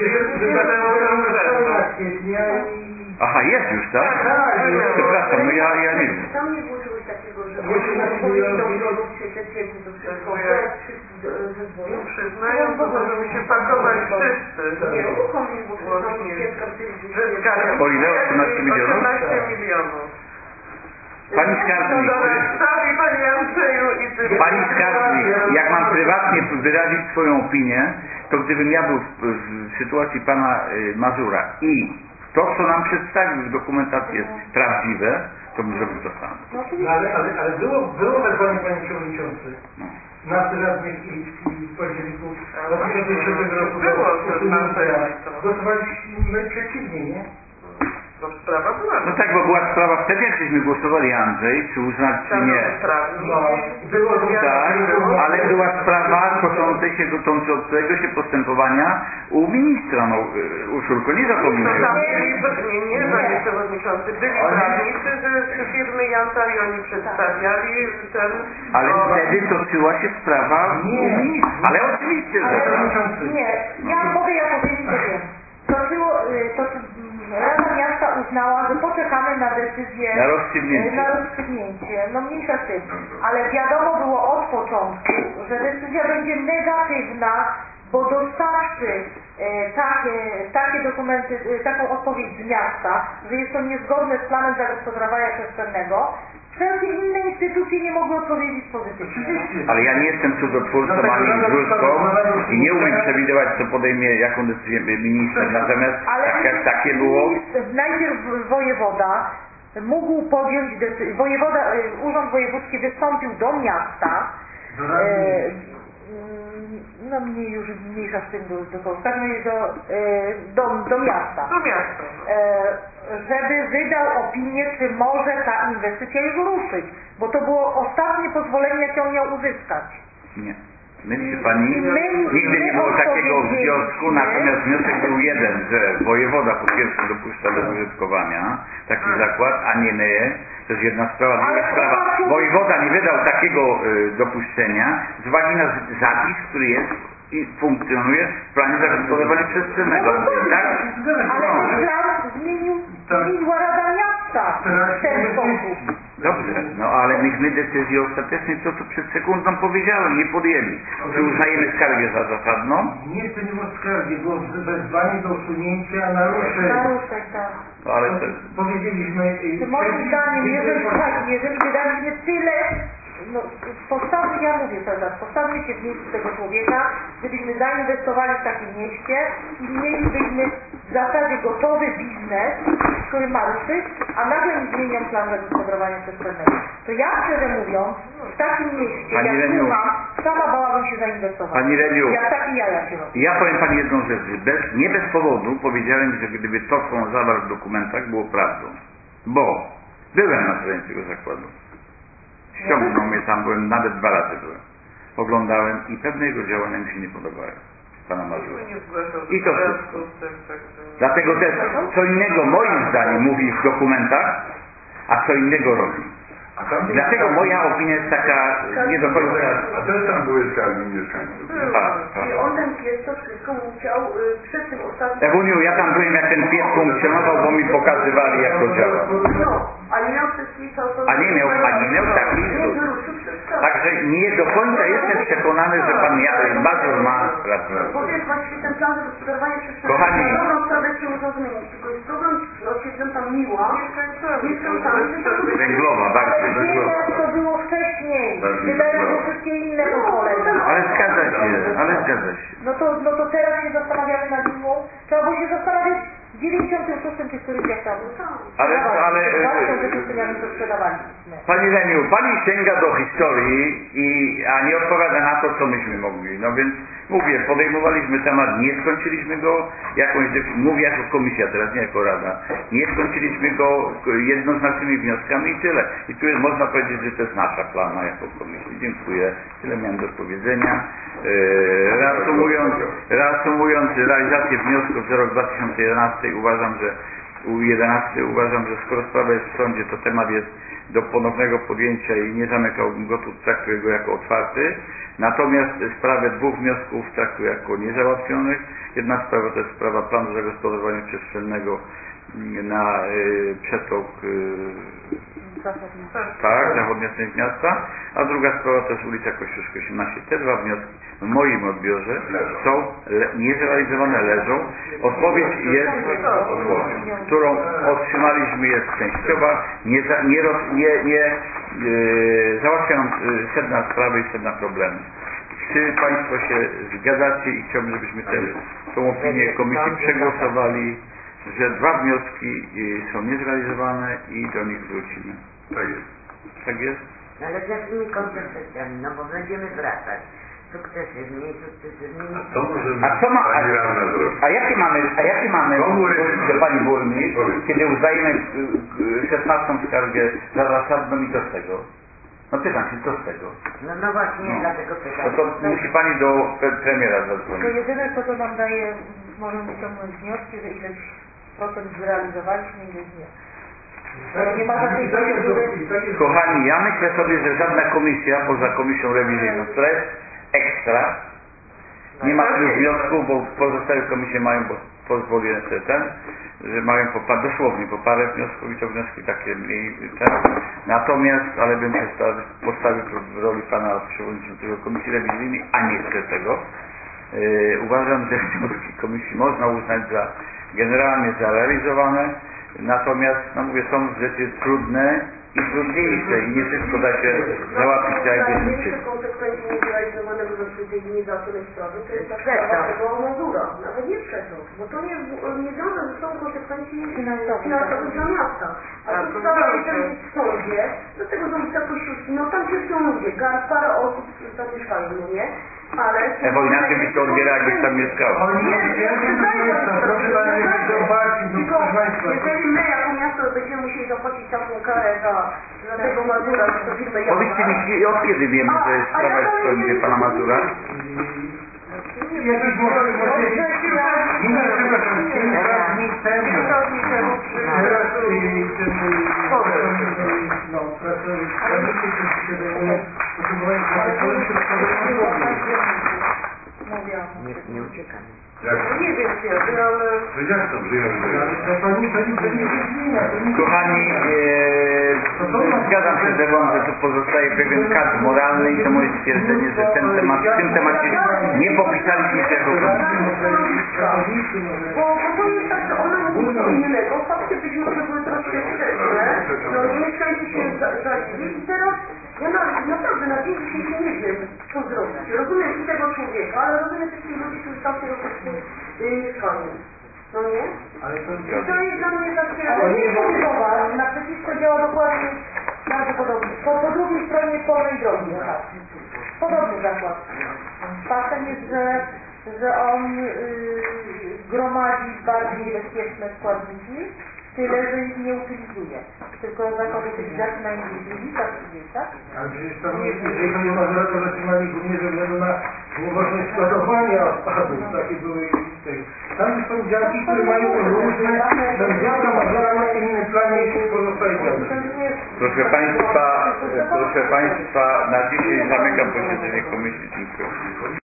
Aha, jest już, tak? Przepraszam, no ja nie wiem. Tam nie było czegoś takiego, że oni przyjęli do wszystko, przyznają, to możemy się pakować wszyscy. Nie, uruchomił, bo O ile? 18 milionów? 18 milionów. Pani skarbnik, Pani skarbnik, jak mam prywatnie wyrazić swoją opinię, to gdybym ja był w sytuacji pana Mazura i to, co nam przedstawił w dokumentacji jest prawdziwe, to bym zrobił to samo. No, ale było tak, Panie Przewodniczący, nas radnych i w październiku 2010 roku głosowaliśmy przeciwnie, nie? No sprawa była. No tak, bo była sprawa wtedy, jak żeśmy głosowali, Andrzej, czy uznać, czy nie. Tak, ale była sprawa dotyczącego się postępowania u ministra, no Urszulko, nie zapomnijmy. Nie, panie przewodniczący, byli prawnicy z firmy Jantar i oni przedstawiali ten... Ale wtedy toczyła się sprawa u ministra. Ale oczywiście, że... Nie, ja mogę powiedzieć, że wiem. Rada Miasta uznała, że poczekamy na decyzję, na rozstrzygnięcie. No mniejsza z tym. Ale wiadomo było od początku, że decyzja będzie negatywna bo dostawszy takie dokumenty, taką odpowiedź z miasta, że jest to niezgodne z planem zagospodarowania przestrzennego, wszelkie inne instytucje nie mogły odpowiedzieć pozytywnie. Ale ja nie jestem cudotwórcą ani wróżką i nie umiem przewidywać, co podejmie, jaką decyzję minister. Natomiast takie było. Najpierw wojewoda mógł podjąć decyzję, urząd wojewódzki wystąpił do miasta, no mnie już mniejsza z tym do miasta. Żeby wydał opinię, czy może ta inwestycja już ruszyć, bo to było ostatnie pozwolenie, jakie on miał uzyskać. Nie. Pani, nigdy nie było takiego wniosku, natomiast wniosek był jeden, że wojewoda po pierwsze dopuszcza do użytkowania taki zakład, a nie my. To jest jedna sprawa. Druga sprawa, wojewoda nie wydał takiego dopuszczenia z uwagi na zapis, który jest i funkcjonuje w planie zagospodarowania przestrzennego. Tak? Ale ten plan zmieniła Rada Miasta w ten sposób. Dobrze, no ale myśmy decyzję ostatecznie, co tu przed sekundą powiedziałem, nie podjęli. Czy uznajemy skargę za zasadną? Nie, to nie było skargi, było wezwanie do usunięcia naruszeń. Naruszeń, tak. No, ale to... Powiedzieliśmy... Moim zdaniem, jeżeli wydaliśmy tyle, postawmy się w miejscu tego człowieka, gdybyśmy zainwestowali w takim mieście i mielibyśmy w zasadzie gotowy biznes, który ma ruszyć, a nagle mi zmieniam plan zagospodarowania przestrzennego. To ja szczerze mówiąc, w takim mieście, Pani jak Reniu, tu mam, sama bałabym się zainwestować. Pani Reniu, jak takie jaja się robi. Ja powiem Pani jedną rzecz. Nie bez powodu powiedziałem, że gdyby to, co on zawarł w dokumentach, było prawdą. Bo byłem na terenie tego zakładu. Ściągnął mnie tam, byłem, nawet 2 razy byłem. Oglądałem i pewne jego działania mi się nie podobały. Pana Mazura. I to wszystko. Dlatego też co innego moim zdaniem mówi w dokumentach, a co innego robi. Dlatego moja opinia jest taka nie do końca... A też tam były skargi mieszkańców. I on ten pies to wszystko musiał przed tym ostatnim... Ewuniu, ja tam byłem, jak ten pies funkcjonował, bo mi pokazywali, jak to działa. No, a nie miał wszystkich to... A nie miał takich Także nie do końca jestem przekonany, że pan Mazur ma rację. Bo wiesz, właściwie ten plan zagospodarowania przestrzennego Kochani, na dobrą sprawę się może zmienić. Tylko jest problem, osiedlem tam Miła, mieszkańcami, węglowa, bardzo węglowa. To było wcześniej. Wydaje się wszystkie inne pozwolenia. Ale zgadza się. No to teraz się zastanawiamy nad Miłą. Trzeba było się zastanawiać w 96 czy którymś jak tam. Ale to sprzedawaliśmy. Pani Leniu, Pani sięga do historii, a nie odpowiada na to, co myśmy mogli. No więc mówię, podejmowaliśmy temat, nie skończyliśmy go mówię jako komisja, teraz nie jako rada. Nie skończyliśmy go jednoznacznymi wnioskami i tyle. I tu jest, można powiedzieć, że to jest nasza plana jako komisji. Dziękuję. Tyle miałem do powiedzenia. Reasumując realizację wniosków za rok 2011 uważam, że skoro sprawa jest w sądzie, to temat jest do ponownego podjęcia i nie zamykałbym go tu, traktuję go jako otwarty. Natomiast sprawę 2 wniosków traktuję jako niezałatwionych. Jedna sprawa to jest sprawa planu zagospodarowania przestrzennego na przetok zachodnia część miasta, a druga sprawa to jest ulica Kościuszka 18. Te 2 wnioski w moim odbiorze są niezrealizowane, leżą. Odpowiedź jest, którą otrzymaliśmy, jest częściowa, załatwia nam sedna sprawy i sedna problemy. Czy Państwo się zgadzacie i chciałbym, żebyśmy tą opinię komisji przegłosowali, że 2 wnioski są niezrealizowane i do nich wrócimy. Tak jest. Tak jest? Ale z jakimi konsekwencjami? No bo będziemy wracać. Sukcesywnie. A jakie mamy Pani Burmistrz, kiedy uznajemy 16 skargę za zasadną i co z tego? No pytam się, co z tego? No właśnie, dlatego pytam. No to musi Pani do premiera zadzwonić. To jedyne, co to nam daje, możemy wyciągnąć wnioski, że ileś procent zrealizowaliśmy, ileś nie. Nie ma takiej procedury. Kochani, ja myślę sobie, że żadna komisja poza komisją rewizyjną, która jest ekstra, nie ma tylu wniosków, bo pozostałe komisje mają pozwolenie że mają dosłownie po parę wniosków i to wnioski takie mniej Natomiast, ale bym się postawił w roli Pana Przewodniczącego Komisji Rewizyjnej, a nie chcę tego, Uważam, że wnioski komisji można uznać za generalnie zrealizowane, natomiast, no mówię, są rzeczy trudne i trudniejsze i nie wszystko da się załatwić tak jak jest Największe szybko. konsekwencje niezrealizowanego do tej niezałatwionej sprawy to jest ta sprawa tego Mazura, nawet nie przetok, bo to nie wiąże ze sobą konsekwencji finansowych dla miasta. A tu sprawa jest w sądzie, do tego są Kościuszki, no tam się są ludzie, parę osób tam mieszkają, no nie? Ale... Bo inaczej byś to odbierał, jakbyś tam mieszkał. Jeżeli my jako miasto będziemy musieli zapłacić taką karę za tego Mazura, za firmę Powiedzcie mi, od kiedy wiemy, że sprawa jest w sądzie pana Mazura? Jakiś może Nie uciekamy. Nie wiem kiedy, ale... Jak to Kochani, zgadzam się z Ewą, że tu pozostaje pewien kadr moralny i to moje stwierdzenie, że ten temat, w tym temacie nie popisaliśmy się jako Bo to jest tak, że ona mówi co innego, fakty być może były troszkę sprzeczne, no nie mieszkańcy się zadzili i teraz ja naprawdę na dzień dzisiejszy nie wiem, co zrobić. Rozumiem i tego człowieka, ale rozumiem też tych ludzi, którzy tam się mieszkają. No nie? I to jest dla mnie takie... Ale nie podoba, naprzeciwko działa dokładnie bardzo podobnie. Po drugiej stronie polnej drogi. Podobny zakład. Faktem jest, że on gromadzi bardziej niebezpieczne składniki, tyle, że ich nie utylizuje. Tylko zakład utylizacji na indywidualistach, tak? Ale przecież tam jest, jeżeli chodzi o Mazura, to zatrzymali głównie ze względu na niemożność składowania odpadów. Takie były tam są działki, które mają różne, działka Mazura ma inny plan niż pozostałe działki. Proszę Państwa, na dzisiaj zamykam posiedzenie komisji. Dziękuję.